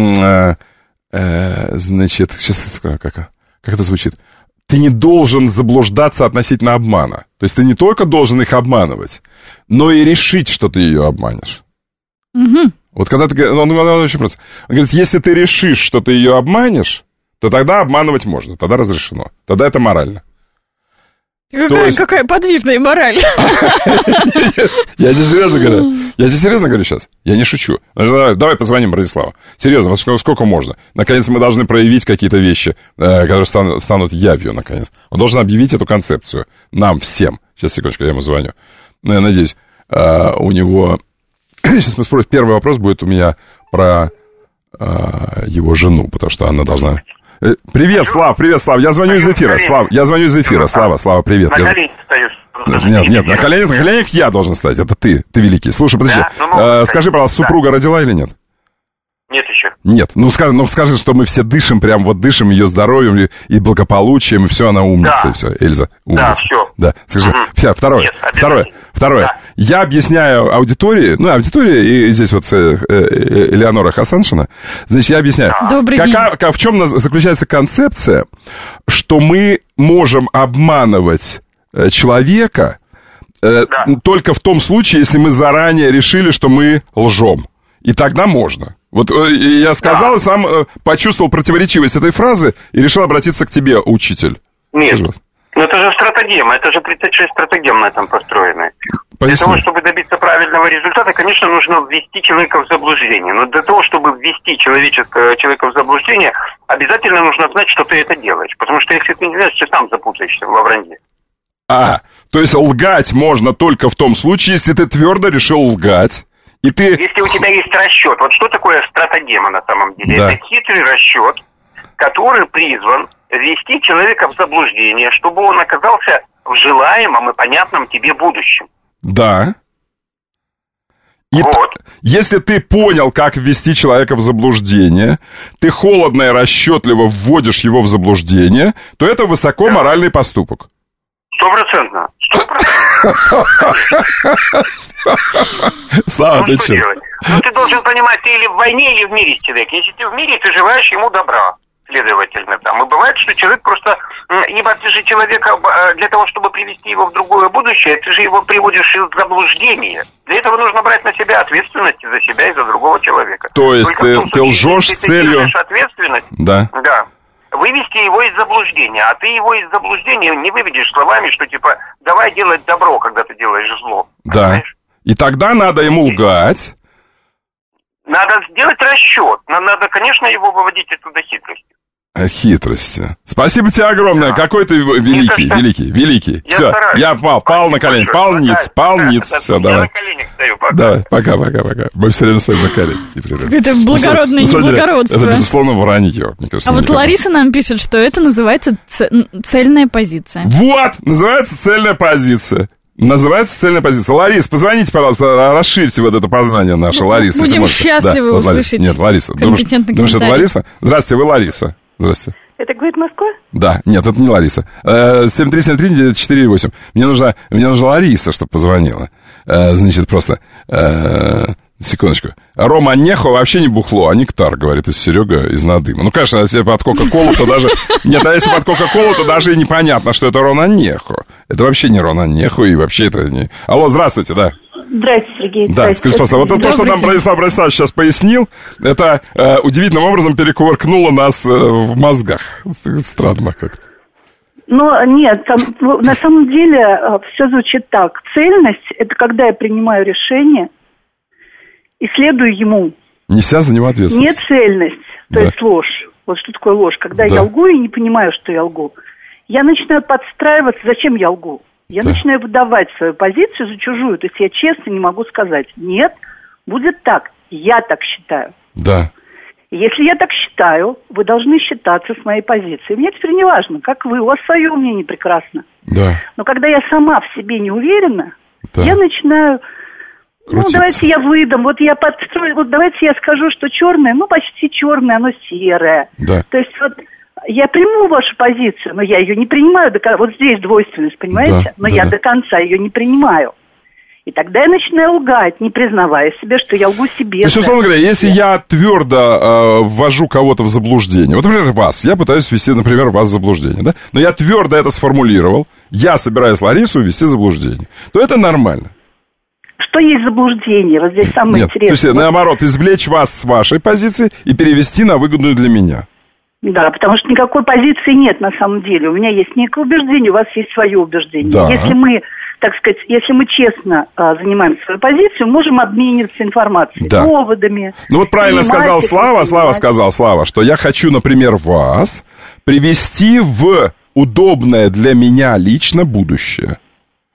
значит, сейчас скажу, как это звучит. Ты не должен заблуждаться относительно обмана. То есть ты не только должен их обманывать, но и решить, что ты ее обманешь. Угу. Вот когда ты... Он очень просто. Он говорит, если ты решишь, что ты ее обманешь, то тогда обманывать можно, тогда разрешено. Тогда это морально. Какая подвижная мораль. Я тебе серьезно говорю сейчас. Я не шучу. Давай позвоним Брониславу. Серьезно, сколько можно? Наконец мы должны проявить какие-то вещи, которые станут явью, наконец. Он должен объявить эту концепцию. Нам всем. Сейчас, секундочку, я ему звоню. Я надеюсь, у него Сейчас мы спросим, первый вопрос будет у меня про его жену, потому что она должна... Привет, Слав, я звоню из эфира. Слава, привет. На коленях стоишь. Нет, на коленях я должен стать, это ты великий. Слушай, подожди, скажи, пожалуйста, супруга родила или нет? Нет еще. Нет, скажи, что мы все дышим, прям вот дышим ее здоровьем и благополучием, и все, она умница, и все, Эльза, умница. Да, все. Да, скажи, второе. Я объясняю аудитории, и здесь вот Элеонора Хасаншина, значит, я объясняю, в чем заключается концепция, что мы можем обманывать человека только в том случае, если мы заранее решили, что мы лжем. И тогда можно. Вот я сказал, и сам почувствовал противоречивость этой фразы и решил обратиться к тебе, учитель. Нет, это же стратегема, это же 36 стратегем на этом построены. Для того, чтобы добиться правильного результата, конечно, нужно ввести человека в заблуждение. Но для того, чтобы ввести человека в заблуждение, обязательно нужно знать, что ты это делаешь. Потому что если ты не знаешь, ты сам запутаешься в вранье. То есть лгать можно только в том случае, если ты твердо решил лгать. Если у тебя есть расчет, вот что такое стратегема на самом деле? Да. Это хитрый расчет, который призван ввести человека в заблуждение, чтобы он оказался в желаемом и понятном тебе будущем. Да. Если ты понял, как ввести человека в заблуждение, ты холодно и расчетливо вводишь его в заблуждение, то это высокоморальный поступок. 100%. Слава, ты что? Ты должен понимать, ты или в войне, или в мире с человеком. Если ты в мире, ты желаешь ему добра, следовательно. И бывает, что человек просто... Ибо ты же человека, для того, чтобы привести его в другое будущее, ты же его приводишь из заблуждения. Для этого нужно брать на себя ответственность за себя и за другого человека. То есть ты лжешь с целью... Ты ответственность, да. Вывести его из заблуждения, а ты его из заблуждения не выведешь словами, что типа давай делать добро, когда ты делаешь зло. Да. Понимаешь? И тогда надо ему лгать. Надо сделать расчет. Надо, конечно, его выводить оттуда хитростью. Хитрости. Спасибо тебе огромное. Какой ты великий. Все, я пал на колени. Пал ниц. Все, давай. Я на коленях стою. Давай, пока. Мы все время стоим на коленях. Это благородное неблагородство. Это, безусловно, вранье. А вот Лариса нам пишет, что это называется цельная позиция. Вот, называется цельная позиция. Ларис, позвоните, пожалуйста, расширьте вот это познание наше, Лариса. Будем счастливы услышать. Нет, Лариса. Думаешь, это Лариса? Здравствуйте, вы Лариса. Здравствуйте. Это говорит Москва? Да, нет, это не Лариса. 7373948. Мне нужна Лариса, чтобы позвонила. Значит, просто... Секундочку. Рома Нехо вообще не бухло, а нектар, говорит Серега из Надыма. Ну, конечно, если под Кока-Колу, то даже... Нет, а если под Кока-Колу, то даже и непонятно, что это Рона Нехо. Это вообще не Рона Нехо, и вообще это не... Алло, здравствуйте, да. Здравствуйте, Сергей. Да, скажите, пожалуйста, вот то, что нам Бронислав сейчас пояснил, это удивительным образом перекувыркнуло нас в мозгах. Странно как-то. Нет, на самом деле все звучит так. Цельность – это когда я принимаю решение и следую ему. Неся за него ответственность. Нет цельность, то есть ложь. Вот что такое ложь? Когда я лгу и не понимаю, что я лгу. Я начинаю подстраиваться, зачем я лгу. Я начинаю выдавать свою позицию за чужую. То есть я честно не могу сказать, нет, будет так, я так считаю. Да. Если я так считаю, вы должны считаться с моей позицией. Мне теперь не важно, как вы, у вас свое мнение прекрасно. Да. Но когда я сама в себе не уверена, я начинаю... крутиться. Давайте я выдам, вот я подстрою, вот давайте я скажу, что черное, почти черное, оно серое. Да. То есть вот я приму вашу позицию, но я ее не принимаю до конца. Вот здесь двойственность, понимаете? Но я до конца ее не принимаю. И тогда я начинаю лгать, не признавая себе, что я лгу себе. То есть, условно говоря, если я твердо ввожу кого-то в заблуждение, вот, например, вас, я пытаюсь ввести, например, вас в заблуждение, да? Но я твердо это сформулировал, я собираюсь Ларису ввести в заблуждение, то это нормально. Что есть заблуждение? Вот здесь самое интересное. То есть, наоборот, извлечь вас с вашей позиции и перевести на выгодную для меня. Да, потому что никакой позиции нет на самом деле. У меня есть некое убеждение, у вас есть свое убеждение. Да. Если мы, так сказать, если мы честно занимаем свою позицию, можем обмениваться информацией, доводами. Ну вот правильно сказал Слава, что я хочу, например, вас привести в удобное для меня лично будущее.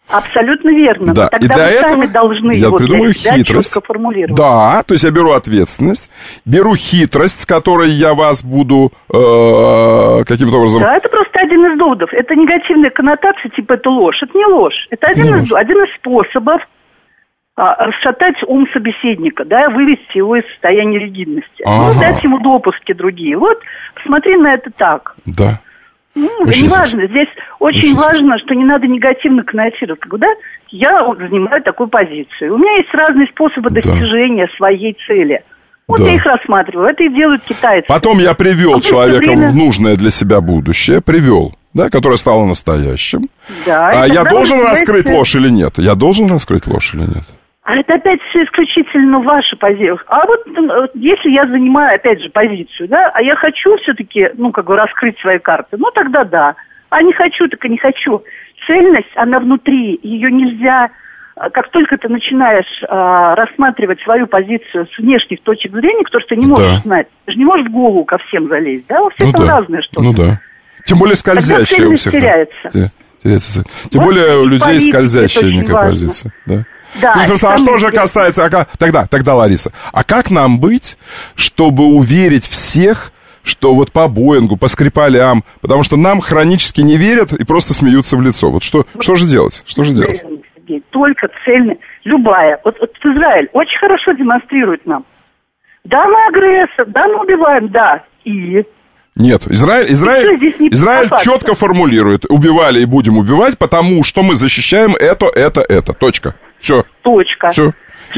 Абсолютно верно. Да. Но тогда вы сами должны я его придумаю для себя хитрость. четко формулировать. Да, то есть я беру ответственность, беру хитрость, с которой я вас буду каким-то образом... Да, это просто один из доводов. Это негативная коннотация, типа это ложь. Это не ложь. Это один из способов расшатать ум собеседника, да, вывести его из состояния ригидности. Ну, дать ему допуски другие. Вот, посмотри на это так. Да. Не важно. Здесь очень важно, что не надо негативно коннотировать. Когда я занимаю такую позицию. У меня есть разные способы достижения своей цели. Вот я их рассматриваю. Это и делают китайцы. Потом я привел человека в нужное для себя будущее. Привел, да, которое стало настоящим. Да, а я должен раскрыть ложь или нет? Я должен раскрыть ложь или нет? А это опять все исключительно ваша позиция. А вот если я занимаю, опять же, позицию, да, а я хочу все-таки, раскрыть свои карты, тогда да. А не хочу, так и не хочу. Цельность, она внутри, ее нельзя... Как только ты начинаешь рассматривать свою позицию с внешних точек зрения, которые ты не можешь знать, ты же не можешь в голову ко всем залезть, да? У всех там разное что-то. Ну да. Тем более скользящая у всех. Теряется. Тем более у людей скользящая некая позиция. Да. Да, а что же касается... Тогда, Лариса, а как нам быть, чтобы уверить всех, что вот по Боингу, по Скрипалям, потому что нам хронически не верят и просто смеются в лицо. Вот что же делать? Что же делать? Только цельная, любая. Вот Израиль очень хорошо демонстрирует нам. Да, мы агрессор, да, мы убиваем, да. И... Нет, Израиль четко формулирует. Убивали и будем убивать, потому что мы защищаем это. Точка. Все. Точка. Все.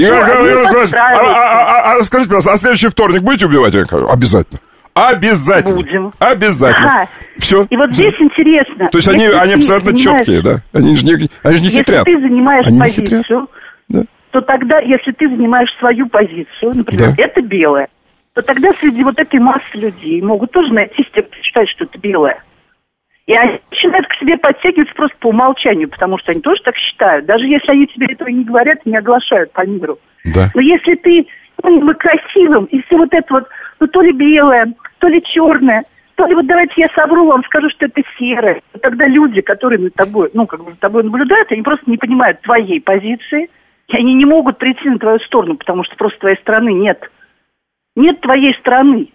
Скажите, пожалуйста, а следующий вторник будете убивать? Я говорю, обязательно. Будем. Обязательно. Ага. Все. И вот здесь интересно. То есть они абсолютно четкие, да? Они же не хитрят. Если ты занимаешь позицию, то тогда, если ты занимаешь свою позицию, например, это белое, то тогда среди вот этой массы людей могут тоже найтись те, кто считает, что это белое. И они начинают к себе подтягиваться просто по умолчанию, потому что они тоже так считают. Даже если они тебе этого не говорят и не оглашают по миру. Да. Но если ты красивым, и все вот это вот, то ли белое, то ли черное, то ли вот давайте я совру вам, скажу, что это серое. Тогда люди, которые над тобой, за тобой наблюдают, они просто не понимают твоей позиции, и они не могут прийти на твою сторону, потому что просто твоей стороны нет. Нет твоей стороны.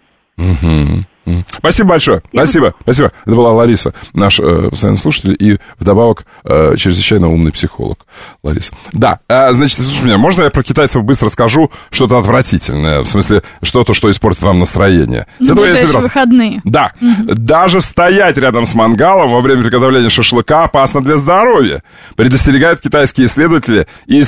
Спасибо большое. Спасибо. Это была Лариса, наш постоянный слушатель, и вдобавок чрезвычайно умный психолог. Лариса. Да, значит, слушай меня, можно я про китайцев быстро скажу что-то отвратительное? В смысле, что-то, что испортит вам настроение? На ближайшие выходные. Да. Даже стоять рядом с мангалом во время приготовления шашлыка опасно для здоровья. Предостерегают китайские исследователи из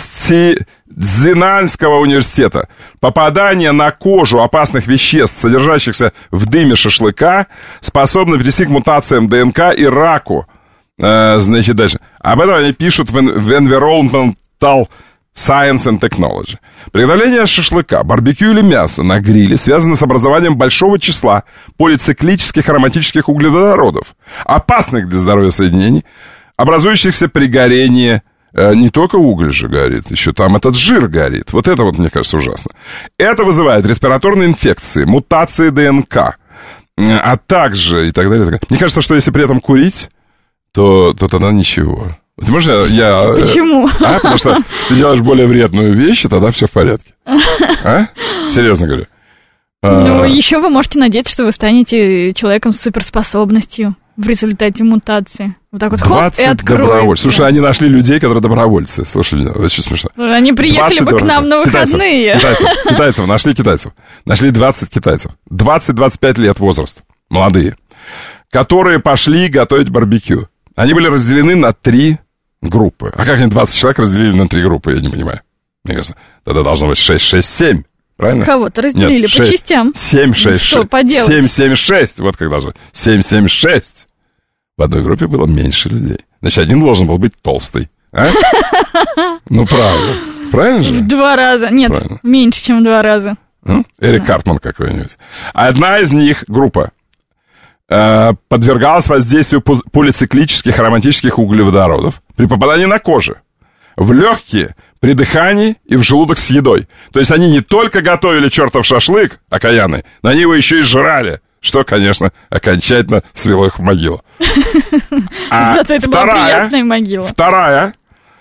Цзинанского университета. Попадание на кожу опасных веществ, содержащихся в дыме шашлыка, способно привести к мутациям ДНК и раку. Значит, дальше. Об этом они пишут в Environmental Science and Technology. Приготовление шашлыка, барбекю или мяса на гриле связано с образованием большого числа полициклических ароматических углеводородов, опасных для здоровья соединений, образующихся при горении. Не только уголь же горит, еще там этот жир горит. Вот это вот, мне кажется, ужасно. Это вызывает респираторные инфекции, мутации ДНК, а также и так далее. Мне кажется, что если при этом курить, то тогда ничего. Вот можно я... Почему? Потому что ты делаешь более вредную вещь, и тогда все в порядке. Серьезно говорю. Еще вы можете надеяться, что вы станете человеком с суперспособностью в результате мутации. Вот так вот хоп, и откроется. Слушай, они нашли людей, которые добровольцы. Слушай, это очень смешно. Они приехали бы к нам на выходные. Китайцев, нашли китайцев. Нашли 20 китайцев. 20-25 лет возраст. Молодые. Которые пошли готовить барбекю. Они были разделены на 3 группы. А как они 20 человек разделили на 3 группы, я не понимаю. Мне кажется, тогда должно быть 6-6-7. Правильно? Кого-то разделили. Нет, 6, по частям. 7-6-6. Что поделать? 7-7-6. Вот как должно быть. 7-7-6. В одной группе было меньше людей. Значит, один должен был быть толстый. А? Ну, правда. Правильно же? В 2 раза. Нет, правильно. Меньше, чем в 2 раза. Эрик Картман какой-нибудь. Одна из них, группа, подвергалась воздействию полициклических ароматических углеводородов при попадании на кожу, в легкие, при дыхании и в желудок с едой. То есть они не только готовили чертов шашлык окаянный, но они его еще и жрали, что, конечно, окончательно свело их в могилу. Зато это была приятная могила. Вторая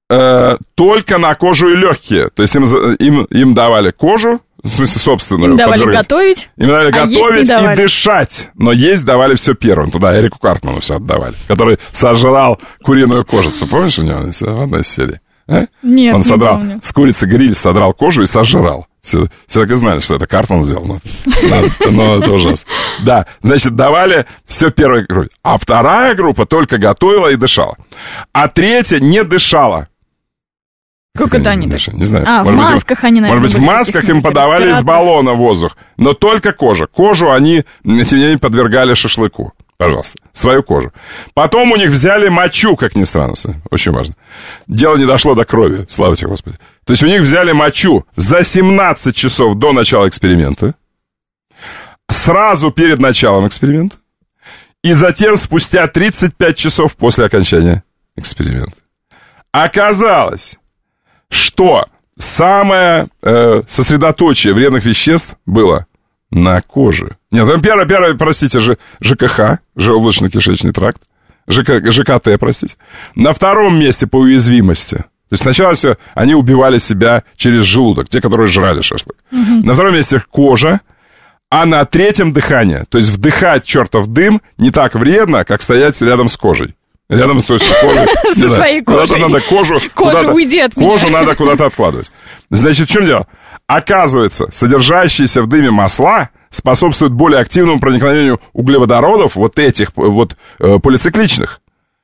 только на кожу и легкие. То есть им давали кожу, в смысле собственную. Им давали готовить. Им давали готовить и дышать. Но есть давали все первым. Туда Эрику Картману все отдавали. Который сожрал куриную кожицу. Помнишь у него в одной серии? А? Нет, он содрал, помню. с курицы гриль содрал кожу и сожрал. Все так и знали, что это Картман сделал. Но это ужасно. Да, значит, давали все первой группе. А вторая группа только готовила и дышала. А третья не дышала. Как это они так? Не знаю. В масках они, наверное, может быть, в масках им подавали из баллона воздух. Но только кожа. Кожу они, тем не менее, подвергали шашлыку. Пожалуйста, свою кожу. Потом у них взяли мочу, как ни странно. Очень важно. Дело не дошло до крови, слава тебе, Господи. То есть у них взяли мочу за 17 часов до начала эксперимента, сразу перед началом эксперимента, и затем спустя 35 часов после окончания эксперимента. Оказалось, что самое сосредоточие вредных веществ было на коже. Нет, первое, простите, ЖКХ, желудочно-кишечный тракт, ЖКТ, простите. На втором месте по уязвимости. То есть сначала все, они убивали себя через желудок, те, которые жрали шашлык. На втором месте кожа, а на третьем дыхание. То есть вдыхать чертов дым не так вредно, как стоять рядом с кожей. Рядом с кожей. Со своей кожей. Куда-то надо кожу... Кожа, уйди от меня. Кожу надо куда-то откладывать. Значит, в чем дело? Оказывается, содержащиеся в дыме масла способствуют более активному проникновению углеводородов, вот этих вот полициклических,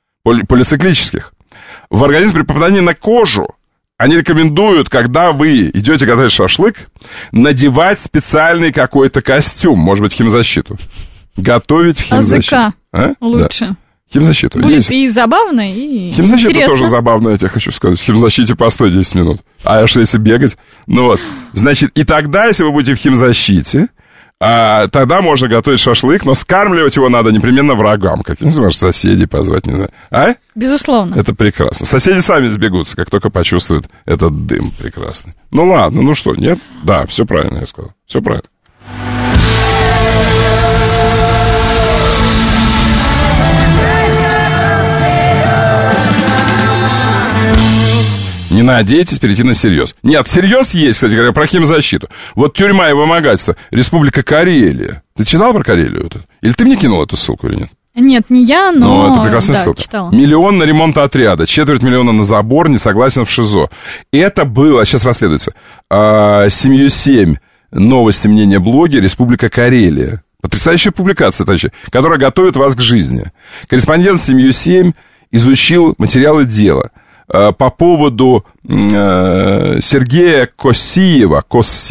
в организм при попадании на кожу. Они рекомендуют, когда вы идете готовить шашлык, надевать специальный какой-то костюм, может быть, химзащиту. Готовить в химзащиту. Лучше. Да. Химзащиту. Будет есть. И забавно, и химзащита интересно. тоже забавно, я тебе хочу сказать. В химзащите постой 10 минут. А что если бегать? Ну вот. Значит, и тогда, если вы будете в химзащите, тогда можно готовить шашлык, но скармливать его надо непременно врагам. Каким-то, может, соседей позвать, не знаю. А? Безусловно. Это прекрасно. Соседи сами сбегутся, как только почувствуют этот дым прекрасный. Ну ладно, ну что, нет? Да, все правильно я сказал. Все правильно. Не надейтесь перейти на серьез. Нет, серьез есть, кстати говоря, про химзащиту. Вот тюрьма и вымогательство. Республика Карелия. Ты читал про Карелию? Или ты мне кинул эту ссылку или нет? Нет, не я, но это прекрасная ссылка. Читала. 1 миллион на ремонт отряда, 250 000 на забор, не согласен в ШИЗО. Это было, сейчас расследуется, семью 7, новости, мнения, блоги, Республика Карелия. Потрясающая публикация, товарищи, которая готовит вас к жизни. Корреспондент семью 7 изучил материалы дела по поводу Сергея Косиева,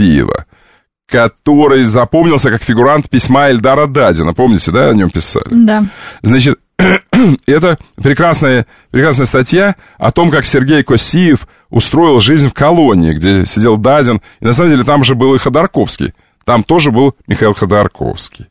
который запомнился как фигурант письма Эльдара Дадина. Помните, да, о нем писали? Да. Значит, это прекрасная статья о том, как Сергей Косиев устроил жизнь в колонии, где сидел Дадин. И на самом деле там же был и Ходорковский. Там тоже был Михаил Ходорковский.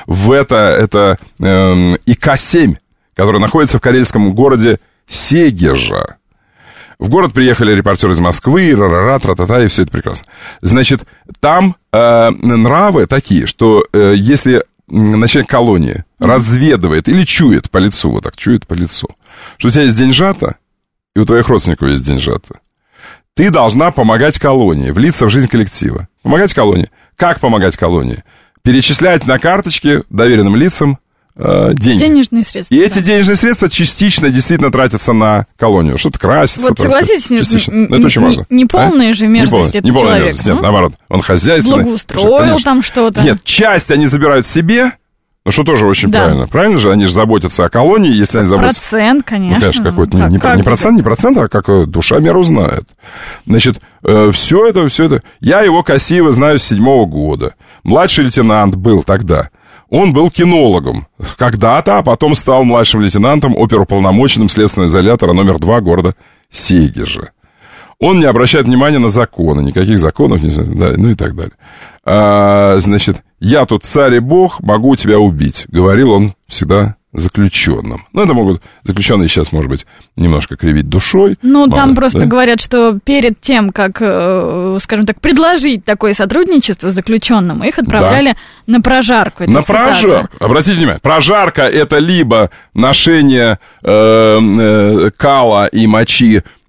Это ИК-7, который находится в карельском городе Сегежа. В город приехали репортеры из Москвы, тра-та-та, и все это прекрасно. Значит, там нравы такие, что если начальник колонии разведывает или чует по лицу, вот так, чует по лицу, что у тебя есть деньжата, и у твоих родственников есть деньжата, ты должна помогать колонии, влиться в жизнь коллектива. Помогать колонии. Как помогать колонии? Перечислять на карточки доверенным лицам деньги. Денежные средства. И эти денежные средства частично действительно тратятся на колонию. Что-то красится. Вот согласитесь, это очень важно. Не полная же мерзость этот человек. Мерзость. Нет, наоборот. Он хозяйственный. Благоустроил там что-то. Нет, часть они забирают себе, ну что тоже очень правильно. Правильно же? Они же заботятся о колонии, если они заботятся. Процент, конечно. Ну, конечно, какой-то не процент, а как душа меру знает. Значит, все это. Я его Косиева знаю с 7-го года. Младший лейтенант был тогда. Он был кинологом когда-то, а потом стал младшим лейтенантом, оперуполномоченным следственного изолятора номер 2 города Сегежа. Он не обращает внимания на законы, никаких законов, не знаю, да, ну и так далее. Значит, я тут царь и бог, могу тебя убить, говорил он всегда заключенным. Ну, это могут заключенные сейчас, может быть, немножко кривить душой. Ну, там просто говорят, что перед тем, как, скажем так, предложить такое сотрудничество с заключенным, их отправляли на прожарку. На прожарку. Обратите внимание, прожарка — это либо ношение кала и мочи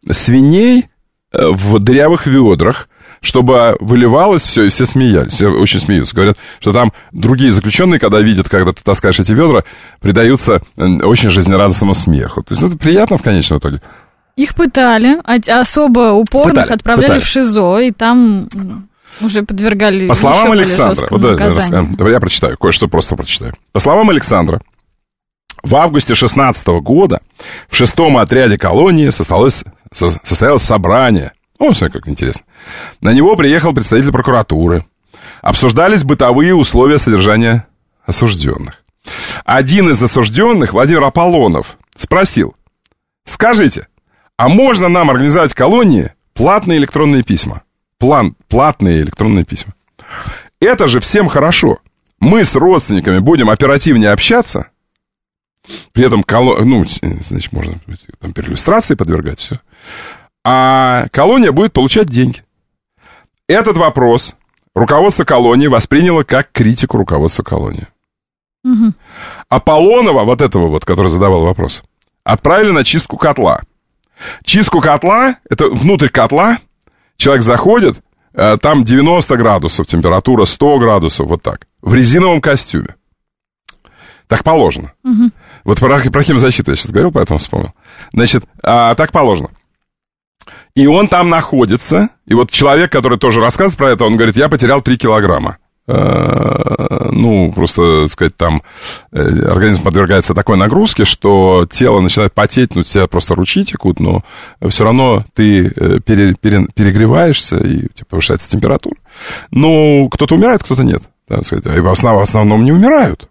свиней в дырявых ведрах, чтобы выливалось все, и все смеялись, все очень смеются. Говорят, что там другие заключенные, когда видят, когда ты таскаешь эти ведра, предаются очень жизнерадостному смеху. То есть это приятно в конечном итоге. Их пытали, особо упорных отправляли в ШИЗО, и там уже подвергали по словам еще Александра, я прочитаю, кое-что просто прочитаю. По словам Александра, в августе 2016 года в 6-м отряде колонии состоялось собрание. О, все как интересно. На него приехал представитель прокуратуры. Обсуждались бытовые условия содержания осужденных. Один из осужденных, Владимир Аполлонов, спросил: скажите, а можно нам организовать в колонии платные электронные письма? Платные электронные письма. Это же всем хорошо. Мы с родственниками будем оперативнее общаться. При этом, значит, можно там переиллюстрации подвергать, все. А колония будет получать деньги. Этот вопрос руководство колонии восприняло как критику руководства колонии. Угу. Аполлонова, вот этого вот, который задавал вопрос, отправили на чистку котла. Чистку котла, это внутрь котла, человек заходит, там 90 градусов температура, 100 градусов, вот так, в резиновом костюме. Так положено. Угу. Вот про химзащиту я сейчас говорил, поэтому вспомнил. Значит, так положено. И он там находится. И вот человек, который тоже рассказывает про это, он говорит, я потерял 3 килограмма. Просто, так сказать, там организм подвергается такой нагрузке, что тело начинает потеть, тебя просто ручьи текут, но все равно ты перегреваешься, и повышается температура. Кто-то умирает, кто-то нет. Так сказать. И в основном не умирают.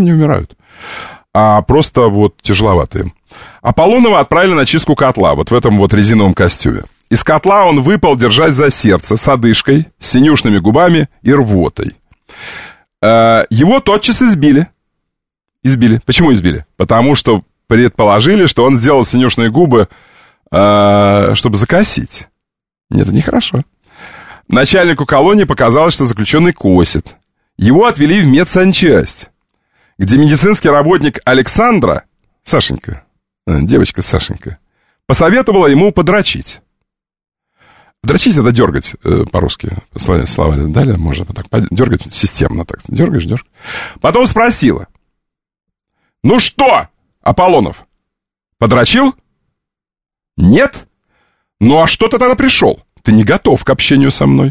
А просто вот тяжеловато им. Аполлонова отправили на чистку котла, вот в этом вот резиновом костюме. Из котла он выпал, держась за сердце, с одышкой, с синюшными губами и рвотой. Его тотчас избили. Почему избили? Потому что предположили, что он сделал синюшные губы, чтобы закосить. Нет, это нехорошо. Начальнику колонии показалось, что заключенный косит. Его отвели в медсанчасть, где медицинский работник Александра, Сашенька, девочка Сашенька, посоветовала ему подрочить. Дрочить — это дергать по-русски. Слова дали, можно так дергать системно. Так. Дергаешь. Потом спросила: ну что, Аполлонов, подрочил? Нет? Ну а что ты тогда пришел? Ты не готов к общению со мной.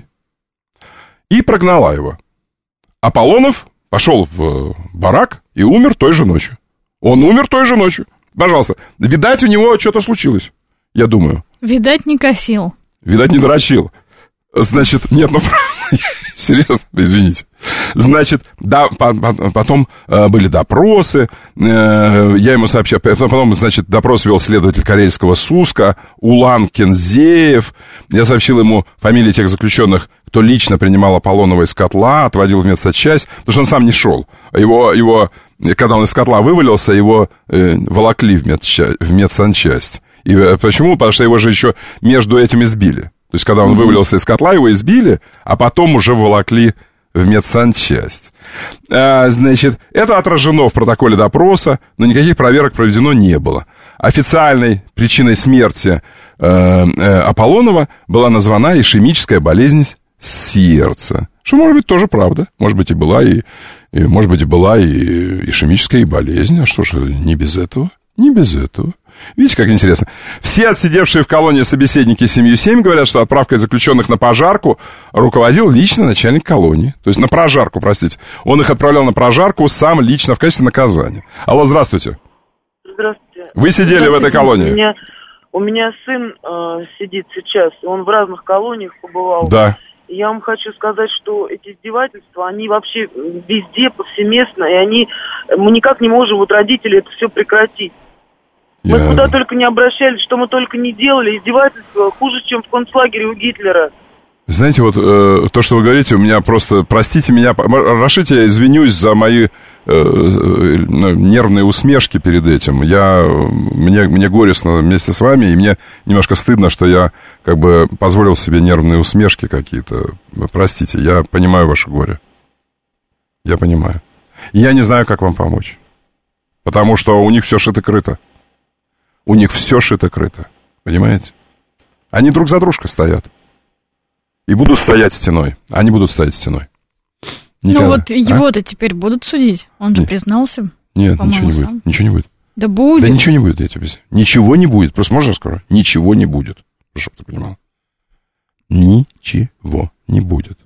И прогнала его. Аполлонов пошел в барак и умер той же ночью. Он умер той же ночью. Пожалуйста. Видать, у него что-то случилось, я думаю. Видать, не косил. Видать, не дрочил. Значит, нет, серьезно, извините. Значит, да, потом были допросы, я ему сообщал, потом, значит, допрос вел следователь Карельского СУСКа Улан Кензеев. Я сообщил ему фамилии тех заключенных, кто лично принимал Аполлонова из котла, отводил в медсанчасть, потому что он сам не шел. Его, когда он из котла вывалился, его волокли в медсанчасть. И почему? Потому что его же еще между этим избили. То есть, когда он вывалился из котла, его избили, а потом уже волокли в медсанчасть. Значит, это отражено в протоколе допроса, но никаких проверок проведено не было. Официальной причиной смерти Аполлонова была названа ишемическая болезнь сердца. Что, может быть, тоже правда. Может быть, и была и ишемическая болезнь. А что же, не без этого? Не без этого. Видите, как интересно. Все отсидевшие в колонии собеседники семьи 7 говорят, что отправкой заключенных на прожарку руководил лично начальник колонии. То есть на прожарку, простите. Он их отправлял на прожарку сам лично в качестве наказания. Алло, здравствуйте. Здравствуйте. Вы сидели в этой колонии? У меня сын сидит сейчас, он в разных колониях побывал. Да. Я вам хочу сказать, что эти издевательства, они вообще везде, повсеместно, и мы никак не можем, родители, это все прекратить. Мы куда только не обращались, что мы только не делали, издевательства хуже, чем в концлагере у Гитлера. Знаете, вот то, что вы говорите, у меня просто, простите меня, разрешите, я извинюсь за мои нервные усмешки перед этим. Мне горестно вместе с вами, и мне немножко стыдно, что я как бы позволил себе нервные усмешки какие-то. Простите, я понимаю ваше горе. Я понимаю. И я не знаю, как вам помочь. Потому что у них все шито-крыто. У них все шито-крыто. Понимаете? Они друг за дружкой стоят. И будут стоять стеной. Они будут стоять стеной. Никогда. Ну вот его-то теперь будут судить. Он же признался. Нет, ничего не будет. Ничего не будет. Да будет. Да ничего не будет, я тебе объясню. Ничего не будет. Просто можно скажу? Ничего не будет. Чтобы ты понимал. Ничего не будет.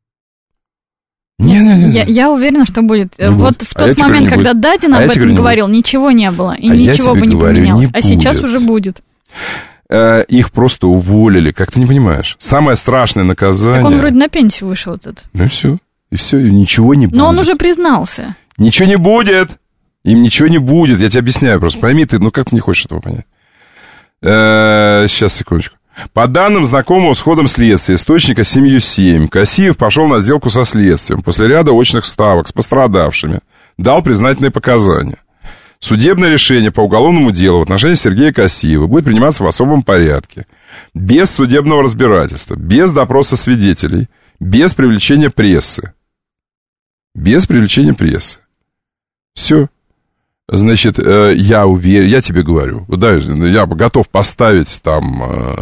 Я уверена, что будет. Не вот будет. В тот момент, когда Дадин об этом говорил, ничего не было. И ничего бы не поменялось. А сейчас уже будет. Их просто уволили, как ты не понимаешь. Самое страшное наказание... Так он вроде на пенсию вышел этот. Ну и все, и ничего не будет. Но он уже признался. Ничего не будет. Им ничего не будет, я тебе объясняю просто. Пойми ты, как ты не хочешь этого понять. Сейчас, секундочку. По данным знакомого с ходом следствия, источника семью 7, Касиев пошел на сделку со следствием. После ряда очных ставок с пострадавшими дал признательные показания. Судебное решение по уголовному делу в отношении Сергея Касиева будет приниматься в особом порядке. Без судебного разбирательства, без допроса свидетелей, без привлечения прессы. Без привлечения прессы. Все. Значит, я уверен, я тебе говорю, да, я готов поставить там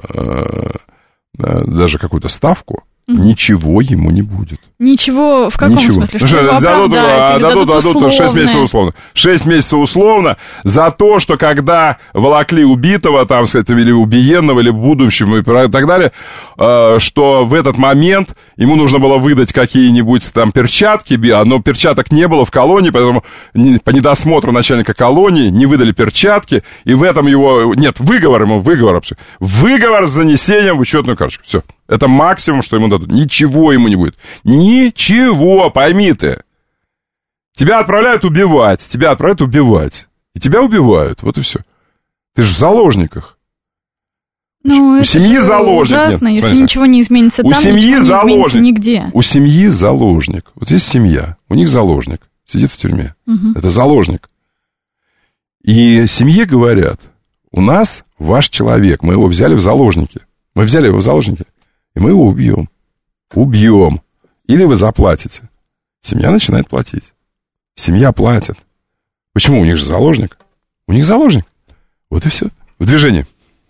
даже какую-то ставку, ничего ему не будет. Ничего, в каком смысле? Что его дадут 6 месяцев условно. 6 месяцев условно за то, что когда волокли убитого, там, сказать, или убиенного, или будущего, и так далее, что в этот момент ему нужно было выдать какие-нибудь там перчатки, но перчаток не было в колонии, поэтому по недосмотру начальника колонии не выдали перчатки, и в этом его... Нет, выговор вообще. Выговор с занесением в учетную карточку. Все. Это максимум, что ему дадут. Ничего ему не будет. Ничего, пойми ты. Тебя отправляют убивать. И тебя убивают. Вот и все. Ты же в заложниках. Ну, у семьи заложник. Ужасно, нет, если ничего не изменится там, ничего не изменится нигде. У семьи заложник. Вот есть семья, у них заложник. Сидит в тюрьме. Угу. Это заложник. И семье говорят, у нас ваш человек, мы его взяли в заложники. Мы взяли его в заложники, и мы его убьем. Убьем. Или вы заплатите. Семья начинает платить. Семья платит. Почему? У них же заложник. У них заложник. Вот и все. В движении.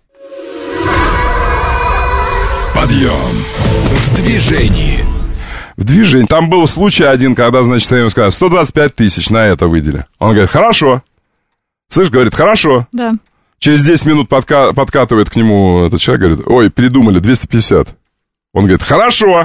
Подъем. В движении. В движении. Там был случай один, когда, значит, я ему сказал, 125 тысяч на это выдели. Он говорит, хорошо. Слышь, говорит, хорошо. Да. Через 10 минут подкатывает к нему этот человек, говорит, ой, передумали, 250. Он говорит, хорошо.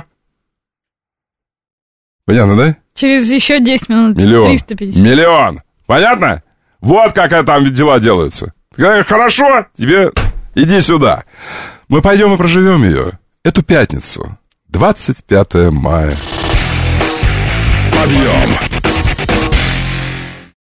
Понятно, да? Через еще 10 минут миллион. 350. Миллион. Понятно? Вот как там дела делаются. Ты говоришь, хорошо, тебе иди сюда. Мы пойдем и проживем ее. Эту пятницу, 25 мая. Подъем.